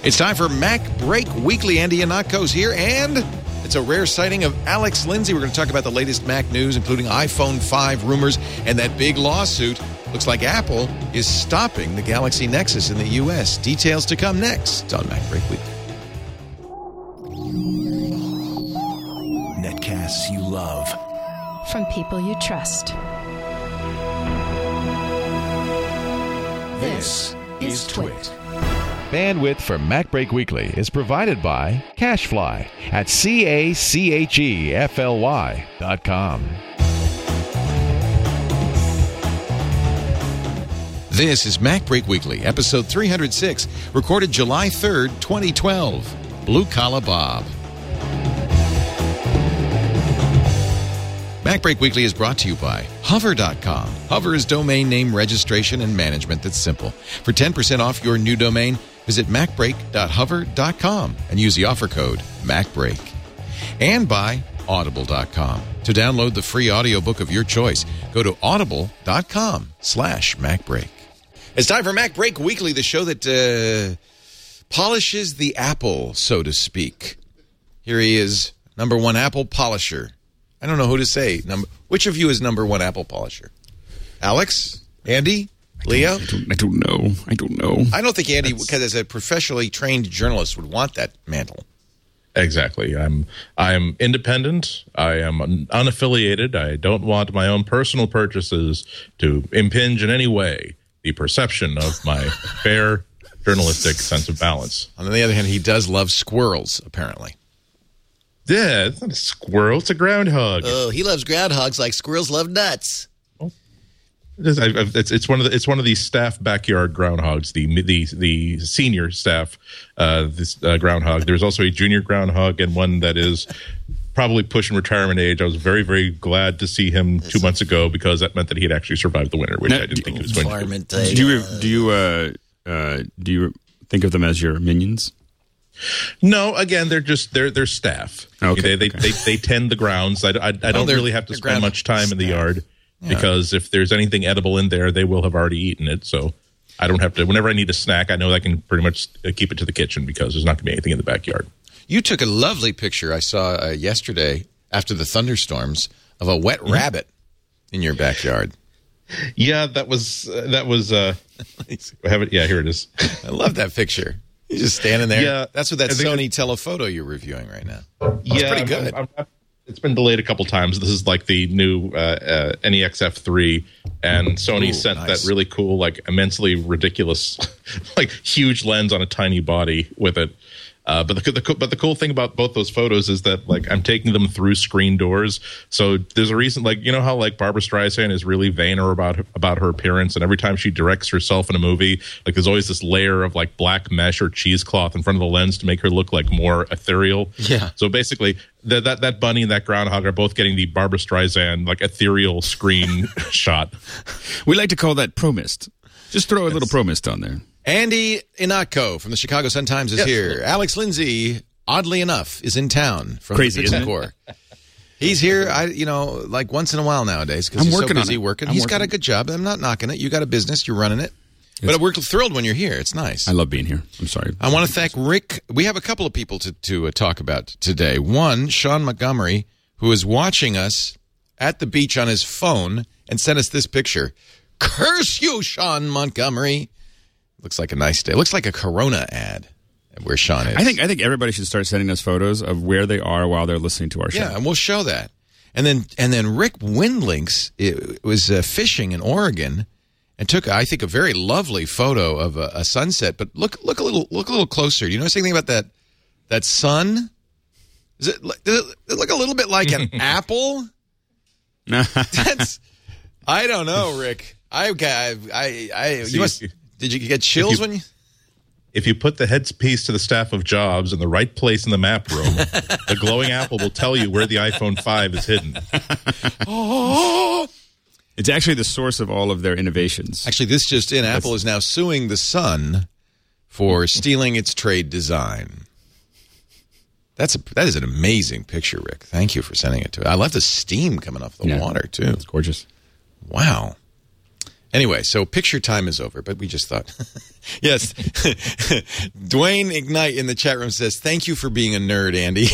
It's time for Mac Break Weekly. Andy Ihnatko's here, and it's a rare sighting of Alex Lindsay. We're going to talk about the latest Mac news, including iPhone 5 rumors and that big lawsuit. Looks like Apple is stopping the Galaxy Nexus in the U.S. Details to come next on Mac Break Weekly. Netcasts you love. From people you trust. This is Twit. Bandwidth for Mac Break Weekly is provided by CacheFly at CACHEFLY.com. This is Mac Break Weekly, episode 306, recorded July 3rd, 2012. Blue Collar Bob. Mac Break Weekly is brought to you by Hover.com. Hover is domain name registration and management that's simple. For 10% off your new domain, visit macbreak.hover.com and use the offer code MacBreak. And by Audible.com. To download the free audiobook of your choice, go to audible.com/MacBreak. It's time for Mac Break Weekly, the show that polishes the apple, so to speak. Here he is, number one apple polisher. I don't know who to say. Which of you is number one apple polisher? Alex? Andy? Leo? I don't know. I don't think Andy, because as a professionally trained journalist, would want that mantle. Exactly. I am independent. I am unaffiliated. I don't want my own personal purchases to impinge in any way the perception of my fair journalistic sense of balance. On the other hand, he does love squirrels, apparently. Yeah, it's not a squirrel. It's a groundhog. Oh, he loves groundhogs like squirrels love nuts. It's one of these staff backyard groundhogs. The senior staff this groundhog. There's also a junior groundhog and one that is probably pushing retirement age. I was very, very glad to see him 2 months ago because that meant that he had actually survived the winter, which I didn't think he was going to. Do you think of them as your minions? No, again, they're staff. Okay, they tend the grounds. I don't really have to spend much time in the yard because if there's anything edible in there, they will have already eaten it. So I don't have to. Whenever I need a snack, I know I can pretty much keep it to the kitchen because there's not going to be anything in the backyard. You took a lovely picture I saw yesterday after the thunderstorms of a wet rabbit in your backyard. Yeah, that was. I have it. Yeah, here it is. I love that picture. He's just standing there. Yeah, that's what that Sony telephoto you're reviewing right now. It's pretty good. It's been delayed a couple times. This is like the new NEXF3, and Sony sent that really cool, like immensely ridiculous, like huge lens on a tiny body with it. But the cool thing about both those photos is that like I'm taking them through screen doors. So there's a reason, like, you know how like Barbra Streisand is really vain about her appearance, and every time she directs herself in a movie, like there's always this layer of like black mesh or cheesecloth in front of the lens to make her look like more ethereal. Yeah. So basically, that bunny and that groundhog are both getting the Barbra Streisand like ethereal screen shot. We like to call that pro-mist. Just throw a little pro-mist on there. Andy Ihnatko from the Chicago Sun-Times is here. Alex Lindsay, oddly enough, is in town from Crazy, the Pixel Corps. He's here, like once in a while nowadays because he's so busy working. He's got a good job. I'm not knocking it. You got a business. You're running it. But we're thrilled when you're here. It's nice. I love being here. I'm sorry. I want to thank Rick. We have a couple of people to talk about today. One, Sean Montgomery, who is watching us at the beach on his phone and sent us this picture. Curse you, Sean Montgomery. Looks like a nice day. Looks like a Corona ad where Sean is. I think everybody should start sending us photos of where they are while they're listening to our show. Yeah, and we'll show that. And then Rick Windlinks was fishing in Oregon and took, I think, a very lovely photo of a sunset. But look a little closer. Do you notice anything about that sun? Does it look a little bit like an apple? I don't know, Rick. Did you get chills when you? If you put the headpiece to the staff of Jobs in the right place in the map room, the glowing apple will tell you where the iPhone 5 is hidden. Oh! It's actually the source of all of their innovations. Actually, this just in. Apple is now suing the Sun for stealing its trade design. That is an amazing picture, Rick. Thank you for sending it to me. I love the steam coming off the water, too. It's gorgeous. Wow. Anyway, so picture time is over, but we just thought. Yes. Dwayne Ignite in the chat room says, thank you for being a nerd, Andy.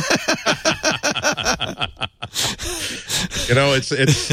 You know, it's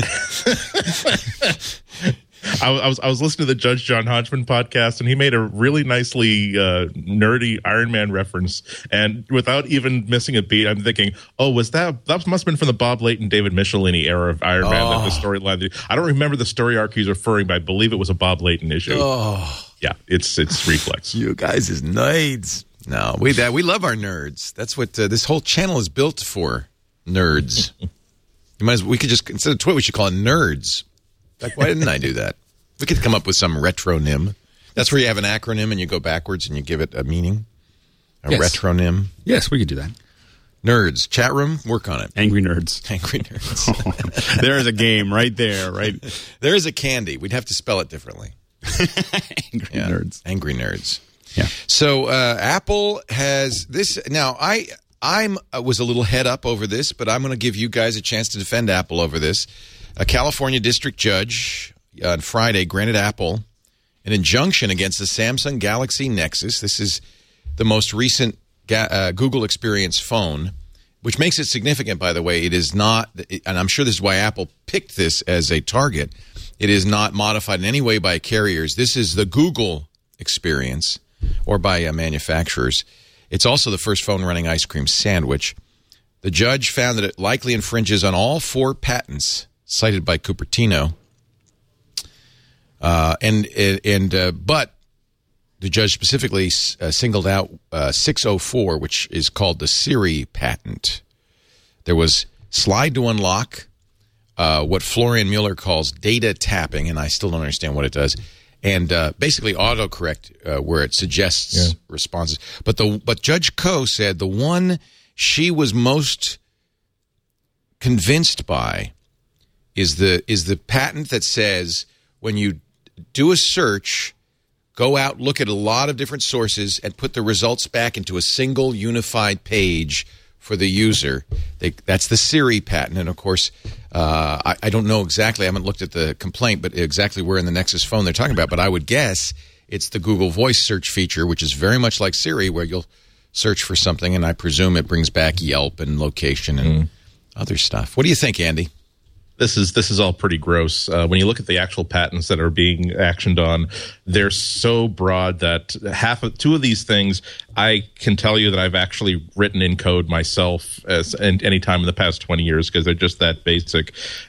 I was listening to the Judge John Hodgman podcast, and he made a really nicely nerdy Iron Man reference, and without even missing a beat, I'm thinking, oh, that must have been from the Bob Layton, David Michelini era of Iron Man, that the storyline. I don't remember the story arc he's referring, but I believe it was a Bob Layton issue. Oh. Yeah, it's reflex. You guys is nerds. No, we love our nerds. That's what this whole channel is built for. Nerds. We could just, instead of Twit, we should call it Nerds. Like, why didn't I do that? We could come up with some retronym. That's where you have an acronym and you go backwards and you give it a meaning. Retronym. Yes, we could do that. Nerds. Chat room, work on it. Angry Nerds. Angry Nerds. There is a game right there, right? There is a candy. We'd have to spell it differently. Angry Nerds. Angry Nerds. Yeah. So Apple has this. Now, I was a little head up over this, but I'm going to give you guys a chance to defend Apple over this. A California district judge on Friday granted Apple an injunction against the Samsung Galaxy Nexus. This is the most recent Google Experience phone, which makes it significant, by the way. It is not, and I'm sure this is why Apple picked this as a target, it is not modified in any way by carriers. This is the Google Experience or by manufacturers. It's also the first phone running Ice Cream Sandwich. The judge found that it likely infringes on all 4 patents cited by Cupertino. But the judge specifically singled out 604, which is called the Siri patent. There was slide to unlock, what Florian Mueller calls data tapping, and I still don't understand what it does, and basically autocorrect where it suggests responses. But Judge Koh said the one she was most convinced by is the patent that says when you do a search, go out, look at a lot of different sources, and put the results back into a single unified page for the user. That's the Siri patent. And, of course, I don't know exactly. I haven't looked at the complaint, but exactly where in the Nexus phone they're talking about. But I would guess it's the Google Voice search feature, which is very much like Siri, where you'll search for something, and I presume it brings back Yelp and location and other stuff. What do you think, Andy? This is all pretty gross. When you look at the actual patents that are being actioned on, they're so broad that two of these things I can tell you that I've actually written in code myself any time in the past 20 years because they're just that basic.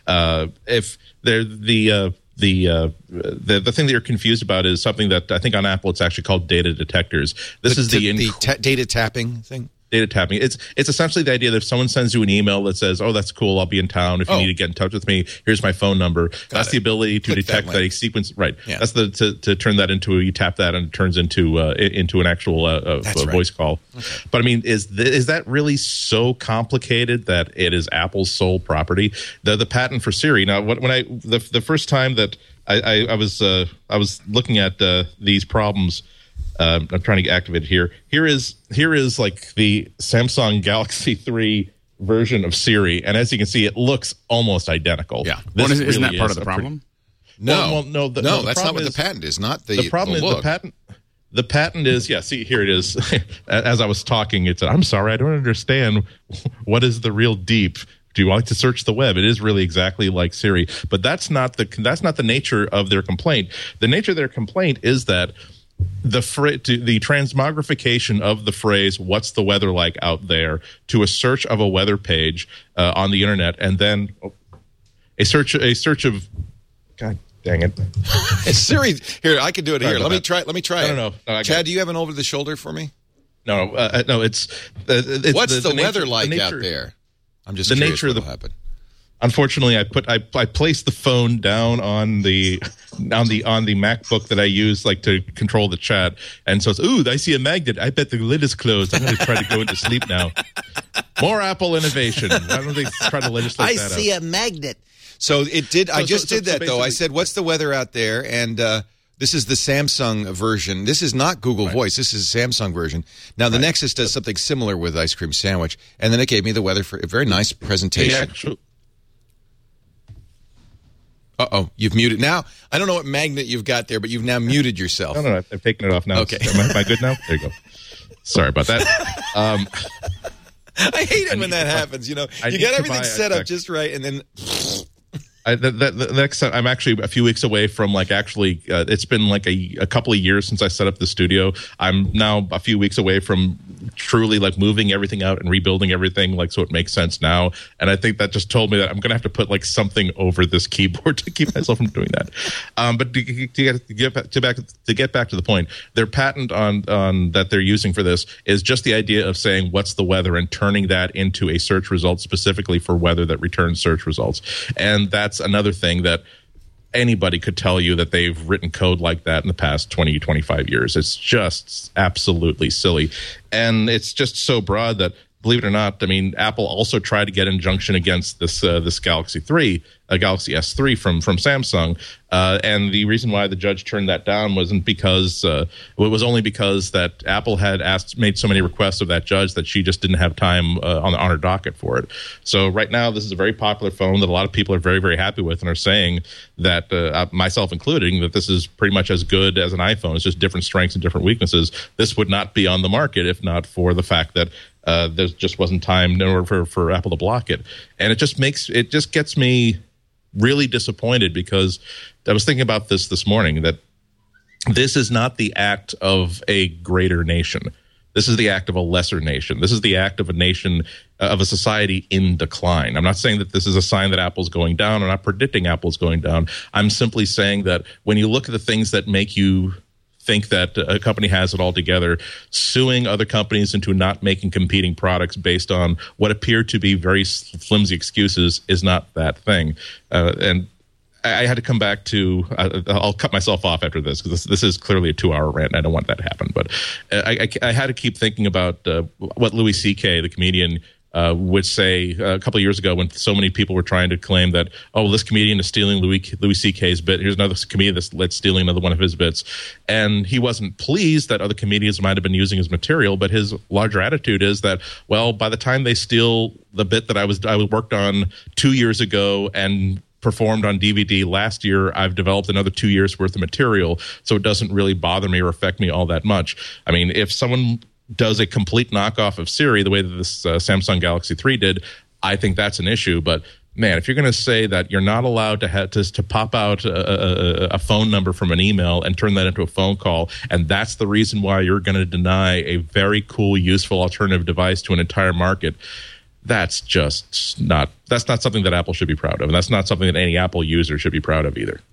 If they're the thing that you're confused about is something that I think on Apple it's actually called data detectors. This is the data tapping thing. Data tapping. It's essentially the idea that if someone sends you an email that says, "Oh, that's cool. I'll be in town. If you need to get in touch with me, here's my phone number." That's the ability to detect that a sequence. Right. Yeah. That's to turn that into you tap that and it turns into an actual voice call. Okay. But I mean, is that really so complicated that it is Apple's sole property? The patent for Siri. Now, the first time that I was looking at these problems. I'm trying to activate it here. Here is like the Samsung Galaxy 3 version of Siri, and as you can see, it looks almost identical. Yeah, isn't that part of the problem? No, that's not what the patent is. Not the problem. The is the patent. The patent is see here it is. As I was talking, it said, "I'm sorry, I don't understand. What is the real deep? Do you like to search the web?" It is really exactly like Siri, but that's not the nature of their complaint. The nature of their complaint is that the transmogrification of the phrase "What's the weather like out there?" to a search of a weather page on the internet, and then a search of God dang it, Siri. Here, I can do it here. Let me try it. No, Chad, do you have an over the shoulder for me? No, it's what's the weather like out there? I'm just curious what will happen. Unfortunately, I placed the phone down on the MacBook that I use like to control the chat, and so it's I see a magnet. I bet the lid is closed. I'm going to try to go into sleep now. More Apple innovation. Why don't they try to legislate that? I see a magnet. So it did. I just did that though. I said, "What's the weather out there?" And this is the Samsung version. This is not Google Voice. This is a Samsung version. Now the Nexus does something similar with Ice Cream Sandwich, and then it gave me the weather for a very nice presentation. Uh-oh, you've muted. Now, I don't know what magnet you've got there, but you've now muted yourself. No, I've taken it off now. Okay. Am I good now? There you go. Sorry about that. I hate it when that happens. You got everything set up just right, and then... The next time, I'm actually a few weeks away from it's been like a couple of years since I set up the studio. I'm now a few weeks away from truly like moving everything out and rebuilding everything, so it makes sense now. And I think that just told me that I'm going to have to put something over this keyboard to keep myself from doing that. But to get back to the point, their patent on that they're using for this is just the idea of saying what's the weather and turning that into a search result specifically for weather that returns search results. And that's another thing that anybody could tell you that they've written code like that in the past 20, 25 years. It's just absolutely silly. And it's just so broad that, believe it or not, Apple also tried to get injunction against this Galaxy S3 from Samsung, and the reason why the judge turned that down was only because that Apple had made so many requests of that judge that she just didn't have time on her docket for it. So right now, this is a very popular phone that a lot of people are very, very happy with, and are saying that, myself including, that this is pretty much as good as an iPhone. It's just different strengths and different weaknesses. This would not be on the market if not for the fact that there just wasn't time in order for Apple to block it. And it just gets me really disappointed, because I was thinking about this morning, that this is not the act of a greater nation. This is the act of a lesser nation. This is the act of a nation, of a society in decline. I'm not saying that this is a sign that Apple's going down. I'm not predicting Apple's going down. I'm simply saying that when you look at the things that make you think that a company has it all together, suing other companies into not making competing products based on what appear to be very flimsy excuses is not that thing. And I had to come back to, I'll cut myself off after this, because this is clearly a 2-hour rant, and I don't want that to happen. But I had to keep thinking about what Louis C.K., the comedian, would say a couple of years ago, when so many people were trying to claim that, this comedian is stealing Louis C.K.'s bit. Here's another comedian that's stealing another one of his bits. And he wasn't pleased that other comedians might have been using his material, but his larger attitude is that, by the time they steal the bit that I worked on 2 years ago and performed on DVD last year, I've developed another 2 years worth of material, so it doesn't really bother me or affect me all that much. If someone does a complete knockoff of Siri the way that this Samsung Galaxy 3 did, I think that's an issue. But man, if you're going to say that you're not allowed to pop out a phone number from an email and turn that into a phone call, and that's the reason why you're going to deny a very cool, useful alternative device to an entire market, that's not something that Apple should be proud of, and that's not something that any Apple user should be proud of either.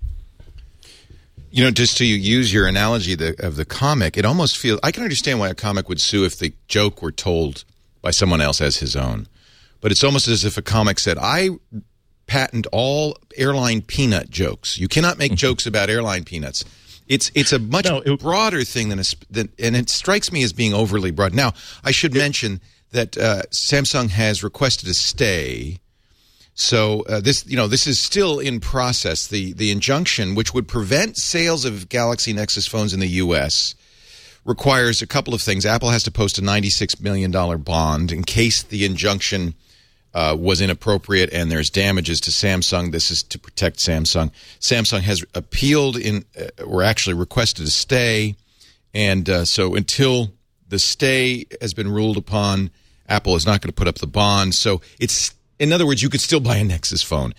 Just to use your analogy of the comic, it almost feels... I can understand why a comic would sue if the joke were told by someone else as his own. But it's almost as if a comic said, I patent all airline peanut jokes. You cannot make jokes about airline peanuts. It's a much broader thing than and it strikes me as being overly broad. Now, I should mention that Samsung has requested a stay. So this is still in process. The injunction, which would prevent sales of Galaxy Nexus phones in the U.S., requires a couple of things. Apple has to post a $96 million bond in case the injunction was inappropriate and there's damages to Samsung. This is to protect Samsung. Samsung has appealed or actually requested a stay. And so until the stay has been ruled upon, Apple is not going to put up the bond. So it's... In other words, you could still buy a Nexus phone.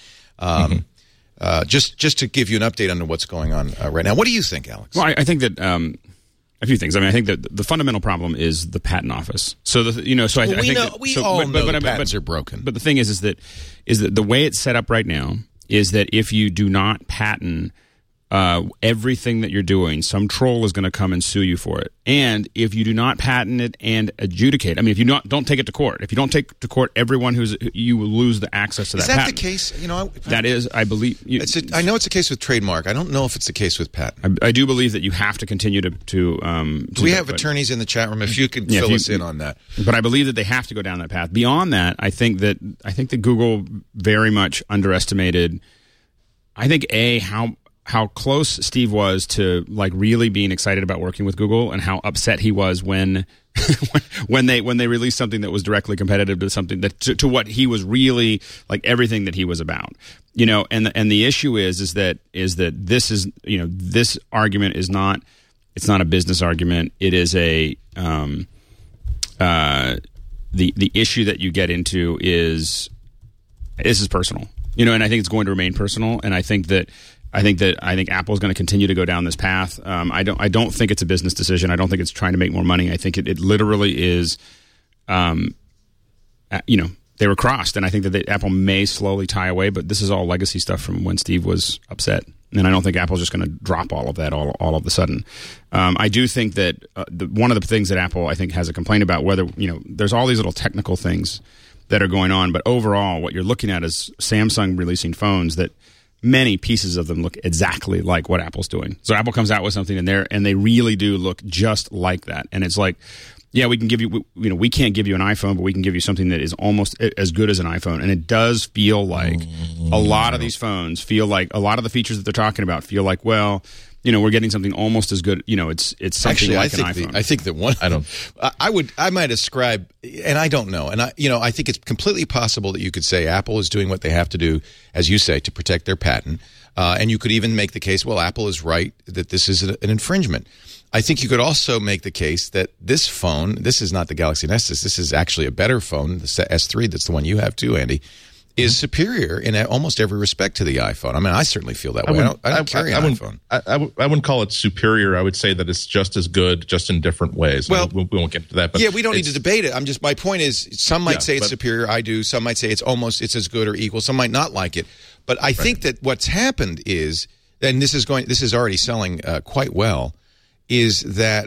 Just to give you an update on what's going on right now. What do you think, Alex? Well, I think that a few things. I think that the fundamental problem is the patent office. So I think patents are broken. But the thing is that the way it's set up right now is that if you do not patent everything that you're doing, some troll is going to come and sue you for it. And if you do not patent it and adjudicate, if you don't take it to court, if you don't take to court everyone you will lose the access to that patent. Is that the case? That is, I believe. I know it's the case with trademark. I don't know if it's the case with patent. I do believe that you have to continue to do we have attorneys in the chat room? If you could fill us in on that. But I believe that they have to go down that path. Beyond that, I think that Google very much underestimated. I think how close Steve was to really being excited about working with Google, and how upset he was when when they released something that was directly competitive to something that to what he was really like, everything that he was about, and the issue is that this is, this argument is not, it's not a business argument. It is a the issue that you get into is personal, and I think it's going to remain personal, and I think Apple is going to continue to go down this path. I don't think it's a business decision. I don't think it's trying to make more money. I think it literally is, they were crossed, and I think that Apple may slowly tie away, but this is all legacy stuff from when Steve was upset. And I don't think Apple's just going to drop all of that all of a sudden. I do think that one of the things that Apple, I think, has a complaint about, whether, there's all these little technical things that are going on, but overall what you're looking at is Samsung releasing phones that many pieces of them look exactly like what Apple's doing. So Apple comes out with something and they really do look just like that. And it's like, yeah, we can give you, we can't give you an iPhone, but we can give you something that is almost as good as an iPhone. And it does feel like a lot of these phones feel like a lot of the features that they're talking about feel like, well, we're getting something almost as good. It's something actually, like an iPhone. I think that one. I might ascribe, and I don't know, and I think it's completely possible that you could say Apple is doing what they have to do, as you say, to protect their patent, and you could even make the case, well, Apple is right that this is an infringement. I think you could also make the case that this phone, this is not the Galaxy Nexus, this is actually a better phone, the S3, that's the one you have too, Andy, is superior in almost every respect to the iPhone. I mean, I certainly feel that way. I don't carry an iPhone. I wouldn't call it superior. I would say that it's just as good, just in different ways. Well, we won't get into that. But yeah, we don't need to debate it. My point is, some might say it's superior. I do. Some might say it's as good or equal. Some might not like it. But I think that what's happened is, and this is already selling quite well, is that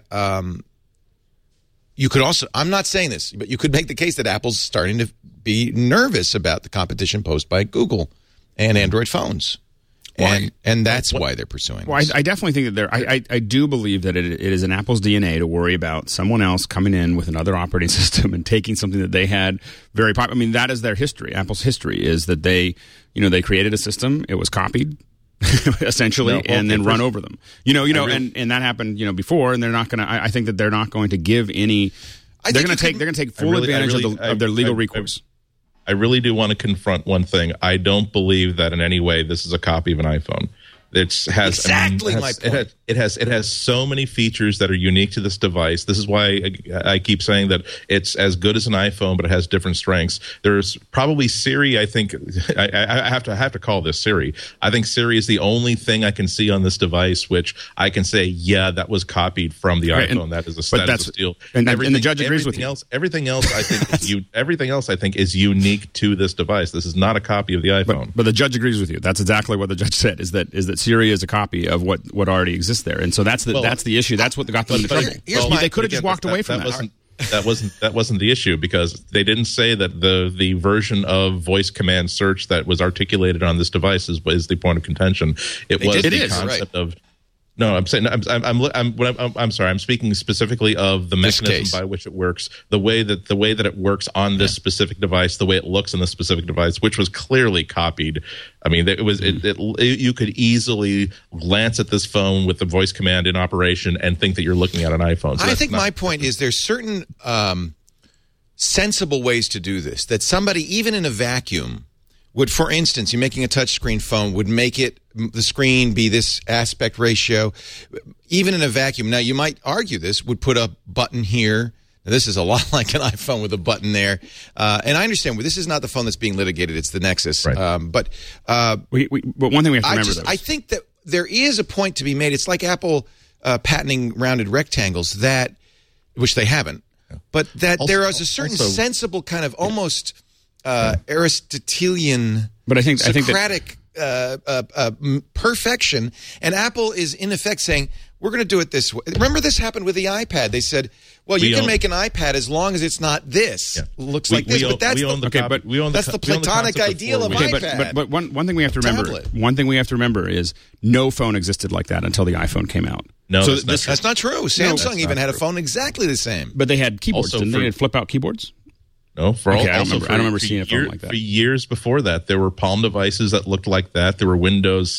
you could also, I'm not saying this, but you could make the case that Apple's starting to be nervous about the competition posed by Google and Android phones. And that's why they're pursuing this. I definitely think that I do believe that it is in Apple's DNA to worry about someone else coming in with another operating system and taking something that they had very popular. I mean, that is their history. Apple's history is that they created a system, it was copied, essentially, and then run over them. And that happened, before, and they're not going to. I think that they're not going to give any. They're going to take full advantage of their legal recourse. I really do want to confront one thing. I don't believe that in any way this is a copy of an iPhone. It has exactly my point. It has so many features that are unique to this device. This is why I keep saying that it's as good as an iPhone, but it has different strengths. There's probably Siri. I think I have to call this Siri. I think Siri is the only thing I can see on this device which I can say, yeah, that was copied from the iPhone. That is a steal. And the judge agrees with you. Everything else, I think, I think, is unique to this device. This is not a copy of the iPhone. But the judge agrees with you. That's exactly what the judge said. Is that Siri is a copy of what already exists there, and so that's the issue. That's what got them into trouble. They could have just walked away from that. That wasn't the issue, because they didn't say that the version of voice command search that was articulated on this device is the point of contention. It was the concept of. No, I'm saying I'm sorry. I'm speaking specifically of the mechanism by which it works, the way that it works on this specific device, the way it looks on this specific device, which was clearly copied. I mean, you could easily glance at this phone with the voice command in operation and think that you're looking at an iPhone. So I think my point is there's certain sensible ways to do this that somebody, even in a vacuum, would, for instance, you're making a touchscreen phone, would make the screen be this aspect ratio, even in a vacuum. Now, you might argue this, would put a button here. Now, this is a lot like an iPhone with a button there. And I understand, this is not the phone that's being litigated, it's the Nexus. Right. But one thing we have to remember, I think that there is a point to be made. It's like Apple patenting rounded rectangles, which they haven't, but that there is a certain sensible kind of almost... Aristotelian, but I think Socratic perfection, and Apple is in effect saying we're going to do it this way. Remember, this happened with the iPad. They said, "Well, you can make an iPad as long as it's not this looks like this." But that's the Platonic ideal of iPad. But one thing we have to remember. Tablet. One thing we have to remember is no phone existed like that until the iPhone came out. No, so that's not true. Samsung even had a phone exactly the same, but they had keyboards. Didn't they? Had flip-out keyboards. No, Okay, I don't remember seeing a phone like that. For years before that, there were Palm devices that looked like that. There were Windows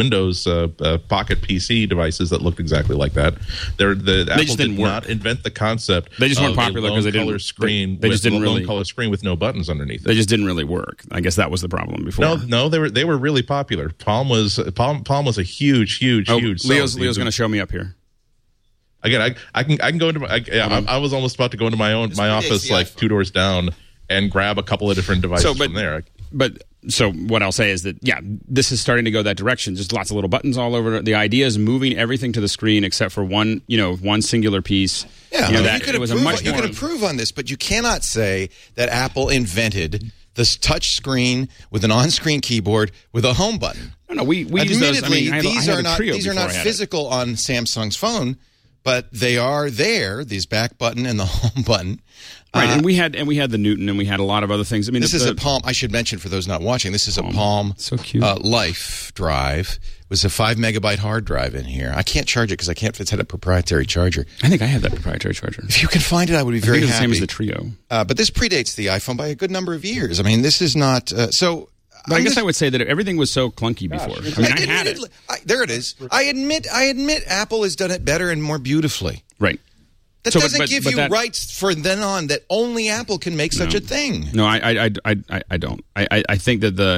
Pocket PC devices that looked exactly like that. Apple did not invent the concept. They just weren't popular because they didn't. They just didn't really color screen with no buttons underneath it. They just didn't really work. I guess that was the problem before. No, they were really popular. Palm was a huge. Leo's going to show me up here. Again, I can go into I was almost about to go into my office like 2 doors down and grab a couple of different devices from there. So what I'll say is that, this is starting to go that direction. Just lots of little buttons all over. The idea is moving everything to the screen except for one singular piece. Yeah, you can improve on this, but you cannot say that Apple invented this touch screen with an on-screen keyboard with a home button. No, we use those. I mean, these are not physical on Samsung's phone, but they are there. These back button and the home button. Right, and we had the Newton, and we had a lot of other things. I mean, this is a Palm. I should mention for those not watching. This is a Palm. So cute. Life drive. It was a 5 megabyte hard drive in here. I can't charge it because I can't. It's had a proprietary charger. I think I have that proprietary charger. If you can find it, I would be very happy. It's the same as the Trio. But this predates the iPhone by a good number of years. I mean, this is not so. But I guess I would say that everything was so clunky before. I mean, I had it. There it is. I admit Apple has done it better and more beautifully. Right. That doesn't give you rights for then on that only Apple can make such a thing. No, I don't. I think that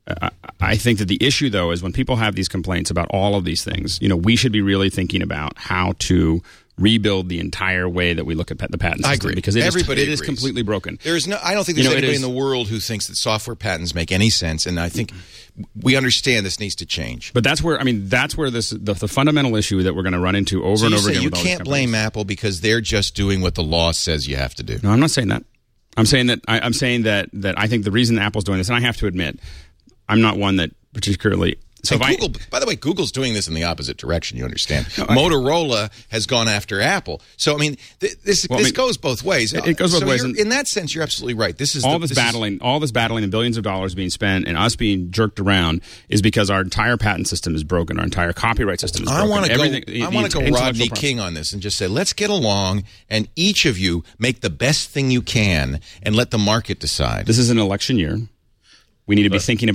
the issue though is when people have these complaints about all of these things, we should be really thinking about how to rebuild the entire way that we look at the patent system. I agree. Because it is completely broken. I don't think there's anybody in the world who thinks that software patents make any sense, and I think we understand this needs to change. But that's where the fundamental issue that we're going to run into over and over again. You can't blame Apple because they're just doing what the law says you have to do. No, I'm not saying that. I'm saying that I think the reason Apple's doing this, and I have to admit, I'm not one that particularly. So Google, by the way, Google's doing this in the opposite direction. You understand? Motorola has gone after Apple. So I mean, this goes both ways. It goes both ways. In that sense, you're absolutely right. This is all this battling and billions of dollars being spent and us being jerked around is because our entire patent system is broken. Our entire copyright system is broken. I want to go Rodney King on this and just say, let's get along, and each of you make the best thing you can, and let the market decide. This is an election year. We need to be thinking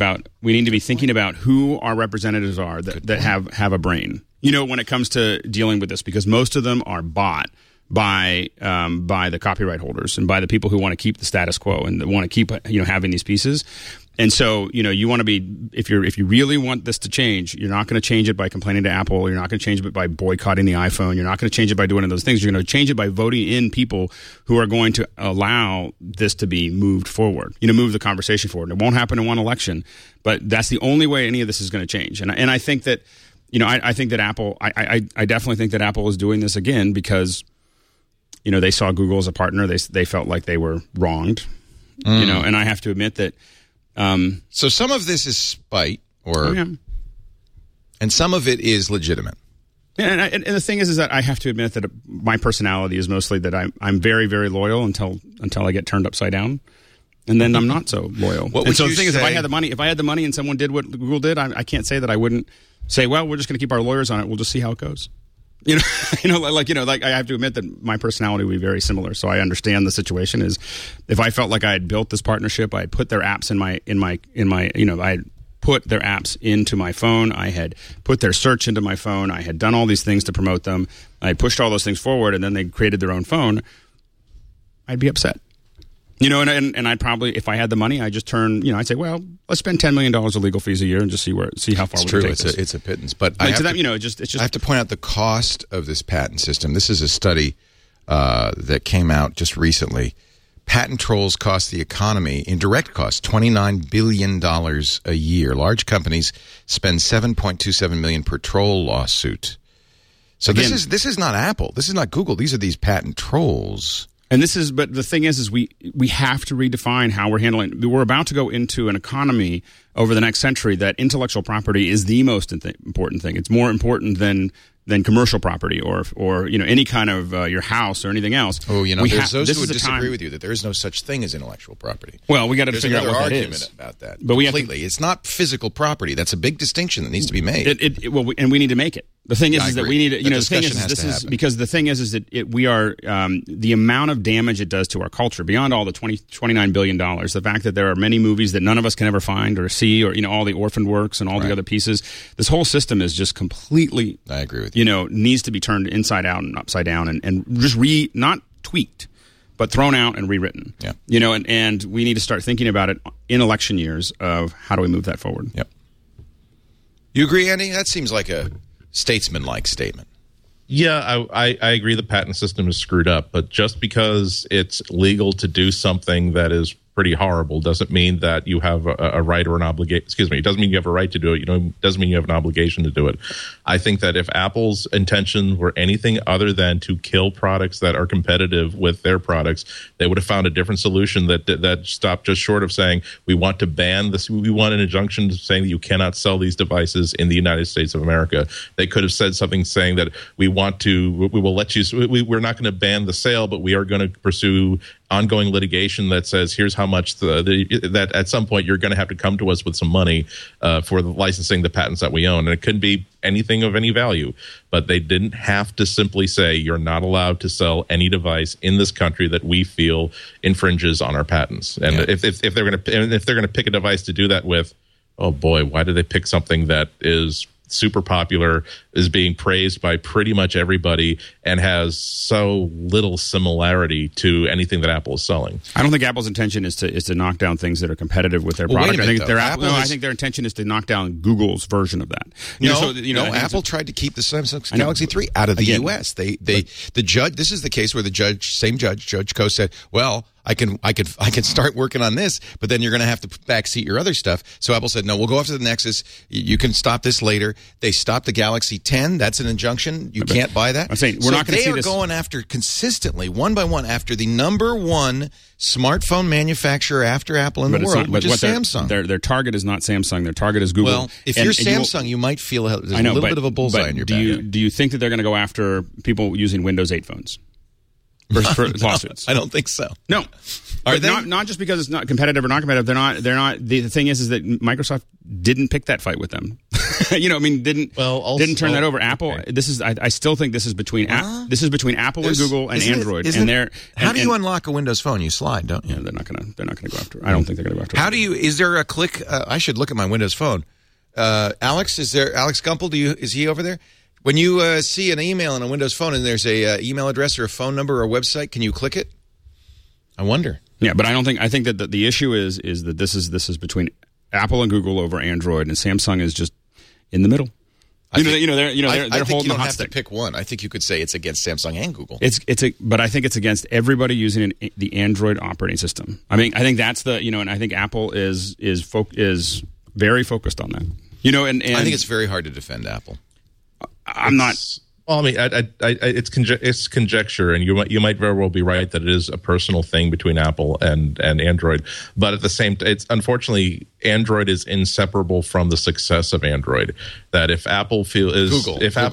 about who our representatives are that have a brain. When it comes to dealing with this, because most of them are bought by the copyright holders and by the people who want to keep the status quo and want to keep having these pieces. And so, you want to be, if you really want this to change, you're not going to change it by complaining to Apple. You're not going to change it by boycotting the iPhone. You're not going to change it by doing those things. You're going to change it by voting in people who are going to allow this to be moved forward, move the conversation forward. And it won't happen in one election, but that's the only way any of this is going to change. And I think that, I think that Apple, I definitely think that Apple is doing this again because, they saw Google as a partner. They felt like they were wronged, and I have to admit that, so some of this is spite, and some of it is legitimate. And the thing is that I have to admit that my personality is mostly that I'm very, very loyal until I get turned upside down, and then I'm not so loyal. The thing is, if I had the money and someone did what Google did, I can't say that I wouldn't say, well, we're just going to keep our lawyers on it. We'll just see how it goes. I have to admit that my personality would be very similar. So I understand the situation is if I felt like I had built this partnership, I had put their apps I had put their apps into my phone. I had put their search into my phone. I had done all these things to promote them. I had pushed all those things forward, and then they created their own phone. I'd be upset. And I'd probably, if I had the money, I'd just turn, I'd say, well, let's spend $10 million of legal fees a year and just see how far we can take this. It's a pittance. But I have to point out the cost of this patent system. This is a study that came out just recently. Patent trolls cost the economy, in direct costs, $29 billion a year. Large companies spend $7.27 million per troll lawsuit. So again, this is not Apple. This is not Google. These are these patent trolls. And but the thing is we have to redefine how we're handling. We're about to go into an economy over the next century that intellectual property is the most important thing. It's more important than commercial property or any kind of your house or anything else. Oh, there's those who would disagree with you that there is no such thing as intellectual property. Well, we got to figure out what that is. There's another argument about that. But completely, it's not physical property. That's a big distinction that needs to be made. And we need to make it. The thing is that we need to, The the thing discussion is has this to is happen. because the thing is that we are the amount of damage it does to our culture beyond all the $29 billion. The fact that there are many movies that none of us can ever find or see, or all the orphaned works and all the other pieces. This whole system is just completely. I agree with you. Needs to be turned inside out and upside down and just not tweaked, but thrown out and rewritten. Yeah. And we need to start thinking about it in election years of how do we move that forward. Yep. You agree, Andy? That seems like a statesman-like statement. Yeah, I agree the patent system is screwed up, but just because it's legal to do something that is pretty horrible doesn't mean that you have a right or an obligation. Excuse me, it doesn't mean you have a right to do it. It doesn't mean you have an obligation to do it. I think that if Apple's intention were anything other than to kill products that are competitive with their products, they would have found a different solution that stopped just short of saying we want to ban this. We want an injunction saying that you cannot sell these devices in the United States of America. They could have said something saying that we will let you. We're not going to ban the sale, but we are going to pursue ongoing litigation that says here's how much that at some point you're going to have to come to us with some money for the licensing the patents that we own. And it couldn't be anything of any value, but they didn't have to simply say you're not allowed to sell any device in this country that we feel infringes on our patents. And if they're going to pick a device to do that with, oh boy, why did they pick something that is super popular, is being praised by pretty much everybody, and has so little similarity to anything that Apple is selling? I don't think Apple's intention is to knock down things that are competitive with their product. I think their intention is to knock down Google's version of that. Apple tried to keep the Samsung Galaxy 3 out of the U.S. The judge. This is the case where Judge Koh said, "Well, I can start working on this, but then you're going to have to backseat your other stuff." So Apple said, "No, we'll go after the Nexus. You can stop this later." They stopped the Galaxy 10. That's an injunction. You can't buy that. I'm saying we're not going to see this. They are going after consistently, one by one, after the number one smartphone manufacturer after Apple in the world, which is Samsung. Their target is not Samsung. Their target is Google. Well, if you're Samsung, you might feel there's a little bit of a bullseye in your back. Do you think that they're going to go after people using Windows 8 phones? For lawsuits? I don't think so. No, are they? Not just because it's not competitive or not competitive. They're not. The thing is that Microsoft didn't pick that fight with them. Didn't turn that over. Apple. Okay. This is. I still think this is between. This is between Apple and Google and Android. How do you unlock a Windows phone? You slide, don't you? Yeah, they're not going to go after. I don't think they're going to go after. How do you? Is there a click? I should look at my Windows phone. Alex, is there? Alex Gumpel, is he over there? When you see an email on a Windows phone and there's a email address or a phone number or a website, can you click it? I wonder. Yeah, but I think that the issue is that this is between Apple and Google over Android, and Samsung is just in the middle. They're holding the hot stick. I think you don't have to pick one. I think you could say it's against Samsung and Google. But I think it's against everybody using the Android operating system. I think that's and I think Apple is very focused on that. And I think it's very hard to defend Apple. I'm not. Well, I mean, it's conjecture, and you might very well be right that it is a personal thing between Apple and Android. But at the same time, unfortunately, Android is inseparable from the success of Android. That if Apple feels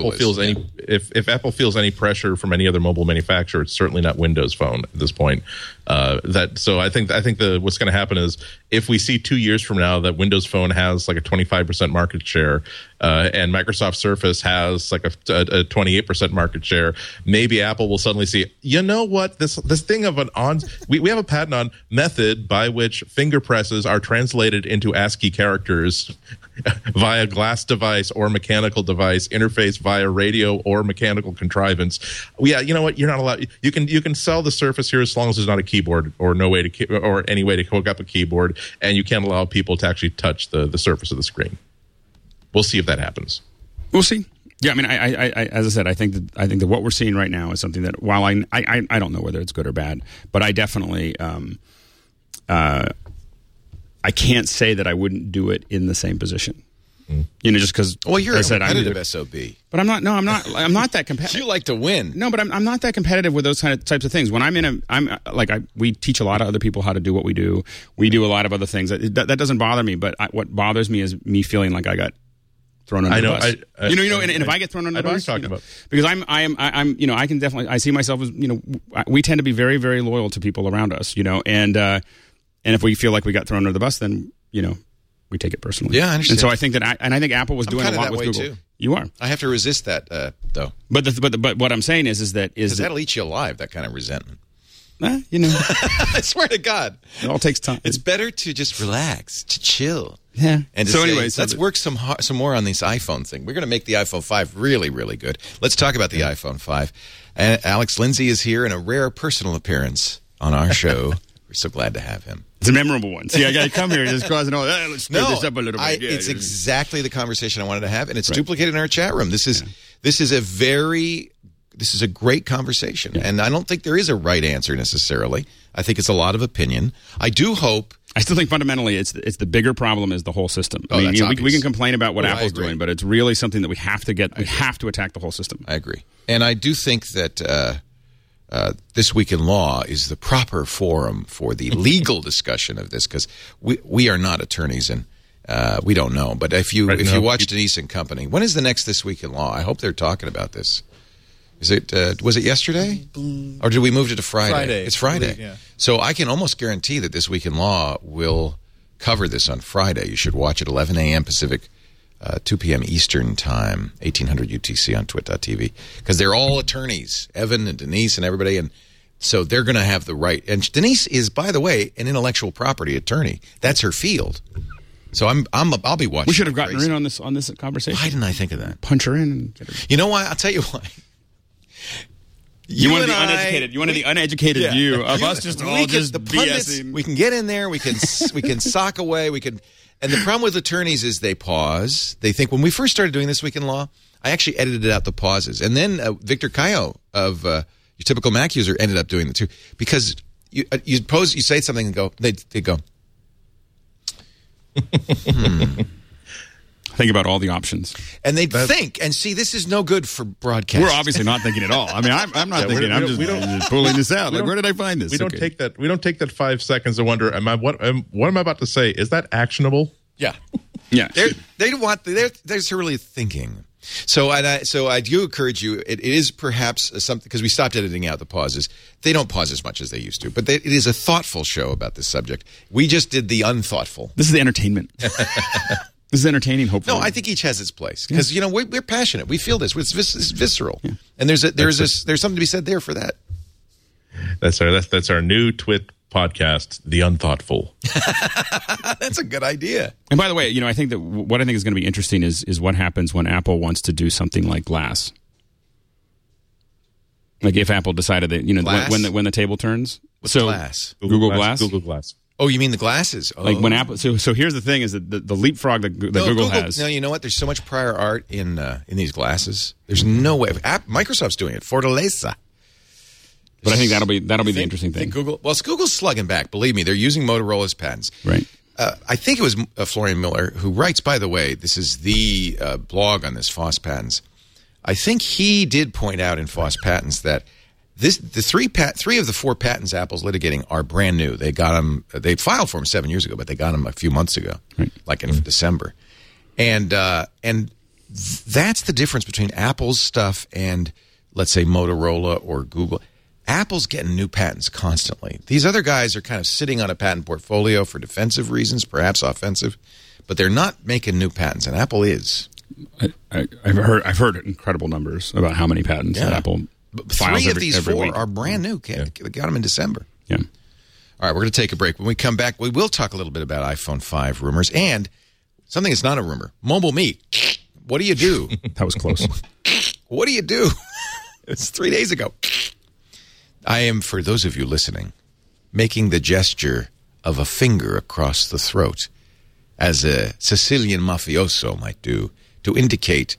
any pressure from any other mobile manufacturer, it's certainly not Windows Phone at this point. So I think what's going to happen is if we see 2 years from now that Windows Phone has like a 25% market share and Microsoft Surface has like a 28% market share, maybe Apple will suddenly see, you know what, this thing of we have a patent on method by which finger presses are translated into ASCII characters via glass device or mechanical device, interface via radio or mechanical contrivance. Yeah, you know what? You're not allowed. You can sell the Surface here as long as there's not a keyboard or any way to hook up a keyboard, and you can't allow people to actually touch the surface of the screen. We'll see if that happens. We'll see. Yeah, I mean, I as I said, I think that what we're seeing right now is something that while I don't know whether it's good or bad, but I definitely I can't say that I wouldn't do it in the same position. Just because. Well, you're a competitive SOB, but I'm not. No, I'm not that competitive. You like to win. No, but I'm not that competitive with those types of things. When we teach a lot of other people how to do what we do. We do a lot of other things. That doesn't bother me. But what bothers me is me feeling like I got thrown under the bus. And if I get thrown under the bus, because I'm I can definitely, I see myself as, we tend to be very, very loyal to people around us, and if we feel like we got thrown under the bus, then, We take it personally. Yeah, I understand. And so I think that I think Apple was doing a lot with Google. Too. You are. I have to resist that, though. But what I'm saying is that that'll eat you alive. That kind of resentment. You know, I swear to God, it all takes time. It's better to just relax, to chill. Yeah. And so anyways, let's work some more on this iPhone thing. We're going to make the iPhone 5 really, really good. Let's talk about the iPhone 5. And Alex Lindsay is here in a rare personal appearance on our show. We're so glad to have him. It's a memorable one. See, I got to come here and just cause let's speed this up a little bit. It's exactly the conversation I wanted to have, and it's duplicated in our chat room. This is a great conversation, and I don't think there is a right answer necessarily. I think it's a lot of opinion. I still think fundamentally it's the bigger problem is the whole system. I mean, we can complain about what Apple's doing, but it's really something that we have to get. We have to attack the whole system. I agree, and I do think that This Week in Law is the proper forum for the legal discussion of this, because we are not attorneys and we don't know. But if you watch Denise and Company, when is the next This Week in Law? I hope they're talking about this. Is it? Was it yesterday, or did we move it to Friday? It's Friday. Yeah. So I can almost guarantee that This Week in Law will cover this on Friday. You should watch it 11 a.m. Pacific, 2 p.m. Eastern Time, 1800 UTC on twit.tv, because they're all attorneys, Evan and Denise and everybody, and so they're going to have the right. And Denise is, by the way, an intellectual property attorney. That's her field. So I'll be watching. We should have gotten her in on this conversation. Why didn't I think of that? Punch her in. And get her. You know why? I'll tell you why. You wanted the uneducated view of us just BSing. We can get in there. We can sock away. And the problem with attorneys is they pause. They think, when we first started doing This Week in Law, I actually edited out the pauses. And then Victor Cayo of Your Typical Mac User ended up doing it too, because you say something and go, they go, Think about all the options. And they think, and see, this is no good for broadcast. We're obviously not thinking at all. I mean, I'm not thinking. I'm just pulling this out. Like, where did I find this? We don't take that. We don't take that 5 seconds to wonder. What am I about to say? Is that actionable? Yeah, yeah. They're really thinking. So I do encourage you. It is perhaps something, because we stopped editing out the pauses. They don't pause as much as they used to, but it is a thoughtful show about this subject. We just did the unthoughtful. This is the entertainment. This is entertaining, hopefully. No, I think each has its place, because we're passionate. We feel this. It's visceral, and there's something to be said there for that. That's our new Twit podcast, The Unthoughtful. That's a good idea. And by the way, I think that what I think is going to be interesting is what happens when Apple wants to do something like Glass. Like if Apple decided that when the table turns. What's Glass? Google Glass. Google Glass. Oh, you mean the glasses? Oh. Like when Apple. So here's the thing: is that the leapfrog that Google has. No, you know what? There's so much prior art in these glasses. There's no way. Microsoft's doing it. Fortaleza. But I think that'll be the interesting thing. Google's slugging back. Believe me, they're using Motorola's patents. Right. I think it was Florian Miller who writes. By the way, this is the blog on this FOSS patents. I think he did point out in FOSS patents that the three of the 4 patents Apple's litigating are brand new. They got them. They filed for them 7 years ago, but they got them a few months ago, like in December. And that's the difference between Apple's stuff and, let's say, Motorola or Google. Apple's getting new patents constantly. These other guys are kind of sitting on a patent portfolio for defensive reasons, perhaps offensive, but they're not making new patents, and Apple is. I've heard incredible numbers about how many patents that Apple files 3 of these every 4 week. are brand new. They got them in December. Yeah. All right, we're going to take a break. When we come back, we will talk a little bit about iPhone 5 rumors and something that's not a rumor. Mobile Me. What do you do? That was close. What do you do? It's 3 days ago. I am, for those of you listening, making the gesture of a finger across the throat, as a Sicilian mafioso might do, to indicate.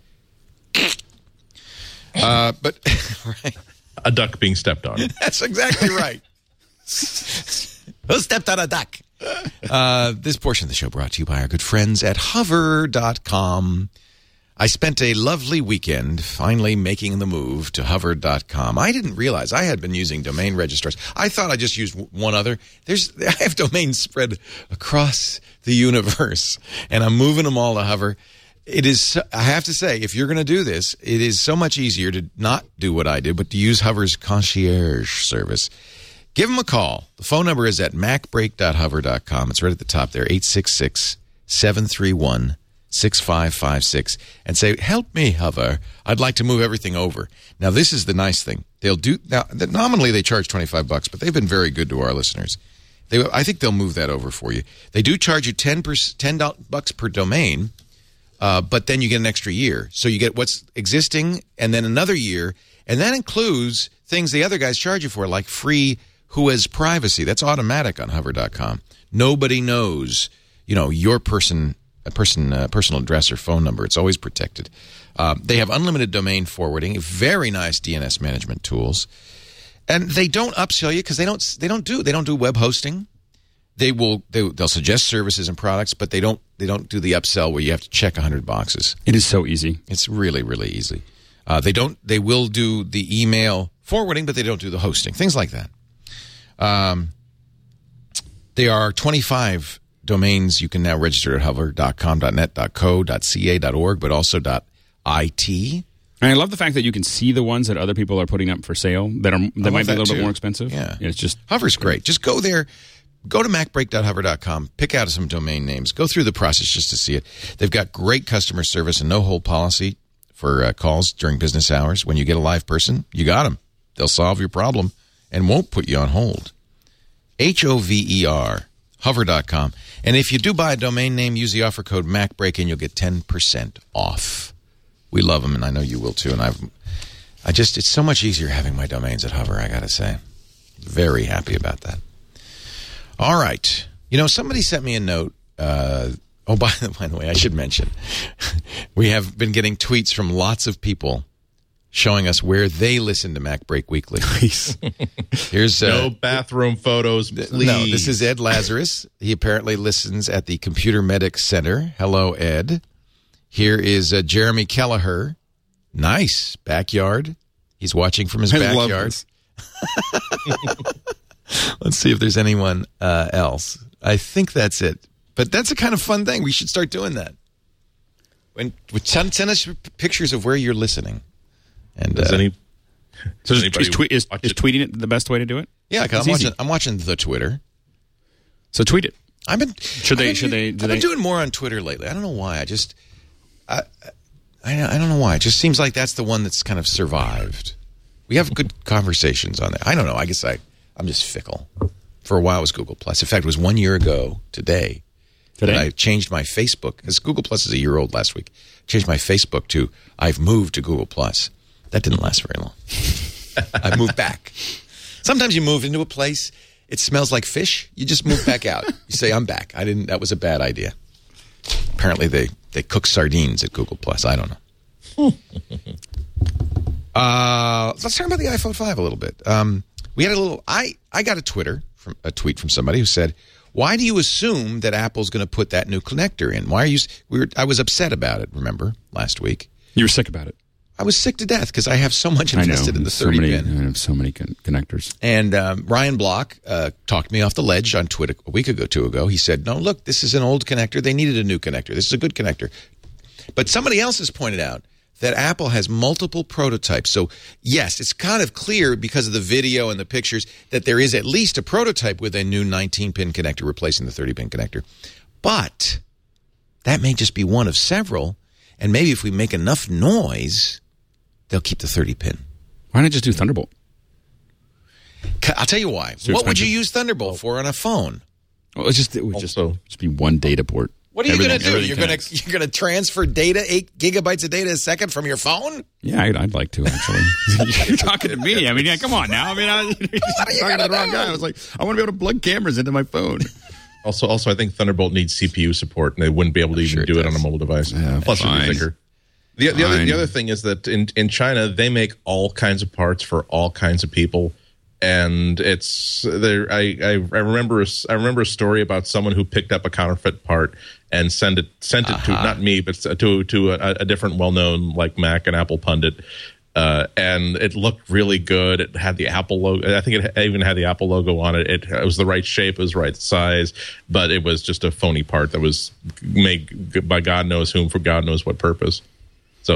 But right. A duck being stepped on. That's exactly right. Who stepped on a duck? This portion of the show brought to you by our good friends at Hover.com. I spent a lovely weekend finally making the move to Hover.com. I didn't realize I had been using domain registrars. I thought I just used one other. I have domains spread across the universe, and I'm moving them all to Hover. It is, I have to say, if you're going to do this, it is so much easier to not do what I did, but to use Hover's concierge service. Give them a call. The phone number is at macbreak.hover.com. It's right at the top there, 866 1-800-731-6556 and say, help me, Hover. I'd like to move everything over. Now, this is the nice thing. Nominally they charge $25, but they've been very good to our listeners. I think they'll move that over for you. They do charge you $10 per domain, but then you get an extra year. So you get what's existing and then another year, and that includes things the other guys charge you for, like free Whois privacy. That's automatic on hover.com. Nobody knows, your personal address or phone number. It's always protected. They have unlimited domain forwarding, very nice DNS management tools. And they don't upsell you because they don't do web hosting. They'll suggest services and products, but they don't do the upsell where you have to check 100 boxes. It is so easy. It's really, really easy. They will do the email forwarding, but they don't do the hosting. Things like that. There are 25 domains you can now register at hover.com, .net, .co, .ca, .org, but also .it. And I love the fact that you can see the ones that other people are putting up for sale that might be a little bit more expensive. Yeah. It's just Hover's great. Just go there. Go to macbreak.hover.com. Pick out some domain names. Go through the process just to see it. They've got great customer service and no-hold policy for calls during business hours. When you get a live person, you got them. They'll solve your problem and won't put you on hold. HOVER, hover.com. And if you do buy a domain name, use the offer code MacBreak and you'll get 10% off. We love them, and I know you will too. And it's so much easier having my domains at Hover, I got to say. Very happy about that. All right. Somebody sent me a note. By the way, I should mention, we have been getting tweets from lots of people showing us where they listen to Mac Break Weekly. Here's no bathroom photos, please. No, this is Ed Lazarus. He apparently listens at the Computer Medics Center. Hello, Ed. Here is Jeremy Kelleher. Nice. Backyard. He's watching from his backyard. Let's see if there's anyone else. I think that's it. But that's a kind of fun thing. We should start doing that. Send us pictures of where you're listening. And is tweeting it the best way to do it? Yeah, I'm watching the Twitter. So tweet it. I've been doing more on Twitter lately. I don't know why. I don't know why. It just seems like that's the one that's kind of survived. We have good conversations on there. I don't know. I guess I'm just fickle. For a while it was Google+. In fact, it was 1 year ago today? I changed my Facebook, because Google Plus is a year old last week. Changed my Facebook to I've moved to Google Plus. That didn't last very long. I moved back. Sometimes you move into a place, it smells like fish. You just move back out. You say, I'm back. That was a bad idea. Apparently they cook sardines at Google Plus. I don't know. Let's talk about the iPhone 5 a little bit. We had I got a tweet from somebody who said, why do you assume that Apple's going to put that new connector in? I was upset about it, remember, last week. You were sick about it. I was sick to death because I have so much invested in the 30 pin. I have so many connectors. And Ryan Block talked me off the ledge on Twitter a week ago, 2 ago. He said, no, look, this is an old connector. They needed a new connector. This is a good connector. But somebody else has pointed out that Apple has multiple prototypes. So, yes, it's kind of clear because of the video and the pictures that there is at least a prototype with a new 19-pin connector replacing the 30-pin connector. But that may just be one of several, and maybe if we make enough noise, they'll keep the 30-pin. Why not just do Thunderbolt? I'll tell you why. What would you use Thunderbolt for on a phone? Well, it would just be one data port. What are you going to do? You're going to transfer data, 8 gigabytes of data a second from your phone? Yeah, I'd like to, actually. You're talking to me. I mean, come on now. I mean, you're talking to the wrong guy. I was like, I want to be able to plug cameras into my phone. Also, I think Thunderbolt needs CPU support, and they wouldn't be able to even do it on a mobile device. Yeah, plus, it'd be bigger. The other thing is that in China, they make all kinds of parts for all kinds of people. And it's there. I remember a story about someone who picked up a counterfeit part and sent it to not me, but to a different well-known like Mac and Apple pundit, and it looked really good. It had the Apple logo. I think it even had the Apple logo on it. It was the right shape, it was the right size, but it was just a phony part that was made by God knows whom for God knows what purpose. So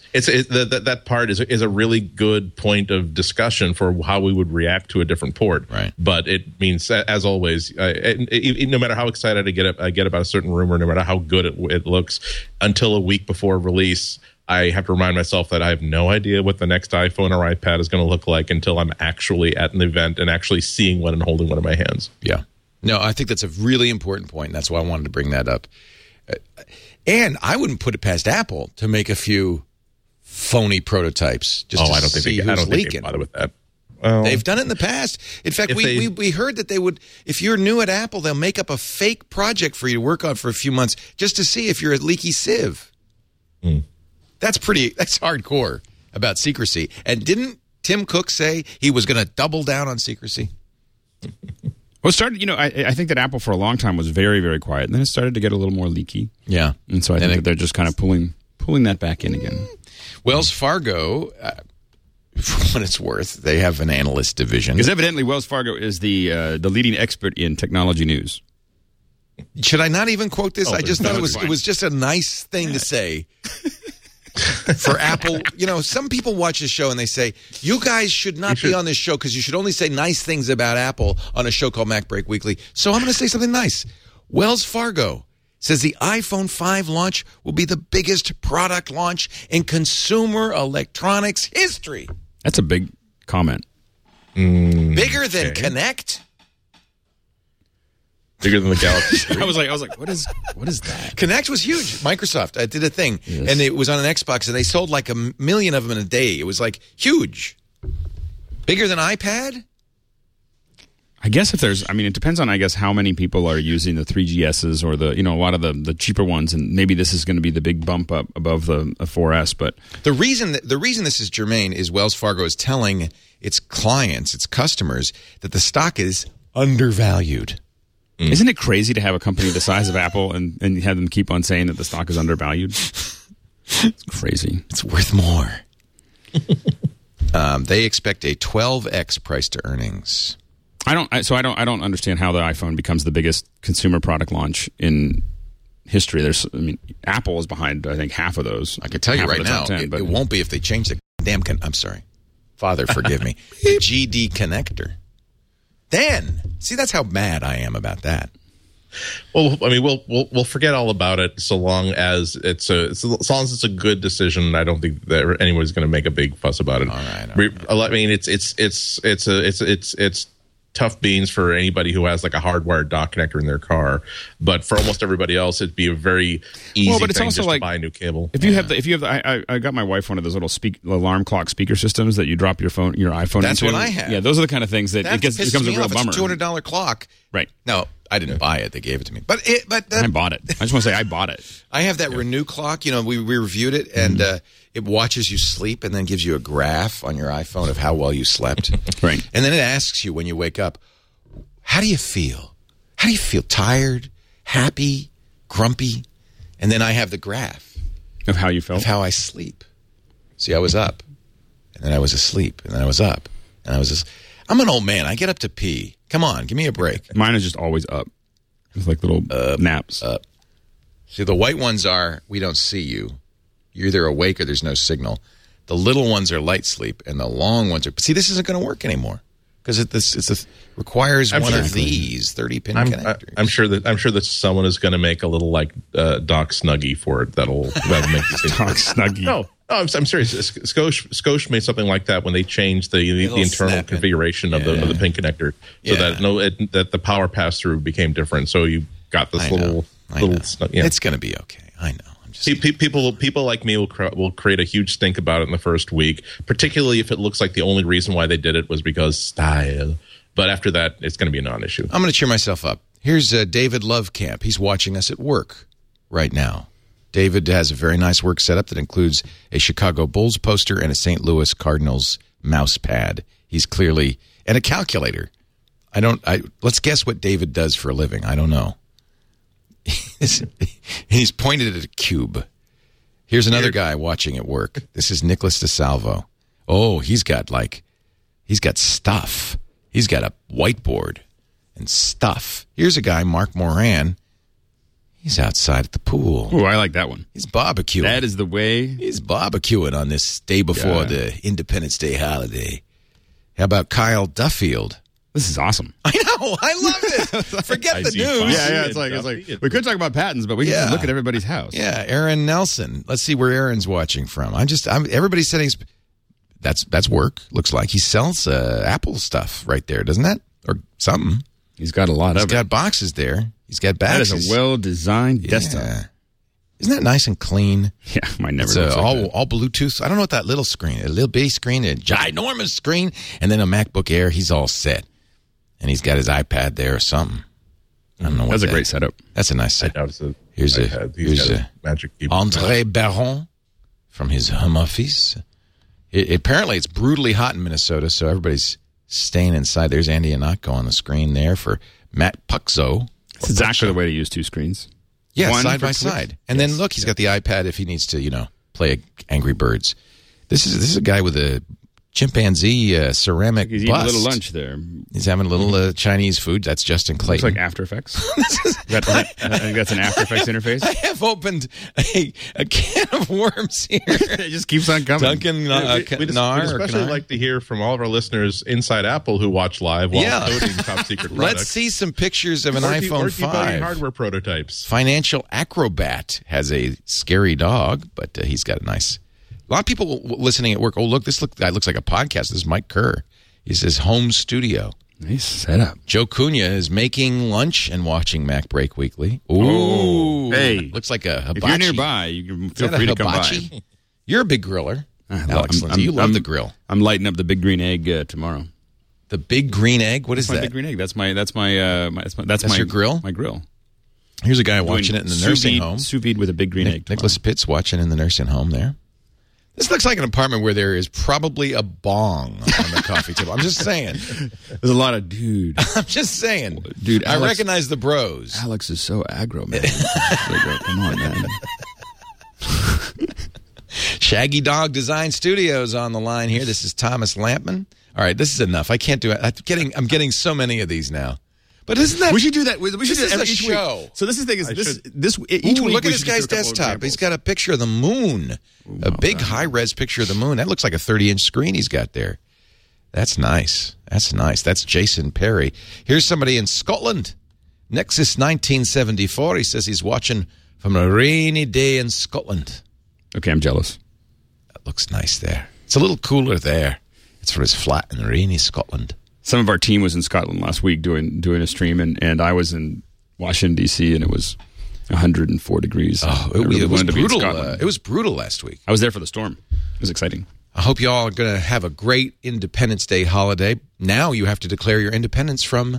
That part is a really good point of discussion for how we would react to a different port. Right. But it means, as always, no matter how excited I get about a certain rumor, no matter how good it looks, until a week before release, I have to remind myself that I have no idea what the next iPhone or iPad is going to look like until I'm actually at an event and actually seeing one and holding one in my hands. Yeah. No, I think that's a really important point, and that's why I wanted to bring that up. And I wouldn't put it past Apple to make a few phony prototypes. I don't think they bother with that. Well, they've done it in the past. In fact, we heard that they would, if you're new at Apple, they'll make up a fake project for you to work on for a few months just to see if you're a leaky sieve. That's hardcore about secrecy. And didn't Tim Cook say he was going to double down on secrecy? Well, it started, I think that Apple for a long time was very, very quiet. And then it started to get a little more leaky. Yeah. And so I think that they're just kind of pulling that back in again. Wells Fargo, for what it's worth, they have an analyst division. Because evidently Wells Fargo is the leading expert in technology news. Should I not even quote this? I just thought it was just a nice thing to say. For Apple, some people watch this show and they say, you guys should not be on this show because you should only say nice things about Apple on a show called Mac Break Weekly. So I'm going to say something nice. Wells Fargo says the iPhone 5 launch will be the biggest product launch in consumer electronics history. That's a big comment. Bigger than Connect? Bigger than the Galaxy 3. I was like, what is that? Connect was huge. Microsoft did a thing, and it was on an Xbox, and they sold like 1 million of them in a day. It was like huge. Bigger than iPad? I guess it depends on, how many people are using the 3GSs or a lot of the cheaper ones, and maybe this is going to be the big bump up above the 4S. But the reason this is germane is Wells Fargo is telling its clients, its customers, that the stock is undervalued. Isn't it crazy to have a company the size of Apple and have them keep on saying that the stock is undervalued? It's crazy. It's worth more. They expect a 12x price to earnings. I don't understand how the iPhone becomes the biggest consumer product launch in history. Apple is behind, I think, half of those. I can tell you right now, it won't be if they change the damn. I'm sorry, Father, forgive me. The GD connector. Then, see, that's how mad I am about that. Well, we'll forget all about it so long as it's a good decision. I don't think that anyone's going to make a big fuss about it. All right. I mean, it's tough beans for anybody who has like a hardwired dock connector in their car, but for almost everybody else, it'd be a very easy thing just to buy a new cable. If you have I got my wife one of those little alarm clock speaker systems that you drop your iPhone. That's into. what I have. Yeah, those are the kind of things that it becomes a real bummer. It's a $200 clock. Right. No, I didn't buy it. They gave it to me. But I bought it. I just want to say I bought it. I have that Renew clock. We reviewed it, and it watches you sleep and then gives you a graph on your iPhone of how well you slept. Right. And then it asks you when you wake up, how do you feel? How do you feel? Tired? Happy? Grumpy? And then I have the graph. Of how you felt? Of how I sleep. See, I was up. And then I was asleep. And then I was up. And I was just... I'm an old man. I get up to pee. Come on, give me a break. Mine is just always up. It's like little naps. Up. See, the white ones are, we don't see you. You're either awake or there's no signal. The little ones are light sleep, and the long ones are... See, this isn't going to work anymore. Because it requires one of these 30-pin connectors. I'm sure that someone is going to make a little like dock Snuggie for it that'll make this dock Snuggie. No, I'm serious. Scosche made something like that when they changed the internal configuration of the pin connector, so that the power pass through became different. So you got this little. It's going to be okay. I know. People like me will create a huge stink about it in the first week, particularly if it looks like the only reason why they did it was because style. But after that, it's going to be a non-issue. I'm going to cheer myself up. Here's David Lovecamp. He's watching us at work right now. David has a very nice work setup that includes a Chicago Bulls poster and a St. Louis Cardinals mouse pad. He's clearly... and a calculator. Let's guess what David does for a living. I don't know. He's pointed at a cube. Here's another guy watching at work. This is Nicholas DeSalvo. Oh, he's got stuff. He's got a whiteboard and stuff. Here's a guy, Mark Moran. He's outside at the pool. Oh, I like that one. He's barbecuing. That is the way. He's barbecuing on this day before the Independence Day holiday. How about Kyle Duffield? This is awesome. I know. I love this. Forget the news. Yeah. It's like we could talk about patents, but we can just look at everybody's house. Yeah, Aaron Nelson. Let's see where Aaron's watching from. Everybody's saying that's work. Looks like he sells Apple stuff right there, doesn't that? Or something. He's got a lot of it. He's got boxes there. He's got bags. That is a well-designed desktop. Isn't that nice and clean? Yeah, mine never. It's all Bluetooth. I don't know what that little screen, a little bitty screen, a ginormous screen, and then a MacBook Air. He's all set, and he's got his iPad there or something. I don't know what. That's a great setup. That's a nice setup. Here's a magic keyboard. André Baron from his home office. Apparently, it's brutally hot in Minnesota, so everybody's staying inside. There's Andy Anako on the screen there for Matt Puxo. It's exactly the way to use two screens. Yeah, One side by for side. And then look, he's got the iPad if he needs to, play Angry Birds. This is a guy with a chimpanzee ceramic He's eating bust. a little lunch there. He's having a little Chinese food. That's Justin Clayton. Looks like After Effects. I think that's an After Effects interface. I have opened a can of worms here. It just keeps on coming. Duncan We'd especially like to hear from all of our listeners inside Apple who watch live while coding top secret products. Let's see some pictures of an iPhone 5. Hardware prototypes. Financial Acrobat has a scary dog, but he's got a nice... A lot of people listening at work, look, this guy looks like a podcast. This is Mike Kerr. He says home studio. Nice setup. Joe Cunha is making lunch and watching Mac Break Weekly. Ooh. Hey. Looks like a hibachi. If you're nearby, you can feel free to come by. You're a big griller. Alex Lindsay, you love the grill. I'm lighting up the Big Green Egg tomorrow. The Big Green Egg? What is that? that? Big Green Egg. That's my your grill? My grill. Here's a guy watching it in the nursing home. Sous vide with a Big Green Egg. Nicholas Pitts watching in the nursing home there. This looks like an apartment where there is probably a bong on the coffee table. I'm just saying. There's a lot of dude. I'm just saying. Dude, I recognize the bros. Alex is so aggro, man. Come on, man. Shaggy Dog Design Studios on the line here. This is Thomas Lampman. All right, this is enough. I can't do it. I'm getting so many of these now. But isn't that... We should do that. We should do this every is a show. Week. So this is the thing. Each week look at this guy's desktop. He's got a picture of the moon. A big high-res picture of the moon. That looks like a 30-inch screen he's got there. That's nice. That's nice. That's Jason Perry. Here's somebody in Scotland. Nexus 1974. He says he's watching from a rainy day in Scotland. Okay, I'm jealous. That looks nice there. It's a little cooler there. It's for his flat in rainy Scotland. Some of our team was in Scotland last week doing a stream, and I was in Washington, D.C., and it was 104 degrees. Oh, it was brutal. It was brutal last week. I was there for the storm. It was exciting. I hope you all are going to have a great Independence Day holiday. Now you have to declare your independence from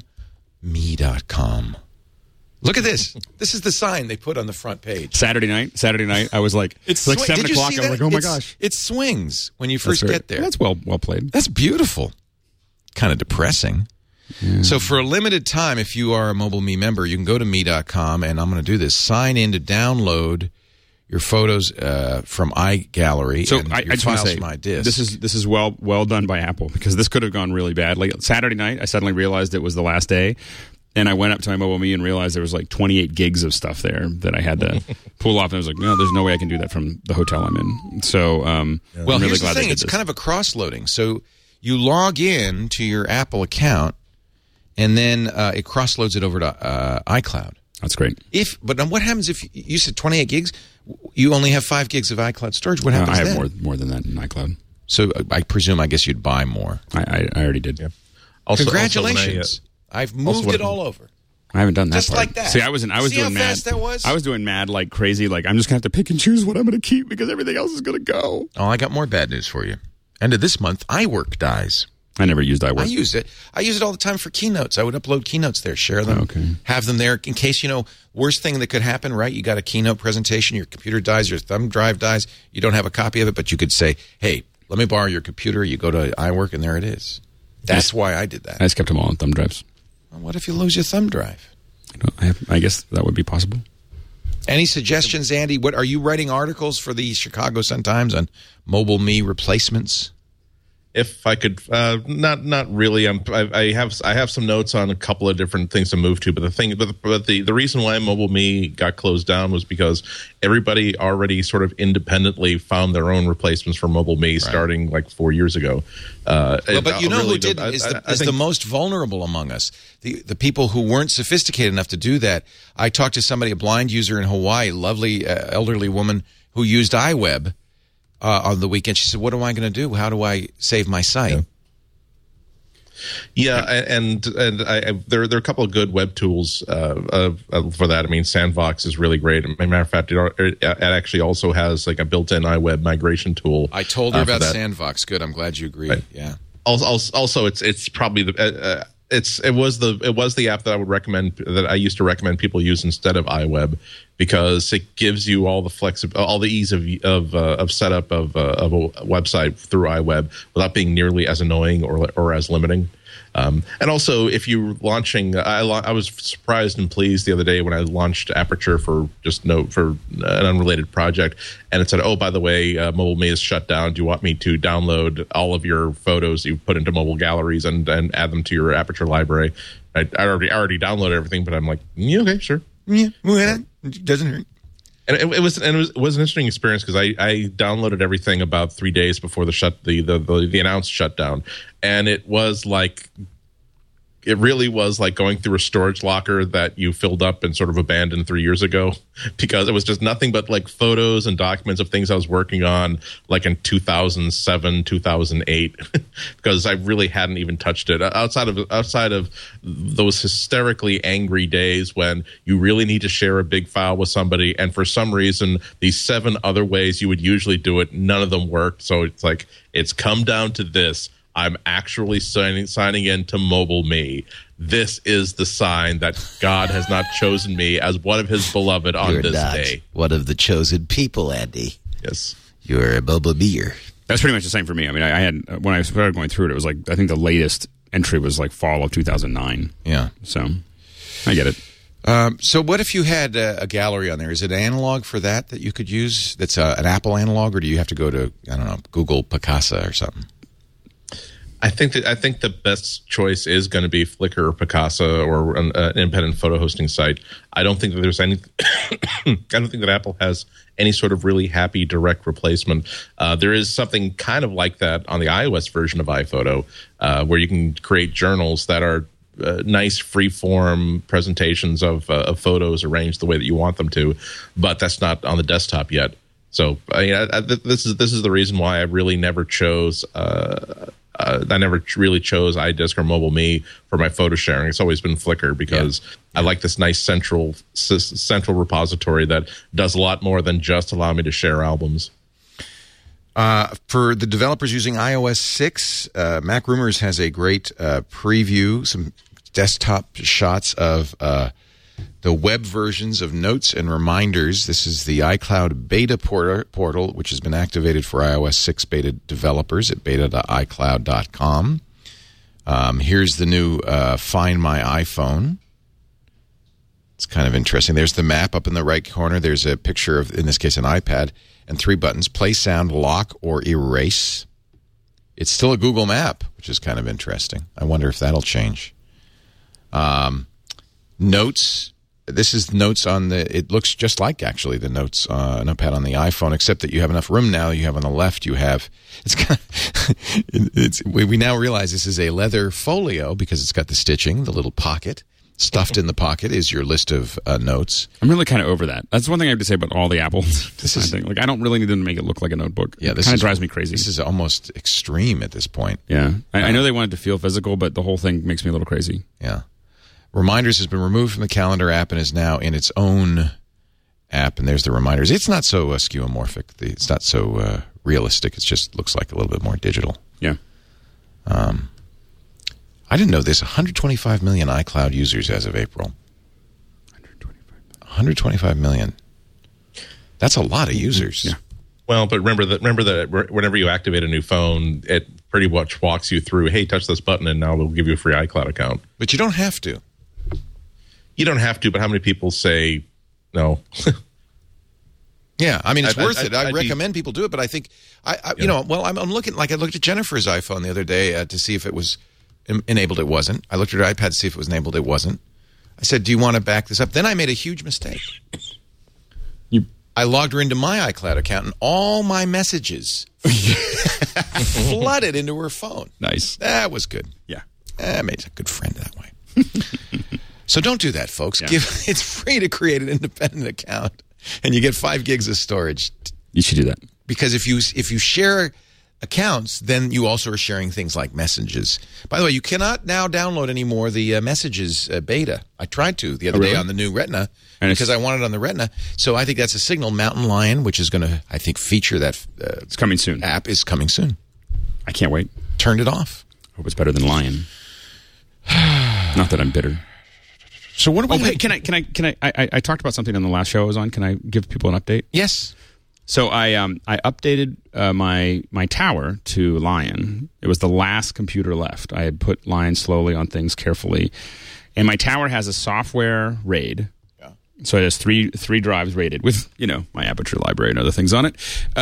me.com. Look at this. This is the sign they put on the front page. Saturday night, I was like, it's like 7 o'clock. I was like, oh my gosh. It swings when you first get there. That's well played. That's beautiful. Kind of depressing. Yeah. So for a limited time, if you are a Mobile Me member, you can go to me.com, and I'm going to do this. Sign in to download your photos from iGallery. So and I just want to say, my disc. This is well done by Apple, because this could have gone really bad. Like Saturday night, I suddenly realized it was the last day, and I went up to my Mobile Me and realized there was like 28 gigs of stuff there that I had to pull off. And I was like, no, there's no way I can do that from the hotel I'm in. So I'm really here's glad the thing. they did It's this. kind of a cross-loading. So you log in to your Apple account, and then it cross-loads it over to iCloud. That's great. But what happens if you said 28 gigs? You only have 5 gigs of iCloud storage. What happens I have then? more than that in iCloud. So I guess you'd buy more. I already did. Yeah. Congratulations! I've moved it all over. I haven't done that just part. Like that. See, I was See doing how mad. Fast that was? I was doing mad like crazy. Like I'm just gonna have to pick and choose what I'm gonna keep because everything else is gonna go. Oh, I got more bad news for you. End of this month, iWork dies. I never used iWork. I use it. I use it all the time for keynotes. I would upload keynotes there, share them, have them there in case, worst thing that could happen, right? You got a keynote presentation, your computer dies, your thumb drive dies, you don't have a copy of it, but you could say, hey, let me borrow your computer. You go to iWork, and there it is. That's why I did that. I just kept them all on thumb drives. Well, what if you lose your thumb drive? I guess that would be possible. Any suggestions, Andy? What are you writing articles for the Chicago Sun-Times on Mobile Me replacements? If I could, not really. I have some notes on a couple of different things to move to, but the reason why MobileMe got closed down was because everybody already sort of independently found their own replacements for MobileMe starting like 4 years ago. But you know who did is the most vulnerable among us, the people who weren't sophisticated enough to do that. I talked to somebody, a blind user in Hawaii, lovely elderly woman who used iWeb. On the weekend, she said, "What am I going to do? How do I save my site?" Yeah, and there are a couple of good web tools for that. I mean, Sandbox is really great. As a matter of fact, it actually also has like a built-in iWeb migration tool. I told her about Sandbox. Good, I'm glad you agreed. Right. Yeah. Also, it's probably the. It was the app that I would recommend, that I used to recommend people use instead of iWeb, because it gives you all the ease of setup of a website through iWeb without being nearly as annoying or as limiting. And also, if you're launching, I was surprised and pleased the other day when I launched Aperture for an unrelated project, and it said, "Oh, by the way, MobileMe is shut down. Do you want me to download all of your photos you've put into mobile galleries and add them to your Aperture library?" I already downloaded everything, but I'm like, yeah, okay, sure, yeah, well, it doesn't hurt. And it was an interesting experience, because I downloaded everything about 3 days before the announced shutdown, and it really was like going through a storage locker that you filled up and sort of abandoned 3 years ago, because it was just nothing but like photos and documents of things I was working on like in 2007, 2008, because I really hadn't even touched it outside of those hysterically angry days when you really need to share a big file with somebody, and for some reason these 7 other ways you would usually do it, none of them worked. So it's like, it's come down to this. I'm actually signing in to MobileMe. This is the sign that God has not chosen me as one of his beloved on You're this not day. One of the chosen people, Andy. Yes. You're a MobileMeer. That's pretty much the same for me. I mean, I had, when I started going through it, it was like, I think the latest entry was like fall of 2009. Yeah. So I get it. So what if you had a gallery on there? Is it analog for that you could use? That's an Apple analog, or do you have to go to, I don't know, Google Picasa or something? I think the best choice is going to be Flickr or Picasa or an independent photo hosting site. I don't think that there's any. I don't think that Apple has any sort of really happy direct replacement. There is something kind of like that on the iOS version of iPhoto, where you can create journals that are nice free-form presentations of photos arranged the way that you want them to, but that's not on the desktop yet. So this is the reason why I really never chose. I never really chose iDisk or MobileMe for my photo sharing. It's always been Flickr, because I like this nice central repository that does a lot more than just allow me to share albums. For the developers using iOS 6, MacRumors has a great preview, some desktop shots of the web versions of Notes and Reminders. This is the iCloud beta portal, which has been activated for iOS 6 beta developers at beta.icloud.com. Here's the new Find My iPhone. It's kind of interesting. There's the map up in the right corner. There's a picture of, in this case, an iPad, and 3 buttons: play, sound, lock, or erase. It's still a Google map, which is kind of interesting. I wonder if that'll change. Notes. This is Notes on the. It looks just like actually the Notes notepad on the iPhone, except that you have enough room now. You have on the left. You have. It's kind of. We now realize this is a leather folio because it's got the stitching, the little pocket. Stuffed in the pocket is your list of notes. I'm really kind of over that. That's one thing I have to say about all the Apples. I don't really need them to make it look like a notebook. Yeah, this kind of drives me crazy. This is almost extreme at this point. Yeah, I know they want it to feel physical, but the whole thing makes me a little crazy. Yeah. Reminders has been removed from the calendar app and is now in its own app. And there's the reminders. It's not so skeuomorphic. It's not so realistic. It just looks like a little bit more digital. Yeah. I didn't know this. 125 million iCloud users as of April. 125 million. That's a lot of users. Yeah. Well, but remember that whenever you activate a new phone, it pretty much walks you through, hey, touch this button and now we'll give you a free iCloud account. But you don't have to. You don't have to, but how many people say no? Yeah, I mean, it's worth it. I recommend people do it, but I think, you know, well, I'm looking, like I looked at Jennifer's iPhone the other day to see if it was enabled. It wasn't. I looked at her iPad to see if it was enabled. It wasn't. I said, do you want to back this up? Then I made a huge mistake. I logged her into my iCloud account, and all my messages flooded into her phone. Nice. That was good. Yeah. I made a good friend that way. So don't do that, folks. Yeah. It's free to create an independent account, and you get 5 gigs of storage. You should do that. Because if you share accounts, then you also are sharing things like messages. By the way, you cannot now download anymore the Messages beta. I tried to the other day on the new Retina because I wanted it on the Retina. So I think that's a signal. Mountain Lion, which is going to, I think, feature that. It's coming soon. App is coming soon. I can't wait. Turned it off. Hope it's better than Lion. Not that I'm bitter. So what do we? Hey, can I talked about something on the last show I was on. Can I give people an update? Yes. So I updated my tower to Lion. It was the last computer left. I had put Lion slowly on things carefully, and my tower has a software RAID. Yeah. So it has three drives rated with my Aperture library and other things on it.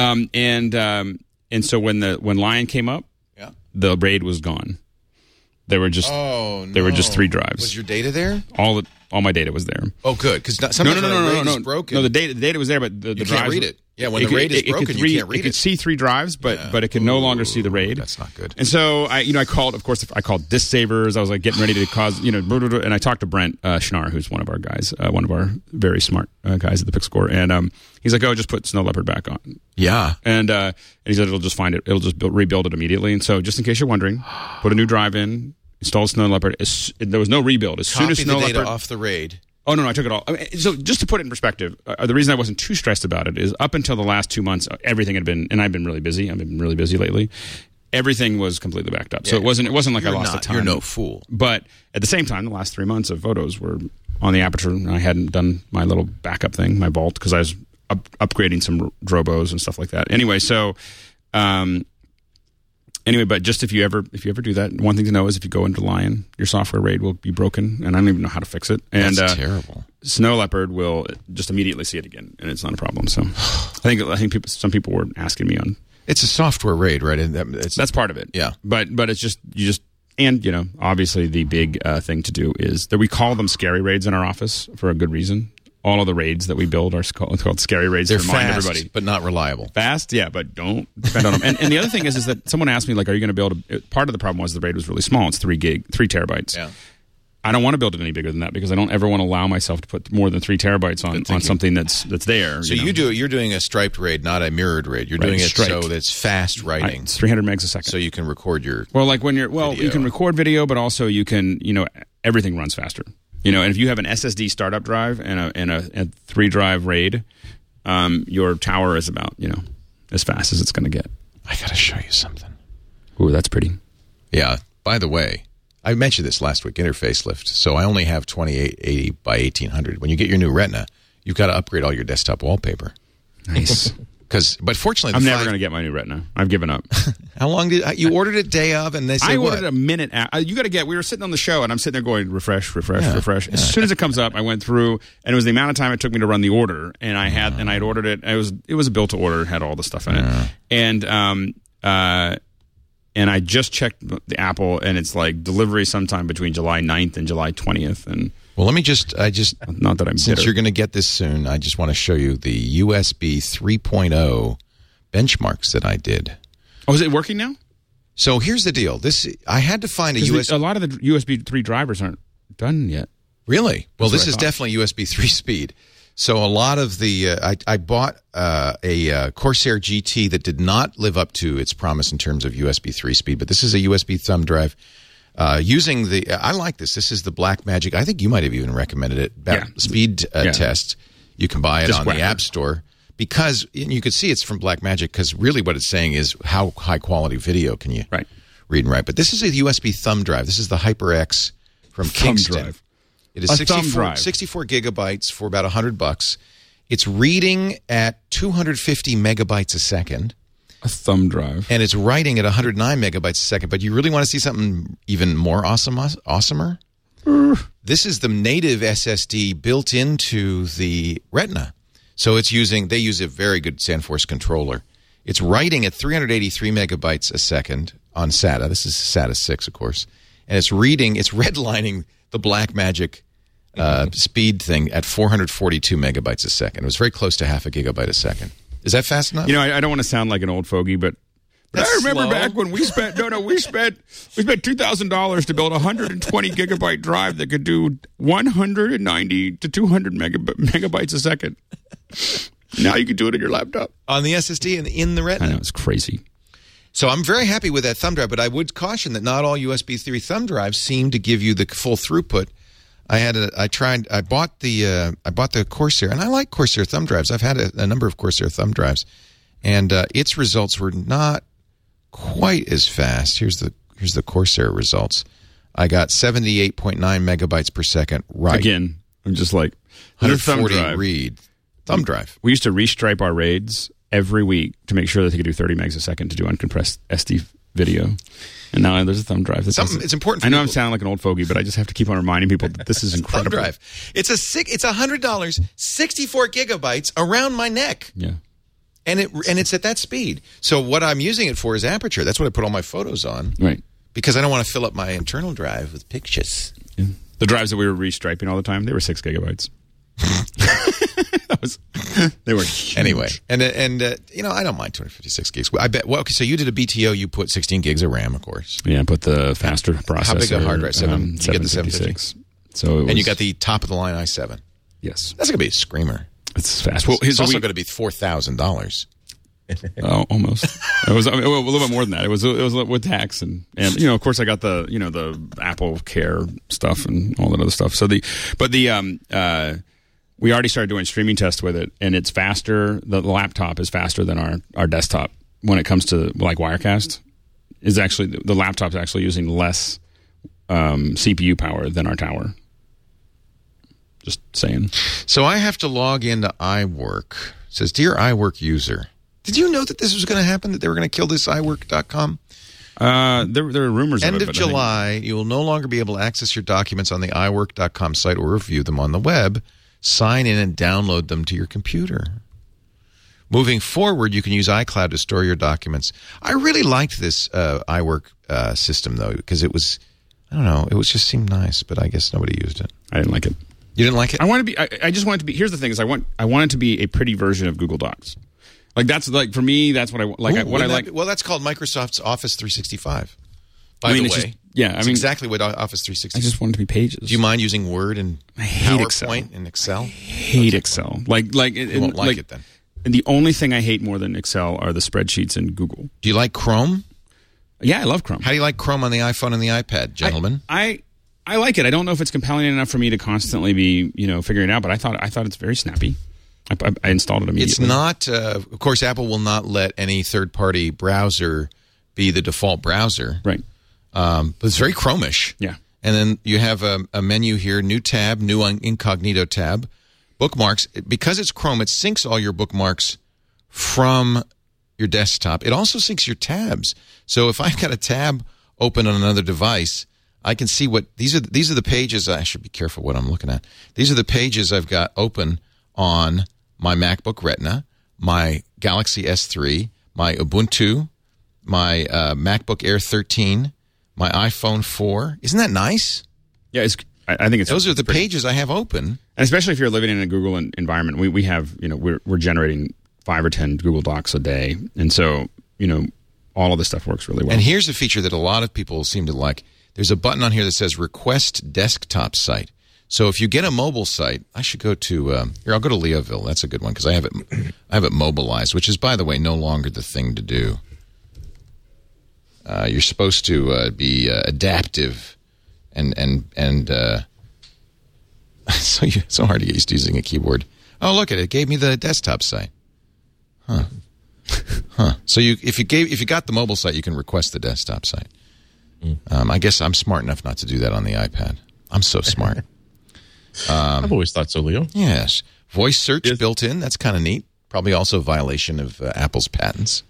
And so when Lion came up, the RAID was gone. There were just there were just 3 drives. Was your data there? All my data was there. Oh, good. Because sometimes the RAID is broken. No, the data was there, but the you drives can't read it. Yeah, when the RAID is broken, you can't read it. It could see 3 drives, but it could no longer see the RAID. That's not good. And so I called. Of course, I called disk savers. I was like getting ready to cause and I talked to Brent Schnarr, who's one of our guys, one of our very smart guys at the PixScore, and he's like, "Oh, just put Snow Leopard back on." Yeah, and he said it'll just find it. It'll just rebuild it immediately. And so, just in case you're wondering, put a new drive in. Installed Snow Leopard. There was no rebuild. As soon as Snow the data Leopard off the RAID. Oh no, I took it all. I mean, so just to put it in perspective, the reason I wasn't too stressed about it is up until the last 2 months, everything had been, and I've been really busy. I've been really busy lately. Everything was completely backed up. So it wasn't like I lost a ton. You're no fool. But at the same time, the last 3 months of photos were on the Aperture, and I hadn't done my little backup thing, my vault, because I was upgrading some Drobos and stuff like that. Anyway, so. Anyway, but just if you ever do that, one thing to know is if you go into Lion, your software RAID will be broken, and I don't even know how to fix it. And that's terrible. Snow Leopard will just immediately see it again, and it's not a problem. So I think some people were asking me on. It's a software RAID, right? That's part of it. Yeah, but it's just and obviously the big thing to do is that we call them scary raids in our office for a good reason. All of the raids that we build are called scary raids. They're to remind fast, everybody. but not reliable. Fast, yeah, but don't depend on them. And the other thing is that someone asked me, like, are you going to build part of the problem was the RAID was really small. It's 3 terabytes. Yeah. I don't want to build it any bigger than that because I don't ever want to allow myself to put more than 3 terabytes on something that's there. So you're doing a striped RAID, not a mirrored RAID. You're doing it so that it's fast writing. It's 300 megs a second. So you can record your video. You can record video, but also you can, everything runs faster. And if you have an SSD startup drive and a 3-drive RAID, your tower is about, as fast as it's going to get. I got to show you something. Ooh, that's pretty. Yeah. By the way, I mentioned this last week, interface lift. So I only have 2880 by 1800. When you get your new Retina, you've got to upgrade all your desktop wallpaper. Nice. But fortunately, I'm never going to get my new Retina. I've given up. How long did you ordered it day of? And they said I ordered it a minute. You got to get. We were sitting on the show, and I'm sitting there going refresh. Yeah. As soon as it comes up, I went through, and it was the amount of time it took me to run the order, and I'd ordered it. It was a built to order, had all the stuff in it, and I just checked the Apple, and it's like delivery sometime between July 9th and July 20th, and. Well, let me not that I'm since bitter. You're going to get this soon, I just want to show you the USB 3.0 benchmarks that I did. Oh, is it working now? So here's the deal. I had to find a USB. A lot of the USB 3 drivers aren't done yet. Really? Well, this is definitely USB 3 speed. So a lot of the I bought a Corsair GT that did not live up to its promise in terms of USB 3 speed, but this is a USB thumb drive. Using I like this. This is the Blackmagic. I think you might have even recommended it. Speed test. You can buy it on the App Store because you can see it's from Blackmagic because really what it's saying is how high quality video can you read and write. But this is a USB thumb drive. This is the HyperX from Kingston. Drive. It is 64 gigabytes for about $100. It's reading at 250 megabytes a second. A thumb drive. And it's writing at 109 megabytes a second. But you really want to see something even more awesomer? This is the native SSD built into the Retina. So they use a very good SandForce controller. It's writing at 383 megabytes a second on SATA. This is SATA 6, of course. And it's redlining the Blackmagic speed thing at 442 megabytes a second. It was very close to half a gigabyte a second. Is that fast enough? I don't want to sound like an old fogey, but I remember back when we spent $2,000 to build a 120 gigabyte drive that could do 190 to 200 megabytes a second. Now you can do it on your laptop. On the SSD and in the Retina. I know, it's crazy. So I'm very happy with that thumb drive, but I would caution that not all USB 3 thumb drives seem to give you the full throughput. I bought the Corsair, and I like Corsair thumb drives. I've had a number of Corsair thumb drives, and its results were not quite as fast. Here's the Corsair results. I got 78.9 megabytes per second. Right. Again, I'm just like 140 read thumb drive. We used to restripe our RAIDs every week to make sure that they could do 30 megs a second to do uncompressed SD video. And now there's a thumb drive. It's important. I know I'm sounding like an old fogey, but I just have to keep on reminding people that this is incredible. Thumb drive. It's $100, 64 gigabytes around my neck. Yeah. And it's at that speed. So what I'm using it for is Aperture. That's what I put all my photos on. Right. Because I don't want to fill up my internal drive with pictures. Yeah. The drives that we were restriping all the time, they were 6 gigabytes. They were huge. Anyway, and I don't mind 256 gigs. I bet. Well, okay, so you did a BTO. You put 16 gigs of RAM, of course. Yeah, put the faster processor. How big a hard drive? You get the 756. And you got the top of the line i7. Yes, that's gonna be a screamer. It's fast. Well, it's also going to be $4,000. Oh, almost. It was a little bit more than that. It was with tax and of course I got the Apple Care stuff and all that other stuff. So we already started doing streaming tests with it, and it's faster. The laptop is faster than our desktop when it comes to like Wirecast. The laptop's actually using less CPU power than our tower. Just saying. So I have to log into iWork. It says, "Dear iWork user, did you know that this was going to happen? That they were going to kill this iWork.com?" There are rumors End of it. End of July, you will no longer be able to access your documents on the iWork.com site or review them on the web. Sign in and download them to your computer. Moving forward, you can use iCloud to store your documents. I really liked this iWork system, though, because it was, I don't know, it just seemed nice, but I guess nobody used it. I didn't like it. You didn't like it? I just want it to be. Here's the thing: is I want it to be a pretty version of Google Docs. Like that's like for me, that's what I like. Ooh, well, that's called Microsoft's Office 365. By the way, it's exactly what Office 365. I just want it to be pages. Do you mind using Word and PowerPoint and Excel? I hate Excel. You won't like it then. And the only thing I hate more than Excel are the spreadsheets in Google. Do you like Chrome? Yeah, I love Chrome. How do you like Chrome on the iPhone and the iPad, gentlemen? I like it. I don't know if it's compelling enough for me to constantly be, figuring it out, but I thought it's very snappy. I installed it immediately. It's not, of course, Apple will not let any third-party browser be the default browser. Right. But it's very Chrome-ish. Yeah. And then you have a menu here, new tab, new incognito tab, bookmarks. Because it's Chrome, it syncs all your bookmarks from your desktop. It also syncs your tabs. So if I've got a tab open on another device, I can see what these are the pages. I should be careful what I'm looking at. These are the pages I've got open on my MacBook Retina, my Galaxy S3, my Ubuntu, my MacBook Air 13, my iPhone 4. Isn't that nice? Yeah, I think it's those are the pages I have open. And especially if you're living in a Google environment, we have we're generating 5 or 10 Google Docs a day, and so all of this stuff works really well. And here's a feature that a lot of people seem to like. There's a button on here that says Request Desktop Site. So if you get a mobile site, I should go to here. I'll go to Leoville. That's a good one because I have it mobilized, which is, by the way, no longer the thing to do. You're supposed to be adaptive, and so hard to get used to using a keyboard. Oh, look at it! It gave me the desktop site. Huh. So if you got the mobile site, you can request the desktop site. I guess I'm smart enough not to do that on the iPad. I'm so smart. I've always thought so, Leo. Yes. Voice search built in. That's kind of neat. Probably also a violation of Apple's patents.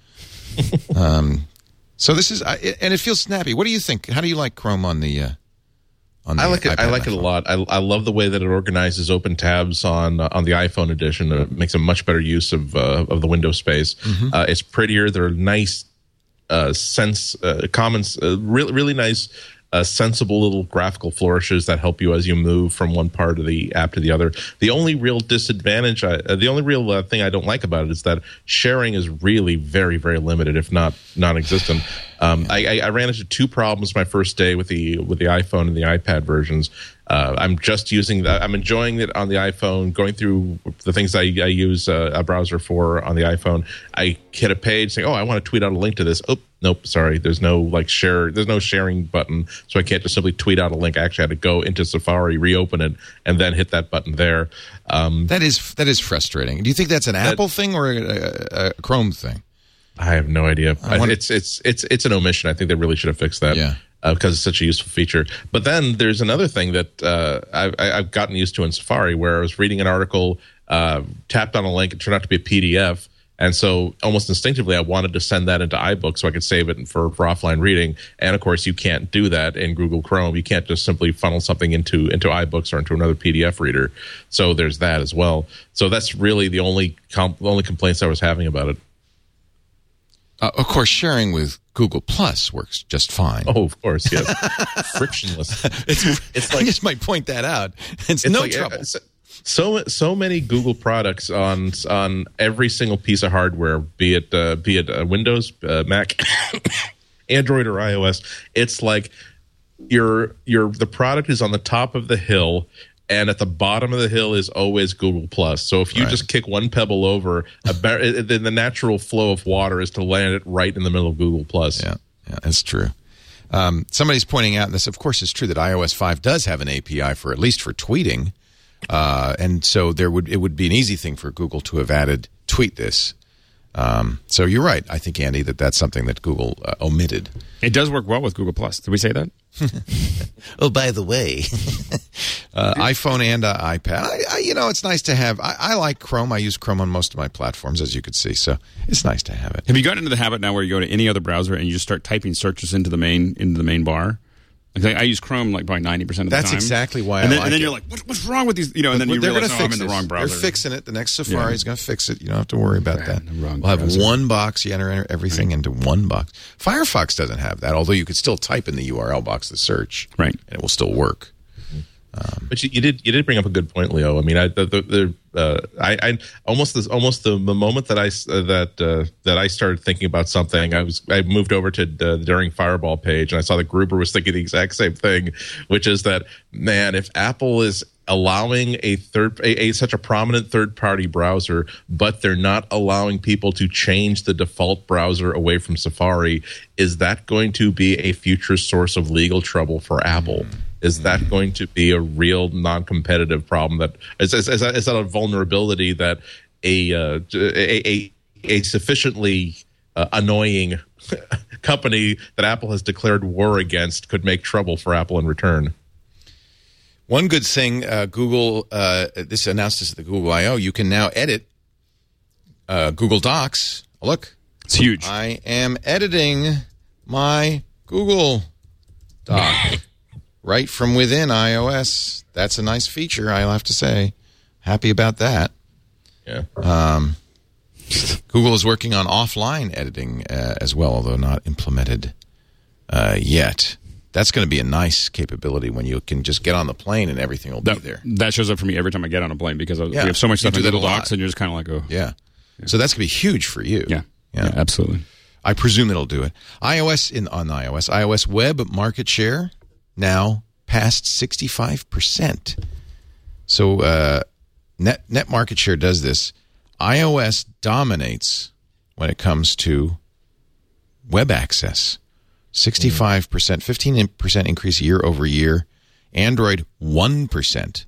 So this is, and it feels snappy. What do you think? How do you like Chrome on the on I like it. iPad I like and it a iPhone. lot. I love the way that it organizes open tabs on the iPhone edition. It makes a much better use of the window space. It's prettier. There are nice comments. Really nice. Sensible little graphical flourishes that help you as you move from one part of the app to the other. The only real disadvantage, the only real thing I don't like about it is that sharing is really very, very limited, if not non-existent. I ran into two problems my first day with the iPhone and the iPad versions. I'm just using that. I'm enjoying it on the iPhone, going through the things I use a browser for on the iPhone. I hit a page saying, "Oh, I want to tweet out a link to this." Oh, nope, sorry. There's no share. There's no sharing button, so I can't just simply tweet out a link. I actually had to go into Safari, reopen it, and then hit that button there. That is frustrating. Do you think that's an Apple thing or a Chrome thing? I have no idea. It's an omission. I think they really should have fixed that. Yeah. Because it's such a useful feature. But then there's another thing that I've gotten used to in Safari, where I was reading an article, tapped on a link, it turned out to be a PDF, and so almost instinctively I wanted to send that into iBooks so I could save it for offline reading. And of course, you can't do that in Google Chrome. You can't just simply funnel something into iBooks or into another PDF reader. So there's that as well. So that's really the only complaints I was having about it. Of course, sharing with Google Plus works just fine. Oh, of course, yes. Frictionless. It's like, I just might point that out. It's no like, trouble. So many Google products on every single piece of hardware, be it Windows, Mac, Android, or iOS. It's like the product is on the top of the hill, and at the bottom of the hill is always Google Plus. So if you just kick one pebble over, then the natural flow of water is to land it right in the middle of Google Plus. Yeah, that's true. Somebody's pointing out, and this, of course, is true, that iOS 5 does have an API for at least for tweeting, and so it would be an easy thing for Google to have added tweet this. So you're right. I think, Andy, that's something that Google omitted. It does work well with Google Plus. Did we say that? Oh, by the way. iPhone and iPad. It's nice to have. I like Chrome. I use Chrome on most of my platforms, as you could see. So it's nice to have it. Have you gotten into the habit now where you go to any other browser and you just start typing searches into the main bar? Like I use Chrome like probably 90% of the time. That's exactly why and I then, like and then it. you're like, what's wrong with these? And then you realize, I'm in the wrong browser. They're fixing it. The next Safari is going to fix it. You don't have to worry about that. We'll have one box. You enter everything into one box. Firefox doesn't have that, although you could still type in the URL box the search, right, and it will still work. But you did bring up a good point, Leo. I mean, I almost the moment that I started thinking about something, I moved over to the During Fireball page, and I saw that Gruber was thinking the exact same thing, which is that, man, if Apple is allowing such a prominent third-party browser, but they're not allowing people to change the default browser away from Safari, is that going to be a future source of legal trouble for Apple? Is that going to be a real non-competitive problem? Is that a vulnerability that a sufficiently annoying company that Apple has declared war against could make trouble for Apple in return? One good thing, Google, this announced this at the Google I/O, you can now edit Google Docs. Look. It's huge. I am editing my Google Doc right from within iOS. That's a nice feature, I'll have to say. Happy about that. Yeah. Google is working on offline editing as well, although not implemented yet. That's going to be a nice capability when you can just get on the plane and everything will be there. That shows up for me every time I get on a plane because we have so much stuff in Google Docs and you're just kind of like, oh. Yeah. So that's going to be huge for you. Yeah, absolutely. I presume it'll do it. iOS web market share now past 65%. So net market share does this. iOS dominates when it comes to web access. 65%, 15% increase year over year. Android, 1%.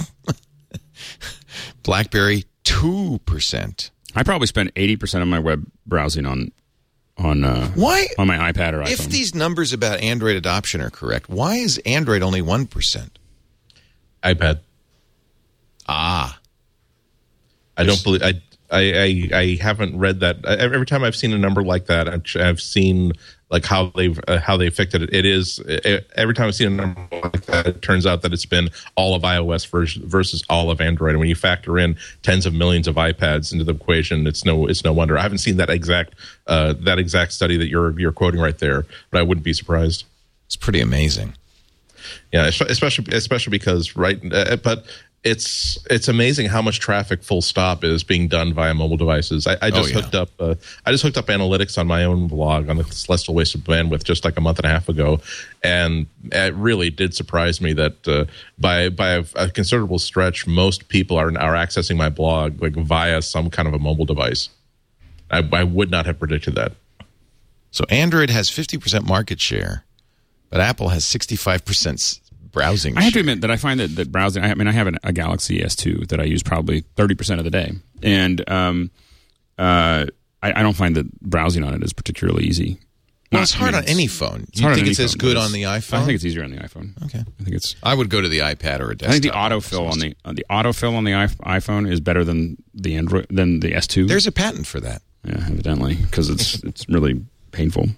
BlackBerry, 2%. I probably spend 80% of my web browsing on my iPad or iPhone. If these numbers about Android adoption are correct, why is Android only 1%? iPad. Ah. I don't believe I haven't read that. Every time I've seen a number like that, I've seen like how they've affected it. It is every time I've seen a number like that, it turns out that it's been all of iOS versus all of Android. And when you factor in tens of millions of iPads into the equation, it's no wonder. I haven't seen that exact study that you're quoting right there, but I wouldn't be surprised. It's pretty amazing. Yeah, especially because but it's amazing how much traffic full stop is being done via mobile devices. I just hooked up analytics on my own blog on the Celestial Waste of Bandwidth just like a month and a half ago, and it really did surprise me that by a considerable stretch, most people are accessing my blog like via some kind of a mobile device. I would not have predicted that. So Android has 50% market share, but Apple has 65% browsing share. I have to admit that I find that browsing, I have a Galaxy S2 that I use probably 30% of the day. And I don't find that browsing on it is particularly easy. Well, it's hard on any phone. You think it's as good on the iPhone? I think it's easier on the iPhone. Okay. I would go to the iPad or a desktop. I think the autofill on the iPhone is better than the Android than the S2. There's a patent for that. Yeah, evidently, because it's really painful.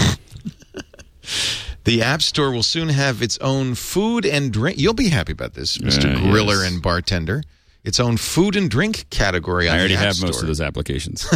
The App Store will soon have its own food and drink. You'll be happy about this, Mr. Griller yes. and Bartender. Its own food and drink category on the App Store. I already have most of those applications.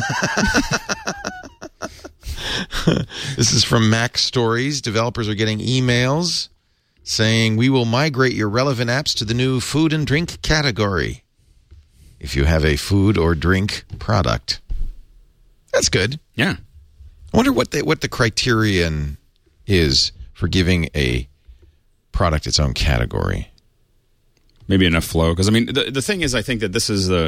This is from Mac Stories. Developers are getting emails saying, we will migrate your relevant apps to the new food and drink category if you have a food or drink product. That's good. Yeah. I wonder what the criterion is for giving a product its own category. Maybe enough flow. Because, I mean, the thing is, I think that this is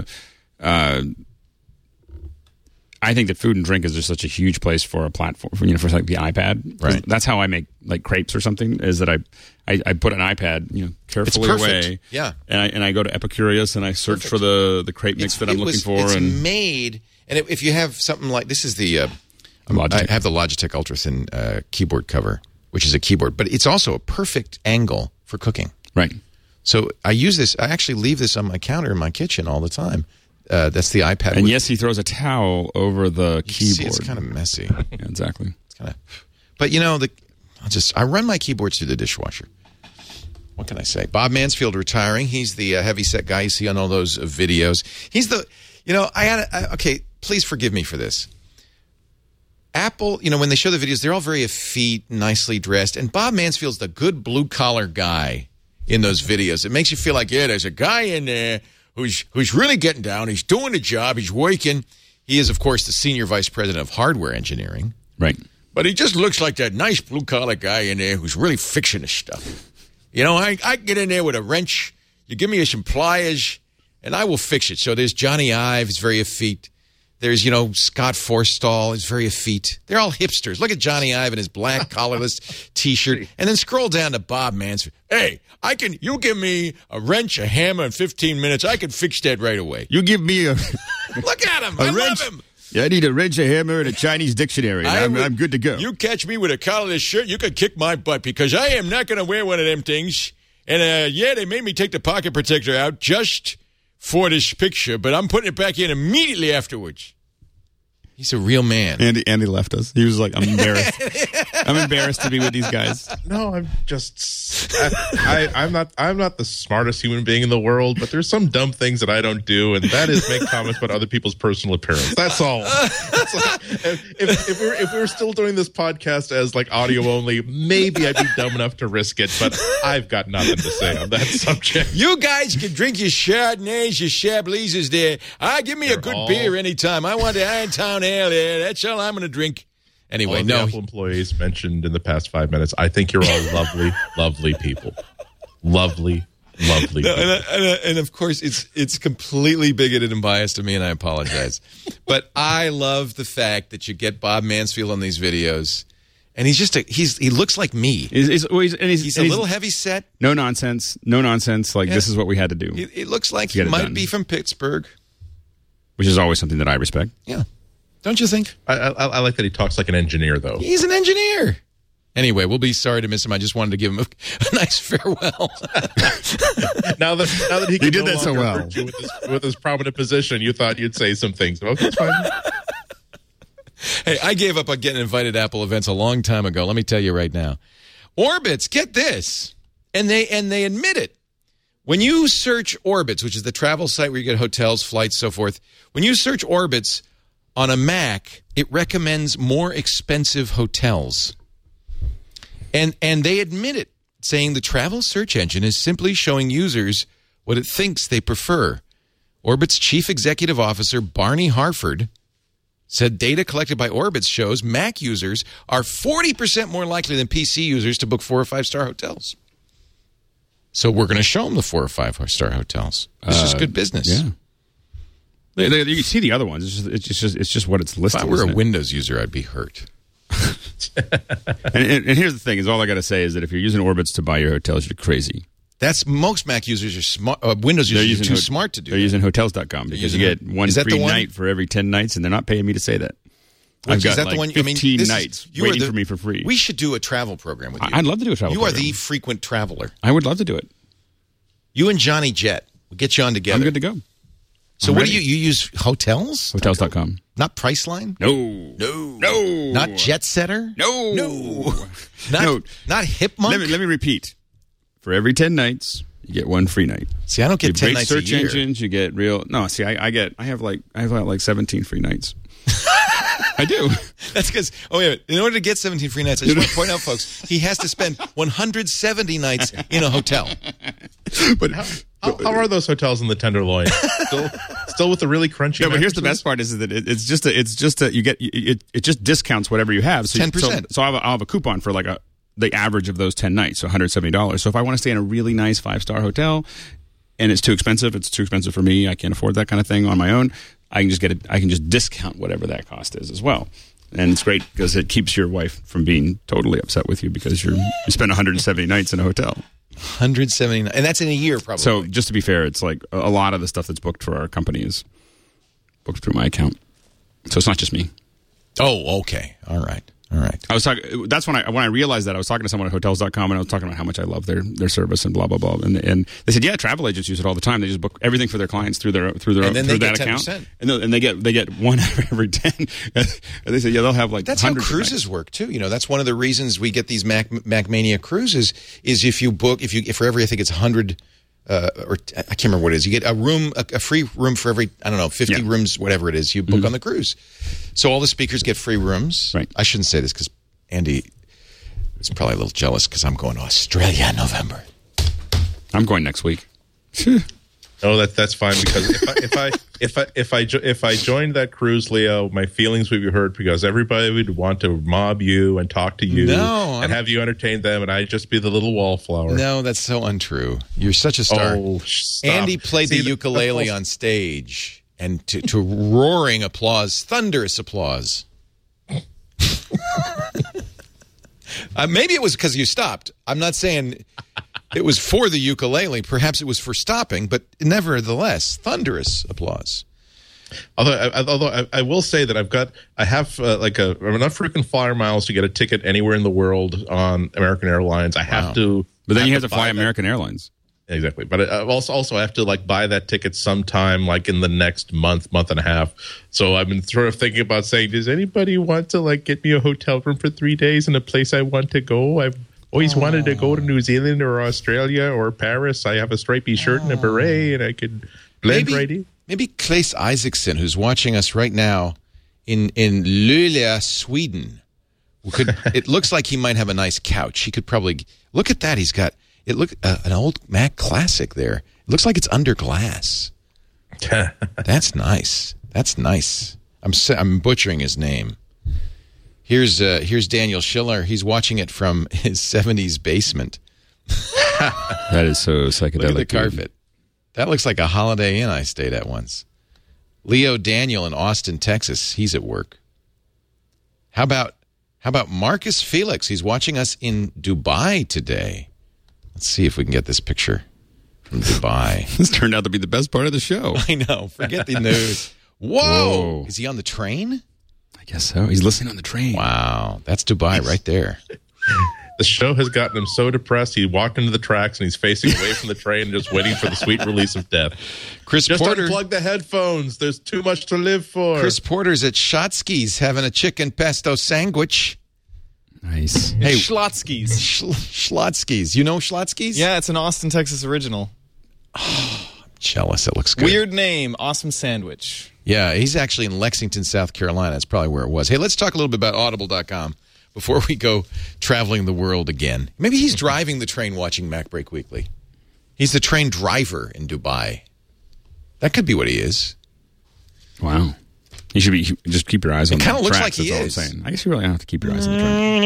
I think that food and drink is just such a huge place for a platform, for like the iPad. Right. That's how I make like crepes or something, is that I put an iPad, carefully away. Yeah. And I go to Epicurious and I search for the crepe mix that I'm looking for. It's made, and if you have something like, this is the, I have the Logitech Ultra Thin keyboard cover, which is a keyboard, but it's also a perfect angle for cooking. Right. So I use this, I actually leave this on my counter in my kitchen all the time. That's the iPad. And yes, he throws a towel over the keyboard. See, it's kind of messy. Yeah, exactly. It's kind of, but I run my keyboards through the dishwasher. What can I say? Bob Mansfield retiring. He's the heavyset guy you see on all those videos. He's the, okay, please forgive me for this. Apple, when they show the videos, they're all very effete, nicely dressed, and Bob Mansfield's the good blue-collar guy in those videos. It makes you feel like, there's a guy in there who's really getting down. He's doing the job. He's working. He is, of course, the senior vice president of hardware engineering. Right. But he just looks like that nice blue-collar guy in there who's really fixing his stuff. I can get in there with a wrench. You give me some pliers, and I will fix it. So there's Johnny Ive. He's very effete. There's, Scott Forstall is very effete. They're all hipsters. Look at Johnny Ive in his black collarless T-shirt. And then scroll down to Bob Mansfield. Hey, you give me a wrench, a hammer in 15 minutes. I can fix that right away. You give me a... Look at him. I love him. Yeah, I need a wrench, a hammer, and a Chinese dictionary. I'm good to go. You catch me with a collarless shirt, you can kick my butt because I am not going to wear one of them things. And, they made me take the pocket protector out just for this picture, but I'm putting it back in immediately afterwards. He's a real man. Andy left us. He was like, I'm embarrassed. I'm embarrassed to be with these guys. No, I'm just I'm not the smartest human being in the world, but there's some dumb things that I don't do, and that is make comments about other people's personal appearance. That's all. If we were still doing this podcast as like audio only, maybe I'd be dumb enough to risk it, but I've got nothing to say on that subject. You guys can drink your Chardonnays, your Chablises there. Give me a good beer anytime. I want the Irontown Ale there. That's all I'm going to drink. Anyway, all the Apple employees mentioned in the past 5 minutes, I think you're all lovely, lovely people. Lovely people. And of course, it's completely bigoted and biased to me, and I apologize. But I love the fact that you get Bob Mansfield on these videos, and he's just he looks like me. He's a little heavy set. No nonsense. Like, this is what we had to do. It looks like he might be from Pittsburgh. Which is always something that I respect. Yeah. Don't you think? I like that he talks like an engineer, though. He's an engineer. Anyway, we'll be sorry to miss him. I just wanted to give him a nice farewell. now that he did that so well with his prominent position, you thought you'd say some things. Okay, it's fine. Hey, I gave up on getting invited to Apple events a long time ago. Let me tell you right now. Orbitz, get this, and they admit it. When you search Orbitz, which is the travel site where you get hotels, flights, so forth, when you search Orbitz on a Mac, it recommends more expensive hotels. And they admit it, saying the travel search engine is simply showing users what it thinks they prefer. Orbitz Chief Executive Officer Barney Harford said data collected by Orbitz shows Mac users are 40% more likely than PC users to book 4 or 5 star hotels. So we're going to show them the 4 or 5 star hotels. It's just good business. Yeah. You can see the other ones. It's just what it's listed. If I were a Windows user, I'd be hurt. and here's the thing: is all I got to say is that if you're using Orbitz to buy your hotels, you're crazy. That's most Mac users are smart. Windows users are too smart to do. They're using Hotels.com because you get one free night for every 10 nights, and they're not paying me to say that. I've got like 15 nights waiting for me for free. We should do a travel program with you. I'd love to do a travel program. You are the frequent traveler. I would love to do it. You and Johnny Jet. We'll get you on together. I'm good to go. So what do you use? Hotels? Hotels.com. Not Priceline? No. Not Jet Setter? No. Not Hipmunk? Let me repeat. For every 10 nights, you get one free night. See, I don't get 10 nights a year. Search engines, you get real. No, see, I have like 17 free nights. I do. That's because, in order to get 17 free nights, I just want to point out, folks, he has to spend 170 nights in a hotel. But how are those hotels in the Tenderloin? Still with the really crunchy. Yeah, but here's the best part: is that it just discounts whatever you have. So 10%. So I'll have a coupon for like the average of those 10 nights, so $170. So if I want to stay in a really nice 5-star hotel, and it's too expensive for me, I can't afford that kind of thing on my own. I can just discount whatever that cost is as well. And it's great because it keeps your wife from being totally upset with you because you spend 170 nights in a hotel. 179, and that's in a year probably. So just to be fair, it's like a lot of the stuff that's booked for our company is booked through my account. So it's not just me. Oh, okay. All right. I was talking. That's when I realized that I was talking to someone at Hotels.com and I was talking about how much I love their service and blah blah blah. And they said, yeah, travel agents use it all the time. They just book everything for their clients through that account. 10%. And they get one every 10. And they said, yeah, they'll have like. That's how cruises work too. That's one of the reasons we get these MacMania cruises is if you book if for every I think it's 100. Or I can't remember what it is. You get a free room for every 50 rooms, whatever it is you book on the cruise. So all the speakers get free rooms. Right. I shouldn't say this because Andy is probably a little jealous because I'm going to Australia in November. I'm going next week. No, that's fine because if I joined that cruise, Leo, my feelings would be hurt because everybody would want to mob you and talk to you and have you entertain them, and I'd just be the little wallflower. No, that's so untrue. You're such a star. Oh, stop. Andy played the ukulele on stage, and to roaring applause, thunderous applause. Maybe it was because you stopped. I'm not saying it was for the ukulele. Perhaps it was for stopping, but nevertheless, thunderous applause. Although I will say that I have enough frequent flyer miles to get a ticket anywhere in the world on American Airlines. I have to, but then you have to fly American Airlines. Exactly, but I also have to buy that ticket sometime in the next month and a half. So I've been sort of thinking about saying, does anybody want to get me a hotel room for 3 days in a place I want to go? I've always wanted to go to New Zealand or Australia or Paris. I have a stripy shirt and a beret, and I could blend right in. Maybe Claes Isaacson, who's watching us right now in Luleå, Sweden. It looks like he might have a nice couch. He could probably look at that. He's got an old Mac Classic there. It looks like it's under glass. That's nice. That's nice. I'm butchering his name. Here's Daniel Schiller. He's watching it from his 70s basement. That is so psychedelic. Look at the carpet. That looks like a Holiday Inn I stayed at once. Leo Daniel in Austin, Texas. He's at work. How about Marcus Felix? He's watching us in Dubai today. Let's see if we can get this picture from Dubai. This turned out to be the best part of the show. I know. Forget the news. Whoa! Is he on the train? I guess so. He's listening on the train. Wow. That's Dubai right there. The show has gotten him so depressed, he walked into the tracks and he's facing away from the train, just waiting for the sweet release of death. Chris Just Porter. unplug the headphones. There's too much to live for. Chris Porter's at Shotsky's having a chicken pesto sandwich. Nice. Hey, Schlotsky's. Schlotsky's. You know Schlotsky's? Yeah, it's an Austin, Texas original. Jealous. It looks good. Weird name. Awesome sandwich. Yeah, he's actually in Lexington, South Carolina. That's probably where it was. Hey, let's talk a little bit about Audible.com before we go traveling the world again. Maybe he's driving the train watching MacBreak Weekly. He's the train driver in Dubai. That could be what he is. Wow. You should be just keep your eyes on. It kind of looks tracks, like he that's is. all I'm saying. I guess you really don't have to keep your eyes on the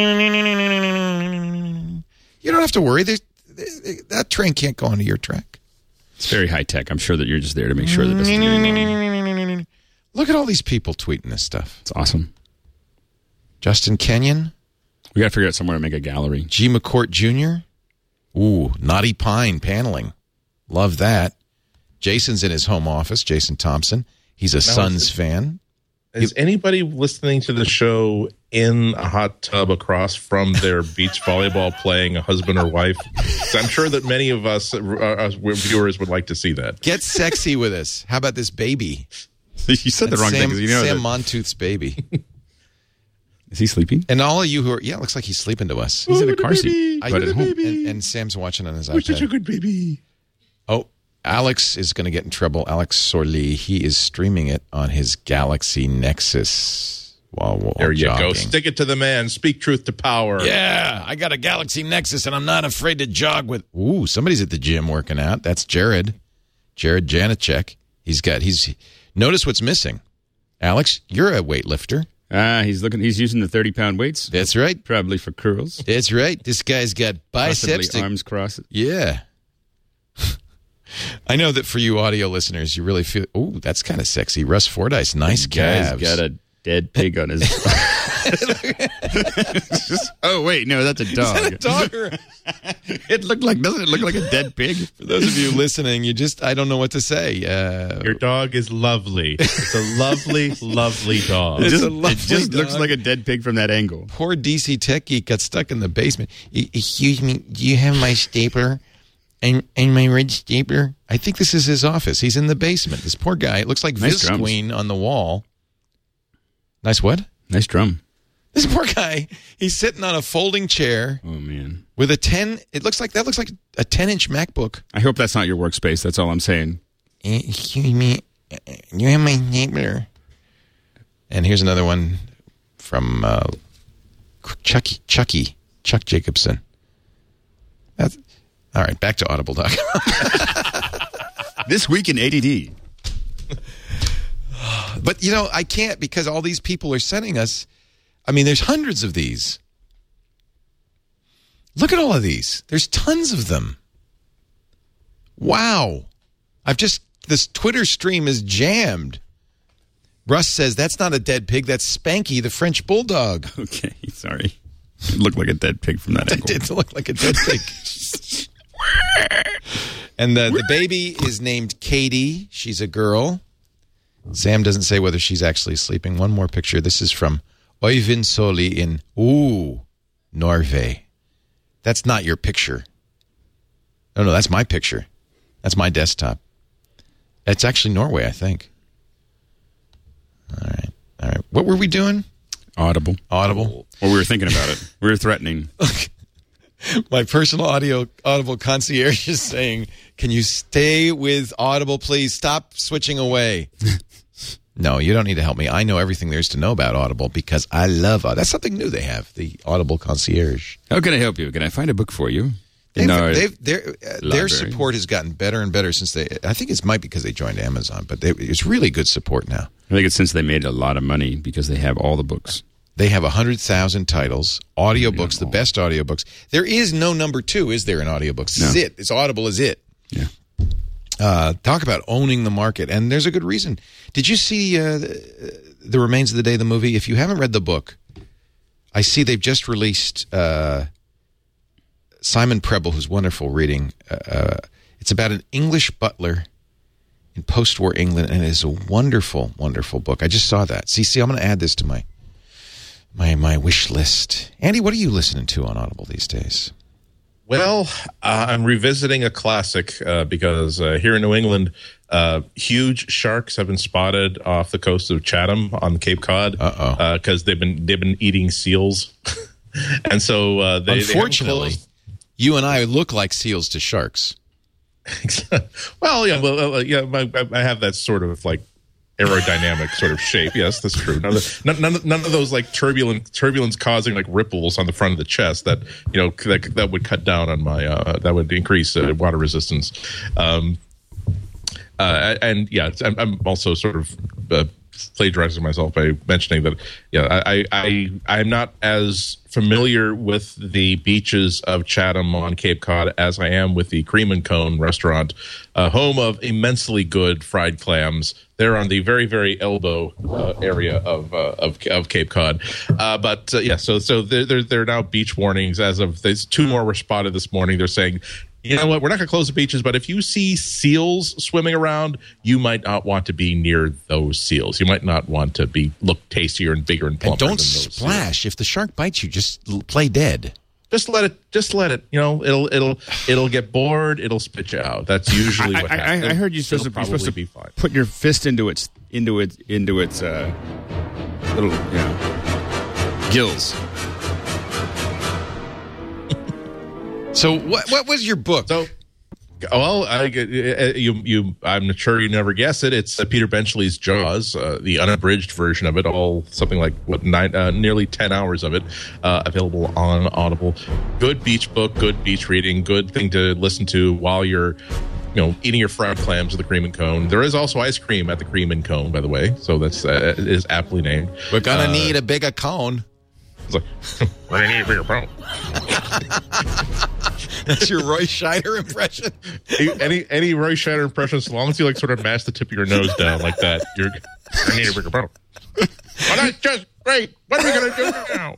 train. You don't have to worry. That train can't go onto your track. It's very high tech. I'm sure that you're just there to make sure that this is getting. Look at all these people tweeting this stuff. It's awesome. Justin Kenyon. We got to figure out somewhere to make a gallery. G. McCourt Jr. Ooh, Naughty Pine paneling. Love that. Jason's in his home office, Jason Thompson. He's a Suns fan. Is anybody listening to the show in a hot tub across from their beach volleyball playing a husband or wife? So I'm sure that many of us viewers would like to see that. Get sexy with us. How about this baby? You said the wrong thing. You know Sam Montooth's baby. Is he sleeping? And all of you who are, it looks like he's sleeping to us. He's in a car seat. But at home. And Sam's watching on his iPad. Such a good baby. Oh, Alex is going to get in trouble. Alex Sorley, he is streaming it on his Galaxy Nexus while there you jogging. go. Stick it to the man. Speak truth to power. Yeah, I got a Galaxy Nexus, and I'm not afraid to jog with. Ooh, somebody's at the gym working out. That's Jared Janicek. He's notice what's missing. Alex, you're a weightlifter. He's using the 30-pound weights. That's right. Probably for curls. That's right. This guy's got biceps. Possibly arms crossed. Yeah. I know that for you audio listeners, you really feel, ooh, that's kind of sexy. Russ Fordyce, nice calves. Guy's got a dead pig on his... Oh, wait, no, that's a dog. Is that a dog or... Doesn't it look like a dead pig? For those of you listening, I don't know what to say. Your dog is lovely. It's a lovely, lovely dog. It just looks like a dead pig from that angle. Poor DC Tech Geek got stuck in the basement. Excuse me, do you have my stapler? And my red stapler? I think this is his office. He's in the basement. This poor guy. It looks like Nice drums. Visqueen on the wall. Nice what? Nice drum. This poor guy, he's sitting on a folding chair. Oh, man. With a 10, that looks like a 10-inch MacBook. I hope that's not your workspace. That's all I'm saying. Excuse me, you have my stapler. And here's another one from Chuck Jacobson. That's all right. Back to Audible.com. This week in ADD. But, I can't because all these people are sending us. I mean, there's hundreds of these. Look at all of these. There's tons of them. Wow. This Twitter stream is jammed. Russ says, that's not a dead pig. That's Spanky, the French bulldog. Okay, sorry. It looked like a dead pig from that angle. It did look like a dead pig. And the baby is named Katie. She's a girl. Sam doesn't say whether she's actually sleeping. One more picture. This is from Øyvind Solli in Norway. That's not your picture. No, that's my picture. That's my desktop. It's actually Norway, I think. All right. What were we doing? Audible. Audible. Well, we were thinking about it. We were threatening. My personal Audible concierge is saying, can you stay with Audible, please? Stop switching away. No, you don't need to help me. I know everything there is to know about Audible because I love Audible. That's something new they have, the Audible concierge. How can I help you? Can I find a book for you? Their support has gotten better and better since I think it might be because they joined Amazon, but it's really good support now. I think it's since they made a lot of money because they have all the books. They have 100,000 titles, audiobooks, the best audiobooks. There is no number two, is there, in audiobooks? No. It's it. It's Audible is it. Yeah. Talk about owning the market. And there's a good reason. Did you see The Remains of the Day, the movie? If you haven't read the book, I see they've just released Simon Preble, who's wonderful reading. It's about an English butler in post-war England, and it is a wonderful, wonderful book. I just saw that. See, I'm going to add this to my my wish list. Andy, what are you listening to on Audible these days? Well, I'm revisiting a classic because here in New England, huge sharks have been spotted off the coast of Chatham on Cape Cod because they've been eating seals, and so they unfortunately, you and I look like seals to sharks. Well, yeah, I have that sort of like aerodynamic sort of shape. Yes, that's true. None of those like turbulence causing like ripples on the front of the chest that that would cut down on my that would increase water resistance. And yeah, I'm also sort of plagiarizing myself by mentioning that I'm not as familiar with the beaches of Chatham on Cape Cod as I am with the Cream and Cone restaurant, home of immensely good fried clams. They're on the very, very elbow area of Cape Cod, So there are now beach warnings. As of there's 2 more were spotted this morning. They're saying, you know what, we're not going to close the beaches, but if you see seals swimming around, you might not want to be near those seals. You might not want to look tastier and bigger and plumper. And don't splash. Seals. If the shark bites you, just play dead. Just let it. It'll get bored. It'll spit you out. That's usually what happens. I heard you're supposed to be fine. Put your fist into its little gills. So what was your book? So, well, I'm sure you never guess it. It's Peter Benchley's Jaws, the unabridged version of it, all something like nearly 10 hours of it, available on Audible. Good beach book, good beach reading, good thing to listen to while you're eating your fried clams with the Cream and Cone. There is also ice cream at the Cream and Cone, by the way, so that's it is aptly named. We're gonna need a bigger cone. It's like, we're gonna need a bigger cone. That's your Roy Scheider impression. Any Roy Scheider impression, as long as you sort of mash the tip of your nose down like that, you're I need a bigger bottle. Well, that's just great. What are we gonna do now?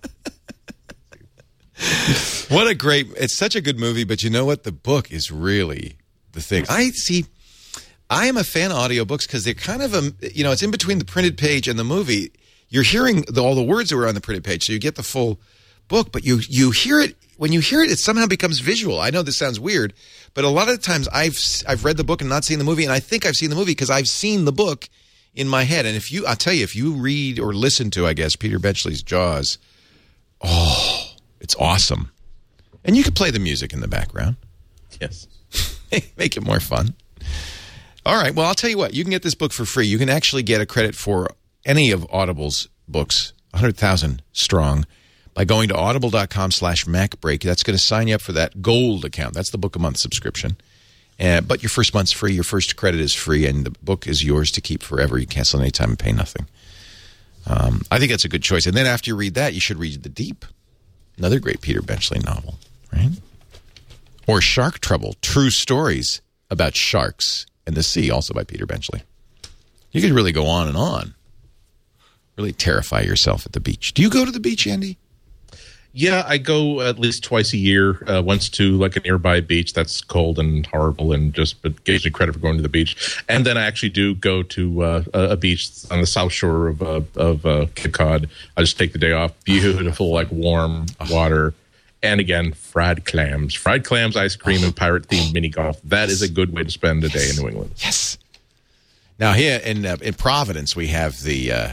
It's such a good movie, but you know what? The book is really the thing. I am a fan of audiobooks because they're kind of it's in between the printed page and the movie. You're hearing all the words that were on the printed page, so you get the full book, but you hear it. When you hear it, it somehow becomes visual. I know this sounds weird, but a lot of the times I've read the book and not seen the movie, and I think I've seen the movie because I've seen the book in my head. And I'll tell you, if you read or listen to, I guess, Peter Benchley's Jaws, it's awesome. And you could play the music in the background. Yes. Make it more fun. All right, well, I'll tell you what. You can get this book for free. You can actually get a credit for any of Audible's books, 100,000 strong, by going to audible.com/MacBreak. That's going to sign you up for that gold account. That's the book a month subscription. But your first month's free. Your first credit is free, and the book is yours to keep forever. You cancel anytime and pay nothing. I think that's a good choice. And then after you read that, you should read The Deep, another great Peter Benchley novel, right? Or Shark Trouble, True Stories About Sharks and the Sea, also by Peter Benchley. You could really go on and on. Really terrify yourself at the beach. Do you go to the beach, Andy? Yeah, I go at least twice a year, once to like a nearby beach that's cold and horrible, and but gives me credit for going to the beach. And then I actually do go to a beach on the south shore of Cape Cod. I just take the day off. Beautiful, like warm water. And again, fried clams, ice cream, and pirate-themed mini golf. That is a good way to spend a day in New England. Yes. Now here in Providence, we have the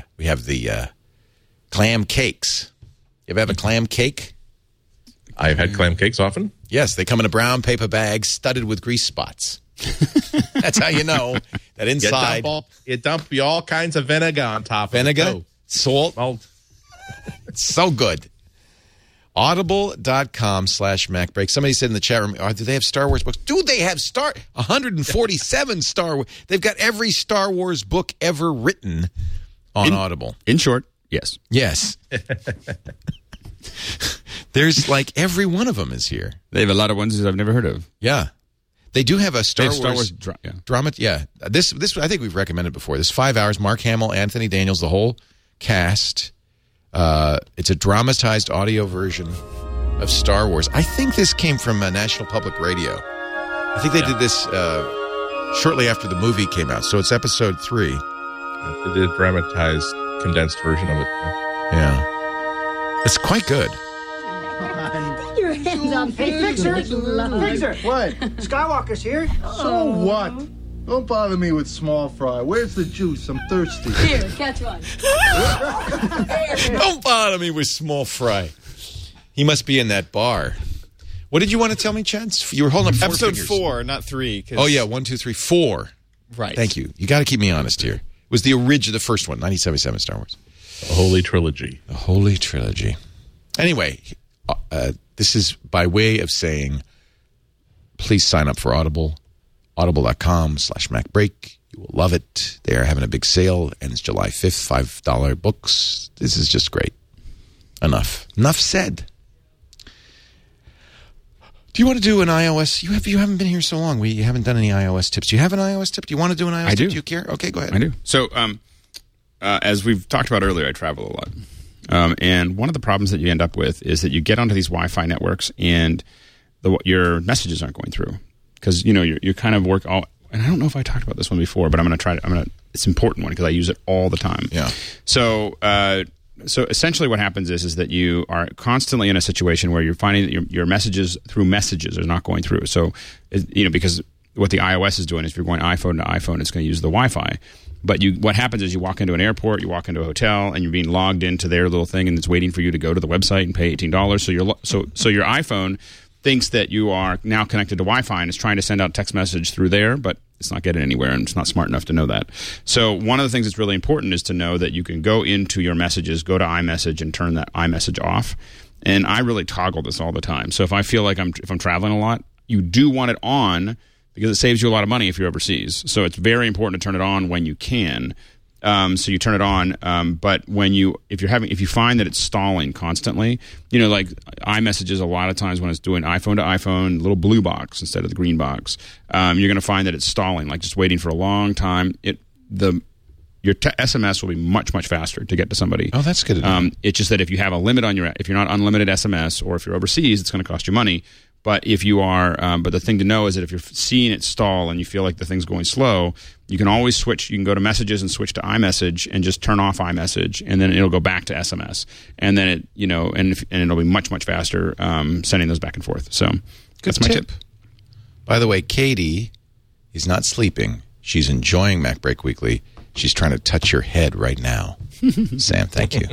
clam cakes. You ever have a clam cake? I've had clam cakes often. Yes, they come in a brown paper bag studded with grease spots. That's how you know that inside. You dump all kinds of vinegar on top of it. Vinegar, salt. It's so good. Audible.com/MacBreak. Somebody said in the chat room, do they have Star Wars books? Do they have 147 Star Wars? They've got every Star Wars book ever written on Audible. In short, yes. Yes. There's like every one of them is here. They have a lot of ones that I've never heard of. Yeah. They do have a Star Wars drama. Yeah. This I think we've recommended before. This 5 hours, Mark Hamill, Anthony Daniels, the whole cast. It's a dramatized audio version of Star Wars. I think this came from National Public Radio. I think they did this shortly after the movie came out. So it's episode 3. They did a dramatized, condensed version of it. Yeah. It's quite good. Your hands on me. Hey, Fixer! Fixer! What? Skywalker's here. So what? Don't bother me with small fry. Where's the juice? I'm thirsty. Here, catch one. Don't bother me with small fry. He must be in that bar. What did you want to tell me, Chad? You were holding up 4 Episode fingers. 4, not 3. Oh, yeah, 1, 2, 3, 4. Right. Thank you. You got to keep me honest here. It was the the first one, 1977 Star Wars. The Holy Trilogy. The Holy Trilogy. Anyway, this is by way of saying, please sign up for Audible. Audible.com/MacBreak. You will love it. They are having a big sale, and it's July 5th, $5 books. This is just great. Enough said. Do you want to do an iOS? You haven't been here so long. We haven't done any iOS tips. Do you have an iOS tip? Do you want to do an iOS tip? Do you care? Okay, go ahead. I do. So, as we've talked about earlier, I travel a lot. And one of the problems that you end up with is that you get onto these Wi-Fi networks and your messages aren't going through. Because, you kind of work all... And I don't know if I talked about this one before, but I'm going to try to... It's an important one because I use it all the time. Yeah. So essentially what happens is that you are constantly in a situation where you're finding that your messages through messages are not going through. So, because what the iOS is doing is if you're going iPhone to iPhone, it's going to use the Wi-Fi. But what happens is you walk into an airport, you walk into a hotel, and you're being logged into their little thing, and it's waiting for you to go to the website and pay $18. So your iPhone thinks that you are now connected to Wi-Fi and is trying to send out text message through there, but it's not getting anywhere, and it's not smart enough to know that. So one of the things that's really important is to know that you can go into your messages, go to iMessage, and turn that iMessage off. And I really toggle this all the time. So if I feel like if I'm traveling a lot, you do want it on because it saves you a lot of money if you're overseas. So it's very important to turn it on when you can. So you turn it on, but if you find that it's stalling constantly, like iMessages a lot of times when it's doing iPhone to iPhone, little blue box instead of the green box, you're going to find that it's stalling, like just waiting for a long time. Your SMS will be much, much faster to get to somebody. Oh, that's good. It's just that if you have a limit if you're not unlimited SMS, or if you're overseas, it's going to cost you money. But if you are, but the thing to know is that if you're seeing it stall and you feel like the thing's going slow, you can always switch. You can go to messages and switch to iMessage and just turn off iMessage, and then it'll go back to SMS, and then and it'll be much, much faster sending those back and forth. So that's my tip. By the way, Katie is not sleeping. She's enjoying MacBreak Weekly. She's trying to touch your head right now. Sam, thank you.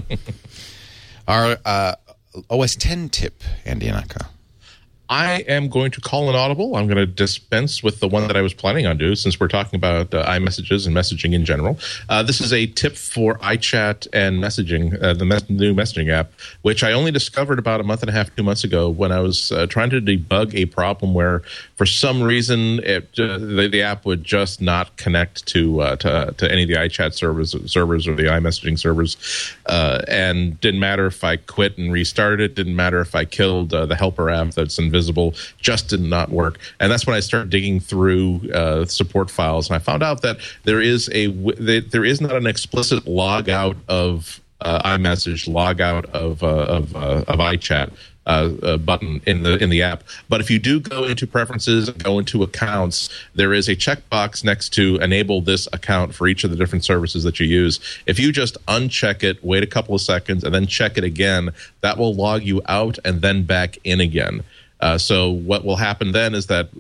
Our OS 10 tip, Andy Anaka. I am going to call an audible. I'm going to dispense with the one that I was planning on doing since we're talking about iMessages and messaging in general. This is a tip for iChat and messaging, the new messaging app, which I only discovered about a month and a half, 2 months ago when I was trying to debug a problem where for some reason the app would just not connect to any of the iChat servers or the iMessaging servers. And didn't matter if I quit and restarted it, didn't matter if I killed the helper app that's invisible, just did not work. And that's when I started digging through support files, and I found out that there is not an explicit log out of iMessage, log out of iChat button in the app. But if you do go into preferences and go into accounts, there is a checkbox next to enable this account for each of the different services that you use. If you just uncheck it, wait a couple of seconds, and then check it again, that will log you out and then back in again. So what will happen then is that,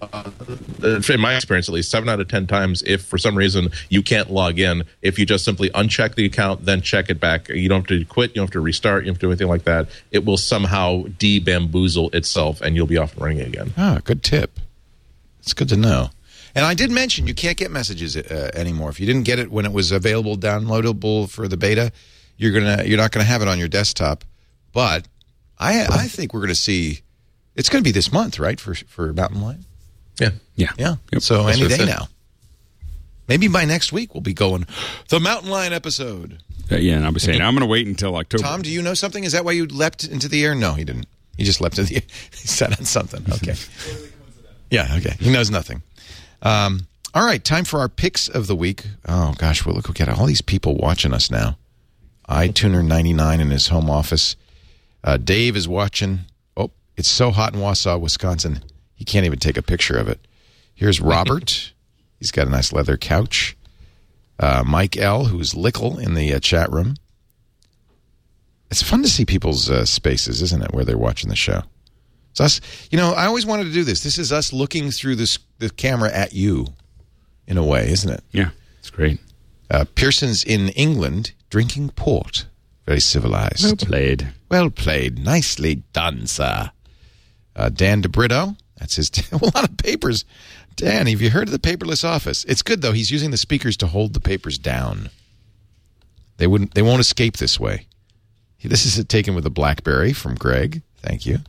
in my experience at least, 7 out of 10 times, if for some reason you can't log in, if you just simply uncheck the account, then check it back, you don't have to quit, you don't have to restart, you don't have to do anything like that, it will somehow de-bamboozle itself and you'll be off and running again. Ah, good tip. It's good to know. And I did mention you can't get messages anymore. If you didn't get it when it was available, downloadable for the beta, you're not gonna have it on your desktop. But I think we're gonna see. It's going to be this month, right, for Mountain Lion? Yeah. Yep. So any day now. Maybe by next week we'll be going, the Mountain Lion episode. Yeah, and I was saying, I'm going to wait until October. Tom, do you know something? Is that why you leapt into the air? No, he didn't. He just leapt into the air. He sat on something. Okay. Yeah, okay. He knows nothing. All right, time for our picks of the week. Oh, gosh, well, look at all these people watching us now. iTuner99 in his home office. Dave is watching. It's so hot in Wausau, Wisconsin, he can't even take a picture of it. Here's Robert. He's got a nice leather couch. Mike L., who's Lickle in the chat room. It's fun to see people's spaces, isn't it, where they're watching the show. It's us. I always wanted to do this. This is us looking through the camera at you, in a way, isn't it? Yeah, it's great. Pearson's in England drinking port. Very civilized. Well played. Well played. Nicely done, sir. Dan DeBrito. That's his. A lot of papers. Dan, have you heard of the paperless office? It's good, though. He's using the speakers to hold the papers down. They won't escape this way. This is taken with a BlackBerry from Greg. Thank you.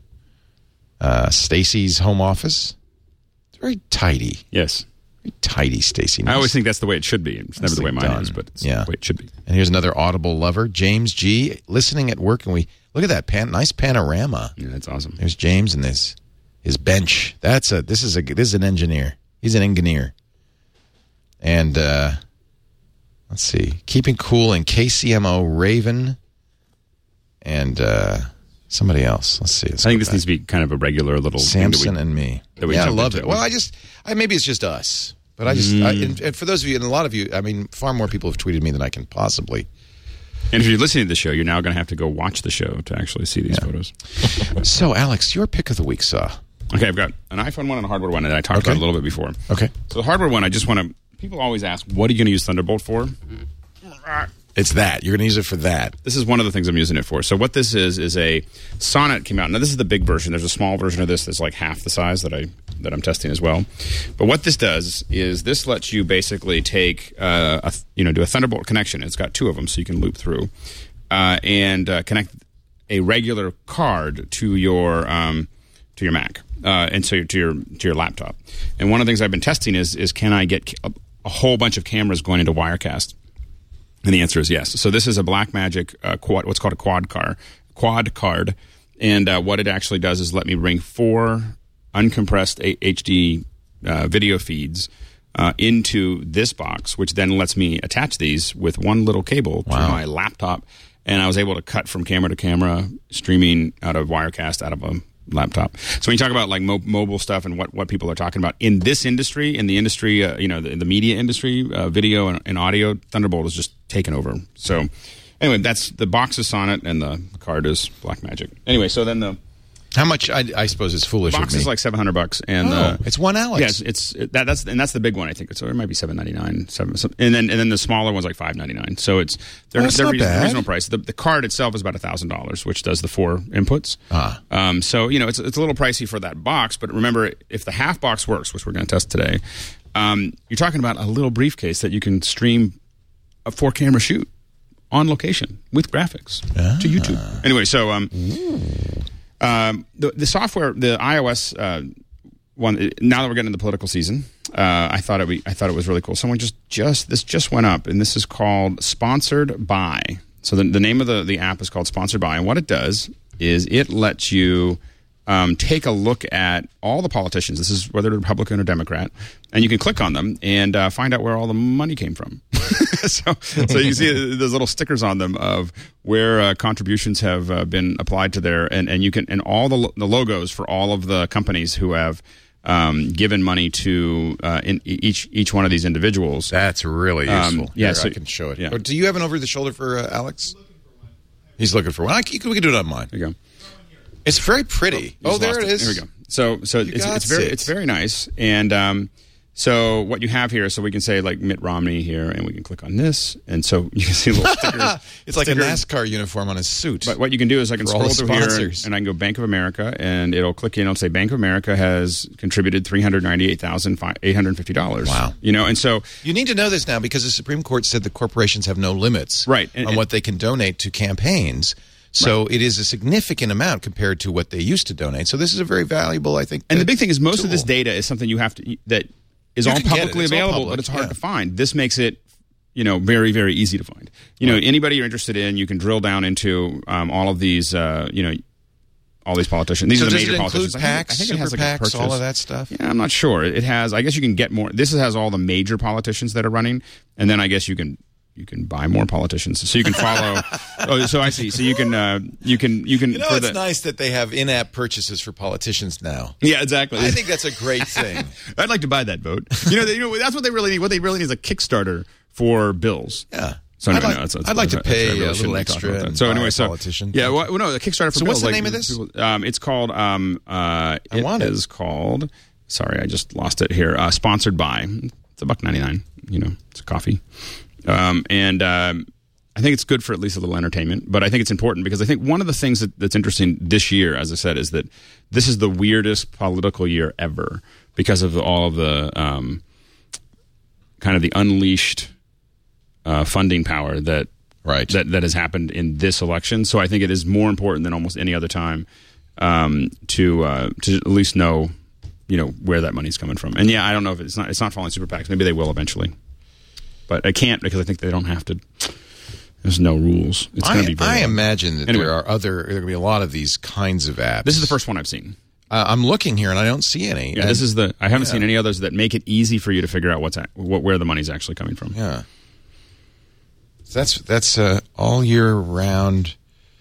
Stacy's home office. It's very tidy. Yes. Very tidy, Stacy. I always think that's the way it should be. It's never the way mine is, but it's the way it should be. And here's another Audible lover, James G, listening at work, and we look at that nice panorama. Yeah, that's awesome. There's James and his bench. This is an engineer. He's an engineer. And let's see, keeping cool in KCMO Raven, and somebody else. Let's see. I think this needs to be kind of a regular little Samson and me. I love it. Well, maybe it's just us, but and for those of you, and a lot of you, I mean, far more people have tweeted me than I can possibly. And if you're listening to the show, you're now going to have to go watch the show to actually see these photos. So, Alex, your pick of the week, sir. Okay, I've got an iPhone one and a hardware one that I talked about a little bit before. Okay. So the hardware one, I just want to. People always ask, what are you going to use Thunderbolt for? It's that. You're going to use it for that. This is one of the things I'm using it for. So what this is a Sonnet came out. Now, this is the big version. There's a small version of this that's like half the size that I'm testing as well. But what this does is this lets you basically take, do a Thunderbolt connection. It's got two of them, so you can loop through, and connect a regular card to your Mac, and so to your laptop. And one of the things I've been testing is can I get a whole bunch of cameras going into Wirecast? And the answer is yes. So this is a Blackmagic what's called a quad card, and what it actually does is let me bring 4 uncompressed HD video feeds into this box, which then lets me attach these with one little cable to my laptop, and I was able to cut from camera to camera, streaming out of Wirecast out of a laptop. So when you talk about like mobile stuff and what people are talking about in this industry, in the industry, the media industry, video and audio, Thunderbolt is just taken over. So anyway, that's the box is Sonnet and the card is Blackmagic. Anyway, so then how much? I suppose it's foolish. The box is like $700, and it's one Alex. Yeah, that's the big one. I think so. It might be $799, and then the smaller one's like $599. So they're reasonable price. The card itself is about $1,000, which does the 4 inputs. So it's a little pricey for that box. But remember, if the half box works, which we're going to test today, you're talking about a little briefcase that you can stream a 4-camera shoot on location with graphics to YouTube. Anyway, so. The software, the iOS one. Now that we're getting into the political season, I thought it was really cool. Someone this just went up, and this is called Sponsored By. So the name of the app is called Sponsored By, and what it does is it lets you take a look at all the politicians. This is whether they're Republican or Democrat, and you can click on them and find out where all the money came from. so you can see those little stickers on them of where contributions have been applied to there, and you can all the logos for all of the companies who have given money to in each one of these individuals. That's really useful. Yeah, so I can show it. Yeah. Or do you have an over the shoulder for Alex? He's looking for one. We can do it on mine. There you go. It's very pretty. There it is. There we go. So it's very nice. And so what you have here, so we can say like Mitt Romney here, and we can click on this, and so you can see little stickers. It's like a NASCAR uniform on his suit. But what you can do is I can scroll through here, and I can go Bank of America, and it'll click in. It'll say Bank of America has contributed $398,850. Wow. And so you need to know this now because the Supreme Court said the corporations have no limits on what they can donate to campaigns. So it is a significant amount compared to what they used to donate. So this is a very valuable, I think. And the big thing is most of this data is something you have to that is all publicly available, but it's hard to find. This makes it, very, very easy to find. Anybody you're interested in, you can drill down into all of these, all these politicians. These are the major politicians. PACs, I think it has like a purchase. all of that stuff. Yeah, I'm not sure. It has. I guess you can get more. This has all the major politicians that are running, and then I guess you can buy more politicians, so you can follow. So I see. So you can. It's nice that they have in-app purchases for politicians now. Yeah, exactly. I think that's a great thing. I'd like to buy that vote. That's what they really need. What they really need is a Kickstarter for bills. Yeah. So anyway, I'd like to pay a little extra. So anyway, politician. Yeah, well, no, the Kickstarter for So Bill. what's the name of this? It's called. It is called. Sorry, I just lost it here. Sponsored by. It's $1.99. You know, it's a coffee. I think it's good for at least a little entertainment, but I think it's important because I think one of the things that's interesting this year, as I said, is that this is the weirdest political year ever because of all of the kind of the unleashed funding power that has happened in this election. So I think it is more important than almost any other time to at least know, where that money's coming from. And yeah, I don't know if it's not falling super PACs. Maybe they will eventually, but I can't because I think they don't have to. There's no rules. It's going to be. I imagine that there are there going to be a lot of these kinds of apps. This is the first one I've seen. I'm looking here and I don't see any. Yeah, I haven't seen any others that make it easy for you to figure out where the money's actually coming from. Yeah, that's all year round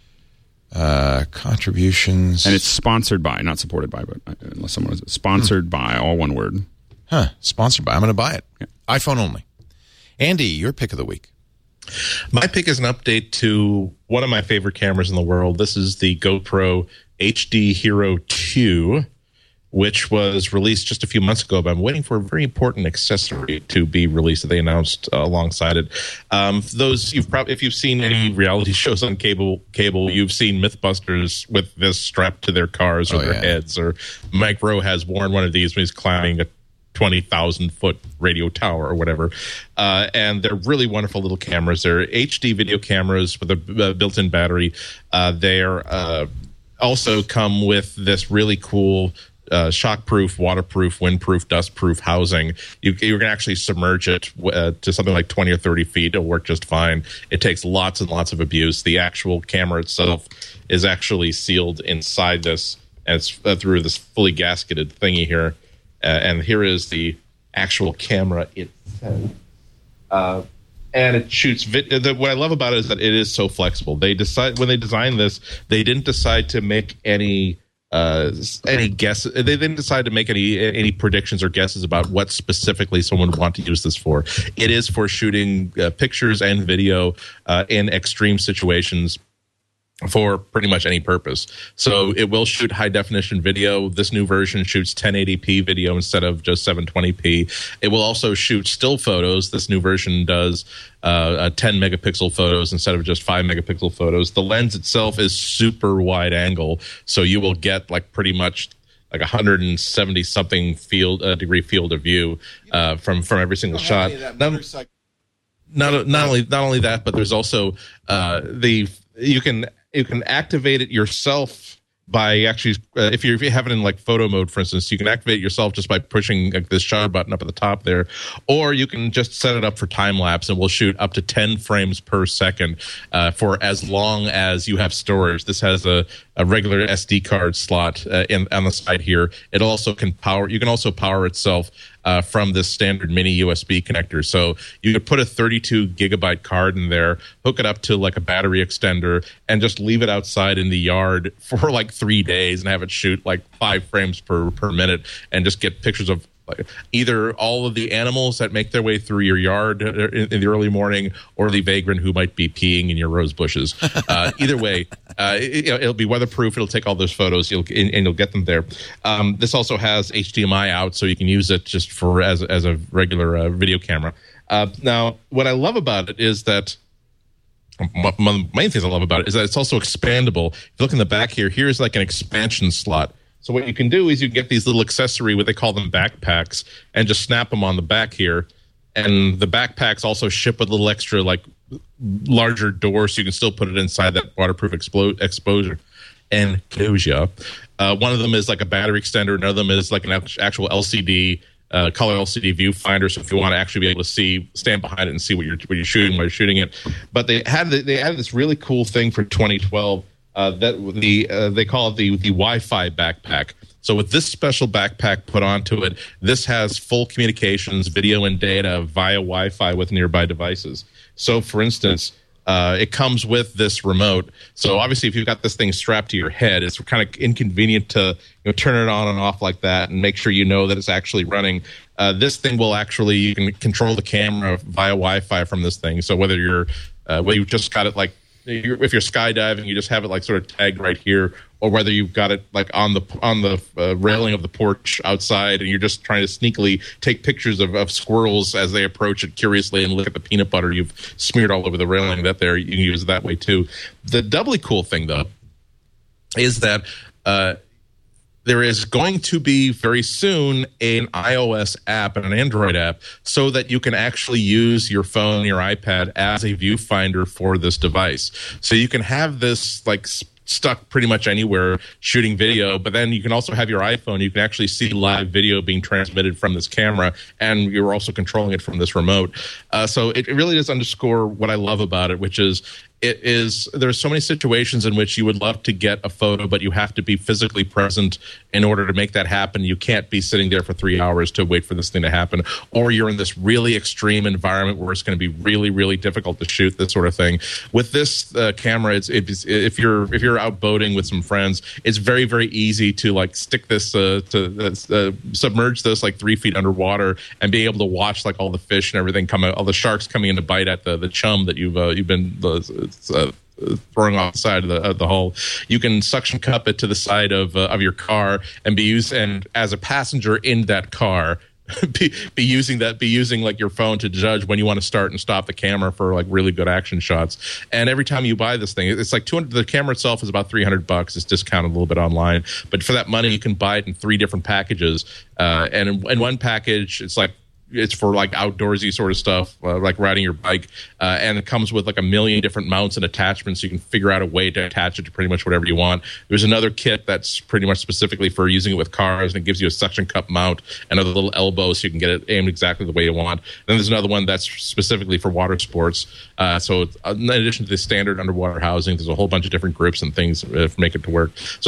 contributions, and it's sponsored by, not supported by, but unless someone is sponsored by, all one word. Sponsored by. I'm going to buy it. Yeah. iPhone only. Andy, your pick of the week. My pick is an update to one of my favorite cameras in the world. This is the GoPro HD Hero 2, which was released just a few months ago, but I'm waiting for a very important accessory to be released that they announced alongside it. If you've seen any reality shows on cable, you've seen Mythbusters with this strapped to their cars or their heads, or Mike Rowe has worn one of these when he's climbing a 20,000-foot radio tower or whatever. And they're really wonderful little cameras. They're HD video cameras with a built-in battery. They're also come with this really cool shockproof, waterproof, windproof, dustproof housing. You can actually submerge it to something like 20 or 30 feet. It'll work just fine. It takes lots and lots of abuse. The actual camera itself is actually sealed inside this, and it's through this fully gasketed thingy here. And here is the actual camera itself. And it shoots what I love about it is that it is so flexible. When they designed this, they didn't decide to make any guess. They didn't decide to make any predictions or guesses about what specifically someone would want to use this for. It is for shooting pictures and video in extreme situations, for pretty much any purpose. So it will shoot high definition video. This new version shoots 1080p video instead of just 720p. It will also shoot still photos. This new version does 10 megapixel photos instead of just 5 megapixel photos. The lens itself is super wide angle, so you will get pretty much 170 something degree field of view from every single shot. Not only that, but there's also you can activate it yourself by actually, if you have it in photo mode, for instance, you can activate it yourself just by pushing this shutter button up at the top there, or you can just set it up for time lapse, and we'll shoot up to 10 frames per second for as long as you have storage. This has a regular SD card slot on the side here. It also you can also power itself from this standard mini USB connector. So you could put a 32 gigabyte card in there, hook it up to a battery extender, and just leave it outside in the yard for 3 days and have it shoot 5 frames per minute, and just get pictures of either all of the animals that make their way through your yard in the early morning, or the vagrant who might be peeing in your rose bushes. Either way, it'll be weatherproof. It'll take all those photos, and you'll get them there. This also has HDMI out, so you can use it just as a regular video camera. Now, what I love about it is that one of the main things I love about it is that it's also expandable. If you look in the back here, here's an expansion slot. So what you can do is you can get these little accessory, what they call them backpacks, and just snap them on the back here. And the backpacks also ship with a little extra, larger door, so you can still put it inside that waterproof exposure enclosure. One of them is a battery extender. Another of them is an actual LCD, color LCD viewfinder. So if you want to actually be able to stand behind it and see what you're shooting while you're shooting it. But they had this really cool thing for 2012. They call it the Wi-Fi backpack. So with this special backpack put onto it, this has full communications, video and data via Wi-Fi with nearby devices. So for instance, It comes with this remote. So obviously, if you've got this thing strapped to your head, it's kind of inconvenient to turn it on and off like that and make sure you know that it's actually running. This thing will actually, you can control the camera via Wi-Fi from this thing. So whether you've just got it like, if you're skydiving, you just have it like sort of tagged right here, or whether you've got it like on the railing of the porch outside, and you're just trying to sneakily take pictures of squirrels as they approach it curiously and look at the peanut butter you've smeared all over the railing. You can use it that way too. The doubly cool thing though is that there is going to be very soon an iOS app and an Android app so that you can actually use your phone, your iPad as a viewfinder for this device. So you can have this like stuck pretty much anywhere shooting video, but then you can also have your iPhone. You can actually see live video being transmitted from this camera, and you're also controlling it from this remote. So it really does underscore what I love about it, which is there's so many situations in which you would love to get a photo, but you have to be physically present in order to make that happen. You can't be sitting there for 3 hours to wait for this thing to happen, or you're in this really extreme environment where it's going to be really, really difficult to shoot this sort of thing. With this camera, if you're out boating with some friends, it's very, very easy to like stick this submerge this like 3 feet underwater and be able to watch like all the fish and everything come out, all the sharks coming in to bite at the chum that you've been throwing off the side of the hull. You can suction cup it to the side of your car and and as a passenger in that car, be using like your phone to judge when you want to start and stop the camera for like really good action shots. And every time you buy this thing, it's like $200. The camera itself is about $300. It's discounted a little bit online, but for that money, you can buy it in 3 different packages. And in one package, it's for like outdoorsy sort of stuff, like riding your bike, and it comes with like 1 million different mounts and attachments. So you can figure out a way to attach it to pretty much whatever you want. There's another kit that's pretty much specifically for using it with cars, and it gives you a suction cup mount and a little elbow so you can get it aimed exactly the way you want. Then there's another one that's specifically for water sports. So in addition to the standard underwater housing, there's a whole bunch of different grips and things to make it to work. So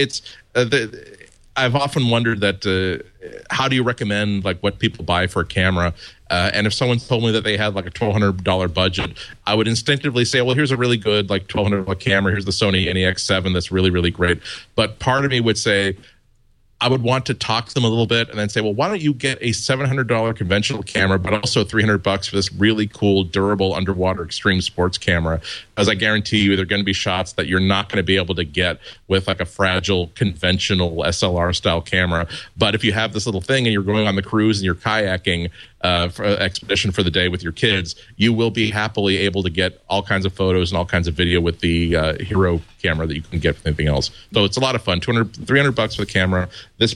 I've often wondered that how do you recommend like what people buy for a camera? And if someone told me that they had like a $1,200 budget, I would instinctively say, well, here's a really good like $1,200 camera. Here's the Sony NEX7 that's really, really great. But part of me would say, I would want to talk to them a little bit and then say, well, why don't you get a $700 conventional camera, but also $300 for this really cool, durable underwater extreme sports camera? As I guarantee you, there are going to be shots that you're not going to be able to get with like a fragile, conventional SLR style camera. But if you have this little thing and you're going on the cruise and you're kayaking for an expedition for the day with your kids, you will be happily able to get all kinds of photos and all kinds of video with the Hero camera that you can get with anything else. So it's a lot of fun. $300 for the camera. This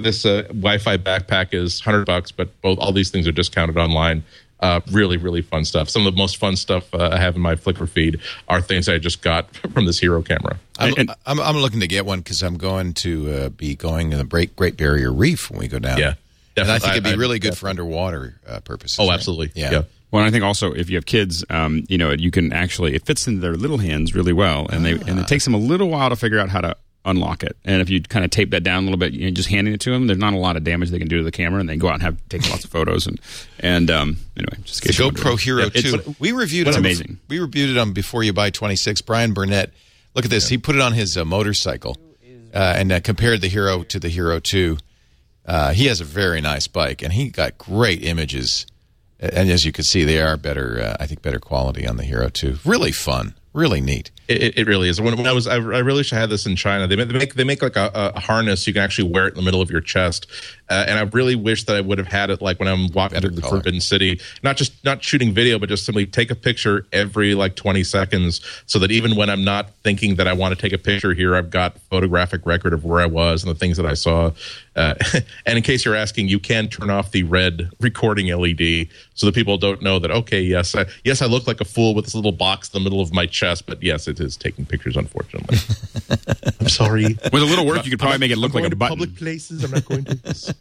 Wi-Fi backpack is $100, but all these things are discounted online. Really, really fun stuff. Some of the most fun stuff I have in my Flickr feed are things I just got from this Hero camera. I'm looking to get one because I'm going to be going to the Great Barrier Reef when we go down. Yeah. And I think it'd be really good for underwater purposes. Oh, right? absolutely. Yeah. Well, I think also if you have kids, you can actually, it fits into their little hands really well, and it takes them a little while to figure out how to unlock it. And if you kind of tape that down a little bit, just handing it to them, there's not a lot of damage they can do to the camera, and they go out and take lots of photos. And anyway, just the GoPro Hero 2. We reviewed it. Amazing. We reviewed it on Before You Buy 26. Brian Burnett, look at this. He put it on his motorcycle and compared the Hero to the Hero 2. He has a very nice bike, and he got great images. And as you can see, they are better, I think, better quality on the Hero 2. Really fun. Really neat. It really is. When I really wish I had this in China. They make like a harness you can actually wear it in the middle of your chest. And I really wish that I would have had it like when I'm walking through the Forbidden City, not shooting video, but just simply take a picture every like 20 seconds, so that even when I'm not thinking that I want to take a picture here, I've got photographic record of where I was and the things that I saw. And in case you're asking, you can turn off the red recording LED so that people don't know that, okay, yes, I look like a fool with this little box in the middle of my chest, but yes, it is taking pictures, unfortunately. I'm sorry. With a little work, you could probably make it look like a button. Public places, I'm not going to.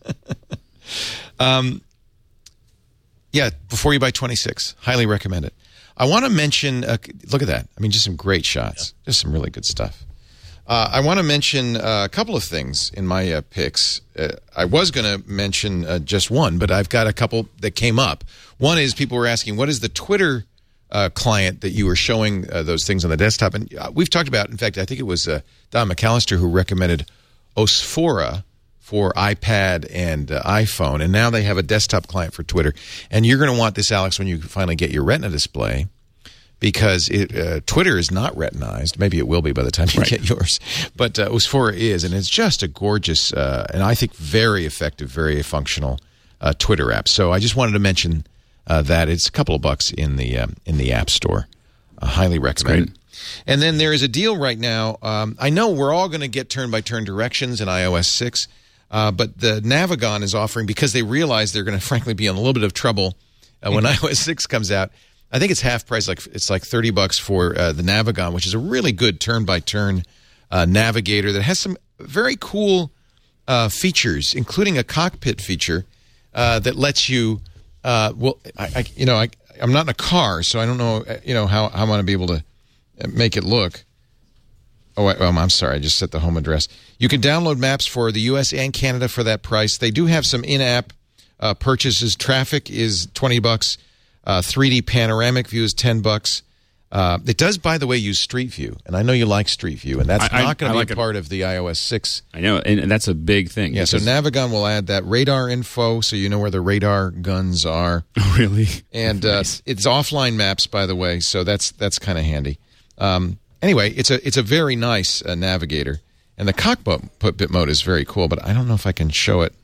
Yeah, Before You Buy 26. Highly recommend it. I want to mention, look at that. I mean, just some great shots. Yeah. Just some really good stuff. I want to mention a couple of things in my picks. I was going to mention just one, but I've got a couple that came up. One is people were asking, what is the Twitter client that you were showing those things on the desktop. And we've talked about, in fact, I think it was Don McAllister who recommended Osphora for iPad and iPhone. And now they have a desktop client for Twitter. And you're going to want this, Alex, when you finally get your Retina display, because Twitter is not retinized. Maybe it will be by the time you get yours. But Osphora is, and it's just a gorgeous and I think very effective, very functional Twitter app. So I just wanted to mention that it's a couple of bucks in the App Store. Highly recommend it. And then there is a deal right now. I know we're all going to get turn-by-turn directions in iOS 6, but the Navigon is offering, because they realize they're going to frankly be in a little bit of trouble when iOS 6 comes out. I think it's half price. It's like $30 for the Navigon, which is a really good turn-by-turn navigator that has some very cool features, including a cockpit feature that lets you. I'm not in a car, so I don't know. How I'm going to be able to make it look. Oh, I'm sorry. I just set the home address. You can download maps for the U.S. and Canada for that price. They do have some in-app purchases. Traffic is $20. 3D panoramic view is $10. It does, by the way, use Street View, and I know you like Street View, and that's not going to be a part of the iOS 6. I know, and that's a big thing. Yeah, so Navigon will add that radar info, so you know where the radar guns are. Oh, really? And nice. It's offline maps, by the way, so that's kind of handy. Anyway, it's a very nice navigator, and the cockpit mode is very cool, but I don't know if I can show it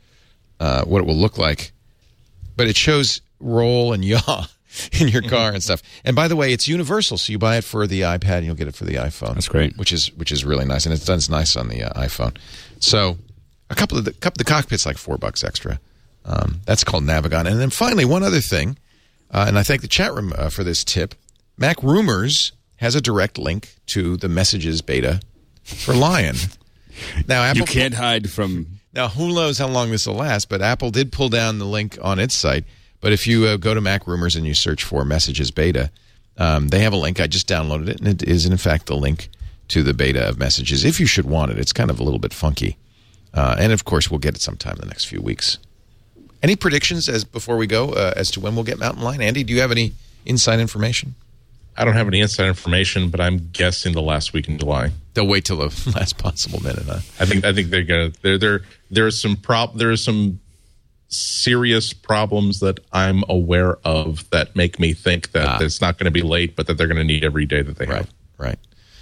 what it will look like. But it shows roll and yaw in your car and stuff. And by the way, it's universal, so you buy it for the iPad and you'll get it for the iPhone. That's great. Which is really nice, and it's done nice on the iPhone. So a couple of the cockpit's like $4 extra. That's called Navigon. And then finally, one other thing, and I thank the chat room for this tip. Mac Rumors has a direct link to the Messages beta for Lion. Now, Apple, you can't hide from. Now, who knows how long this will last, but Apple did pull down the link on its site. But if you go to Mac Rumors and you search for Messages Beta, they have a link. I just downloaded it, and it is, in fact, the link to the beta of Messages, if you should want it. It's kind of a little bit funky. And, of course, we'll get it sometime in the next few weeks. Any predictions before we go as to when we'll get Mountain Lion? Andy, do you have any inside information? I don't have any inside information, but I'm guessing the last week in July. They'll wait till the last possible minute, huh? I think they're gonna. There's some serious problems that I'm aware of that make me think that it's not going to be late, but that they're going to need every day that they have. Right.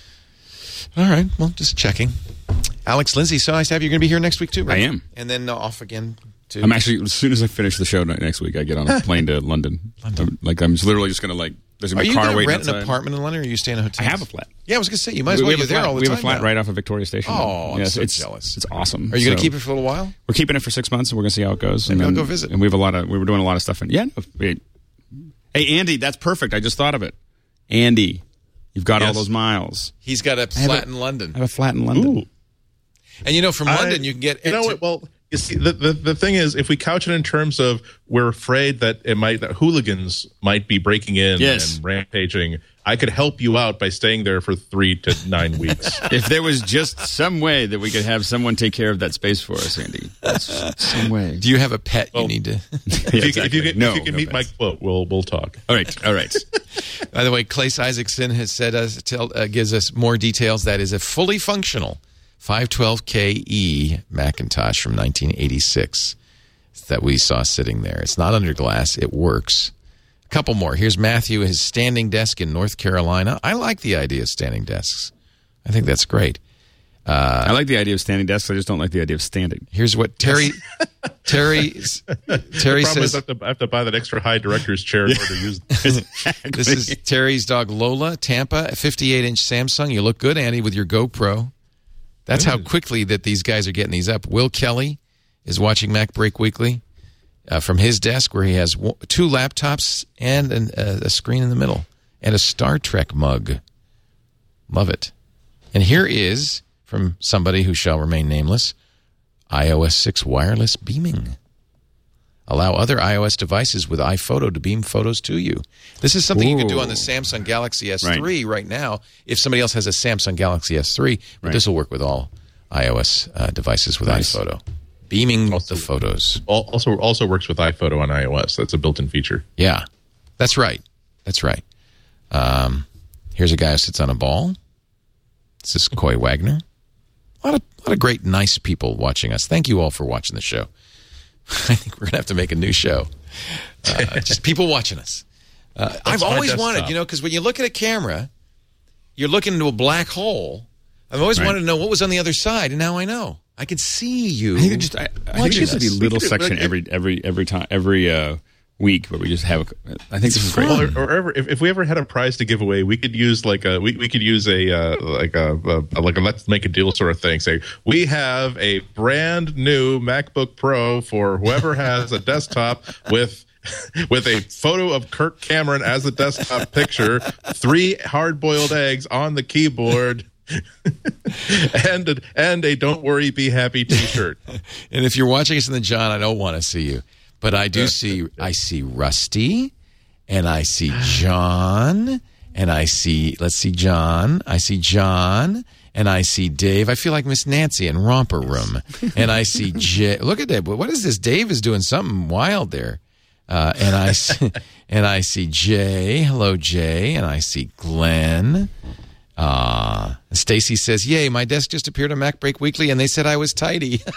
All right. Well, just checking. Alex Lindsay, so nice to have you. You're going to be here next week too, right? I am. And then off again. I'm actually, as soon as I finish the show next week, I get on a plane to London. I'm literally just going to there's going to be a car waiting outside. Are you going to rent an apartment in London, or are you staying in a hotel? I have a flat. Yeah, I was going to say, you might as well be there all the time. We have a flat right off of Victoria Station. Oh, I'm so jealous. It's awesome. Are you going to keep it for a little while? We're keeping it for 6 months, and we're going to see how it goes. Maybe I'll go visit. And we were doing a lot of stuff. Hey, Andy, that's perfect. I just thought of it. Andy, you've got all those miles. He's got a flat in London. I have a flat in London. Ooh. And from London, you can get... You see, the thing is, if we couch it in terms of we're afraid that hooligans might be breaking in and rampaging, I could help you out by staying there for 3 to 9 weeks. If there was just some way that we could have someone take care of that space for us, Andy. Some way. Do you have a pet you need to... If you can meet my quote, we'll talk. All right. By the way, Clace Isaacson has said gives us more details. That is a fully functional 512KE Macintosh from 1986 that we saw sitting there. It's not under glass. It works. A couple more. Here's Matthew, his standing desk in North Carolina. I like the idea of standing desks. I think that's great. I like the idea of standing desks. I just don't like the idea of standing. Here's what Terry says. Is I have to buy that extra high director's chair in order to use this. This is Terry's dog Lola, Tampa, a 58-inch Samsung. You look good, Andy, with your GoPro. That's how quickly that these guys are getting these up. Will Kelly is watching Mac Break Weekly from his desk, where he has 2 laptops and a screen in the middle and a Star Trek mug. Love it. And here is, from somebody who shall remain nameless, iOS 6 wireless beaming. Allow other iOS devices with iPhoto to beam photos to you. This is something you can do on the Samsung Galaxy S3 right now if somebody else has a Samsung Galaxy S3. But this will work with all iOS devices with iPhoto. Beaming the photos. Also works with iPhoto on iOS. That's a built-in feature. Yeah, that's right. Here's a guy who sits on a ball. This is Coy Wagner. A lot of great, nice people watching us. Thank you all for watching the show. I think we're going to have to make a new show. Just people watching us. I've always wanted, because when you look at a camera, you're looking into a black hole. I've always wanted to know what was on the other side, and now I know. I can see you. I think there should be a little section every time, every week where we just have. I think this is great. Or if we ever had a prize to give away, we could use we could use a let's make a deal sort of thing. Say we have a brand new MacBook Pro for whoever has a desktop with a photo of Kirk Cameron as the desktop picture, 3 hard-boiled eggs on the keyboard. and a "Don't Worry, Be Happy" T-shirt. And if you're watching us in the John, I don't want to see you, but I do see. I see Rusty, and I see John, and I see. Let's see, John. I see John, and I see Dave. I feel like Miss Nancy in Romper Room, and I see Jay. Look at that! What is this? Dave is doing something wild there. And I see Jay. Hello, Jay, and I see Glenn. Stacy says, "Yay, my desk just appeared on Mac Break Weekly, and they said I was tidy." Hey,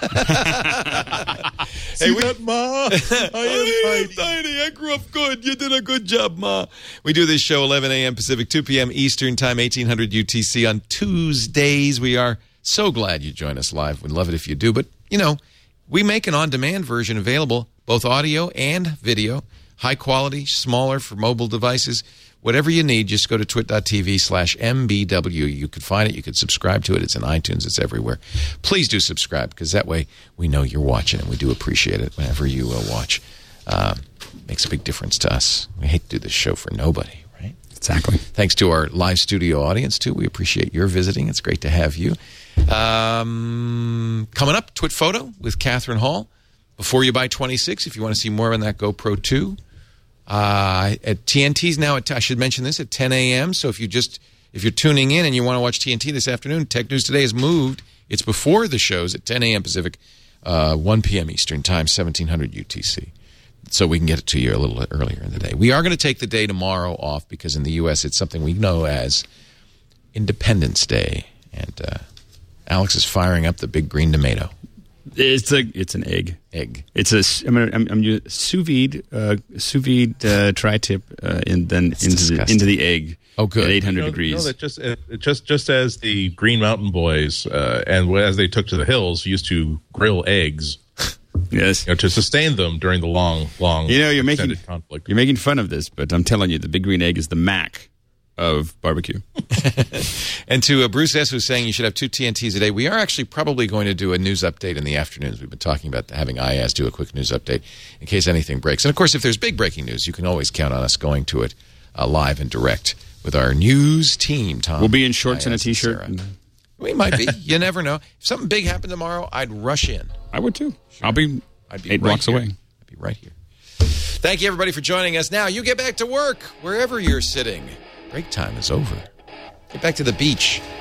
Ma? I am tidy. I grew up good. You did a good job, Ma. We do this show 11 a.m. Pacific, 2 p.m. Eastern Time, 1800 UTC on Tuesdays. We are so glad you join us live. We'd love it if you do. But, we make an on-demand version available, both audio and video, high quality, smaller for mobile devices. Whatever you need, just go to twit.tv/MBW. You can find it. You can subscribe to it. It's in iTunes. It's everywhere. Please do subscribe, because that way we know you're watching, and we do appreciate it whenever you watch. Makes a big difference to us. We hate to do this show for nobody, right? Exactly. Thanks to our live studio audience, too. We appreciate your visiting. It's great to have you. Coming up, Twit Photo with Catherine Hall. Before you buy 26, if you want to see more on that GoPro 2. At TNT's now, I should mention this, at 10 a.m. So if you're tuning in and you want to watch TNT this afternoon, Tech News Today has moved. It's before the shows at 10 a.m. Pacific, 1 p.m. Eastern Time, 1700 UTC. So we can get it to you a little earlier in the day. We are going to take the day tomorrow off because in the U.S. it's something we know as Independence Day. And Alex is firing up the big green tomato. It's an egg. It's I'm using sous vide tri-tip and then into the egg. Oh, good. At 800 degrees. That just as the Green Mountain Boys and as they took to the hills used to grill eggs. Yes, to sustain them during the long you're making conflict. You're making fun of this, but I'm telling you, the big green egg is the Mac of barbecue. And to Bruce S., who's saying you should have 2 TNTs a day, we are actually probably going to do a news update in the afternoons. We've been talking about having IAS do a quick news update in case anything breaks. And, of course, if there's big breaking news, you can always count on us going to it live and direct with our news team, Tom. We'll be in shorts and a T-shirt. We might be. You never know. If something big happened tomorrow, I'd rush in. I would, too. Sure. I'd be 8 blocks away. I'd be right here. Thank you, everybody, for joining us. Now, you get back to work wherever you're sitting. Break time is over. Get back to the beach.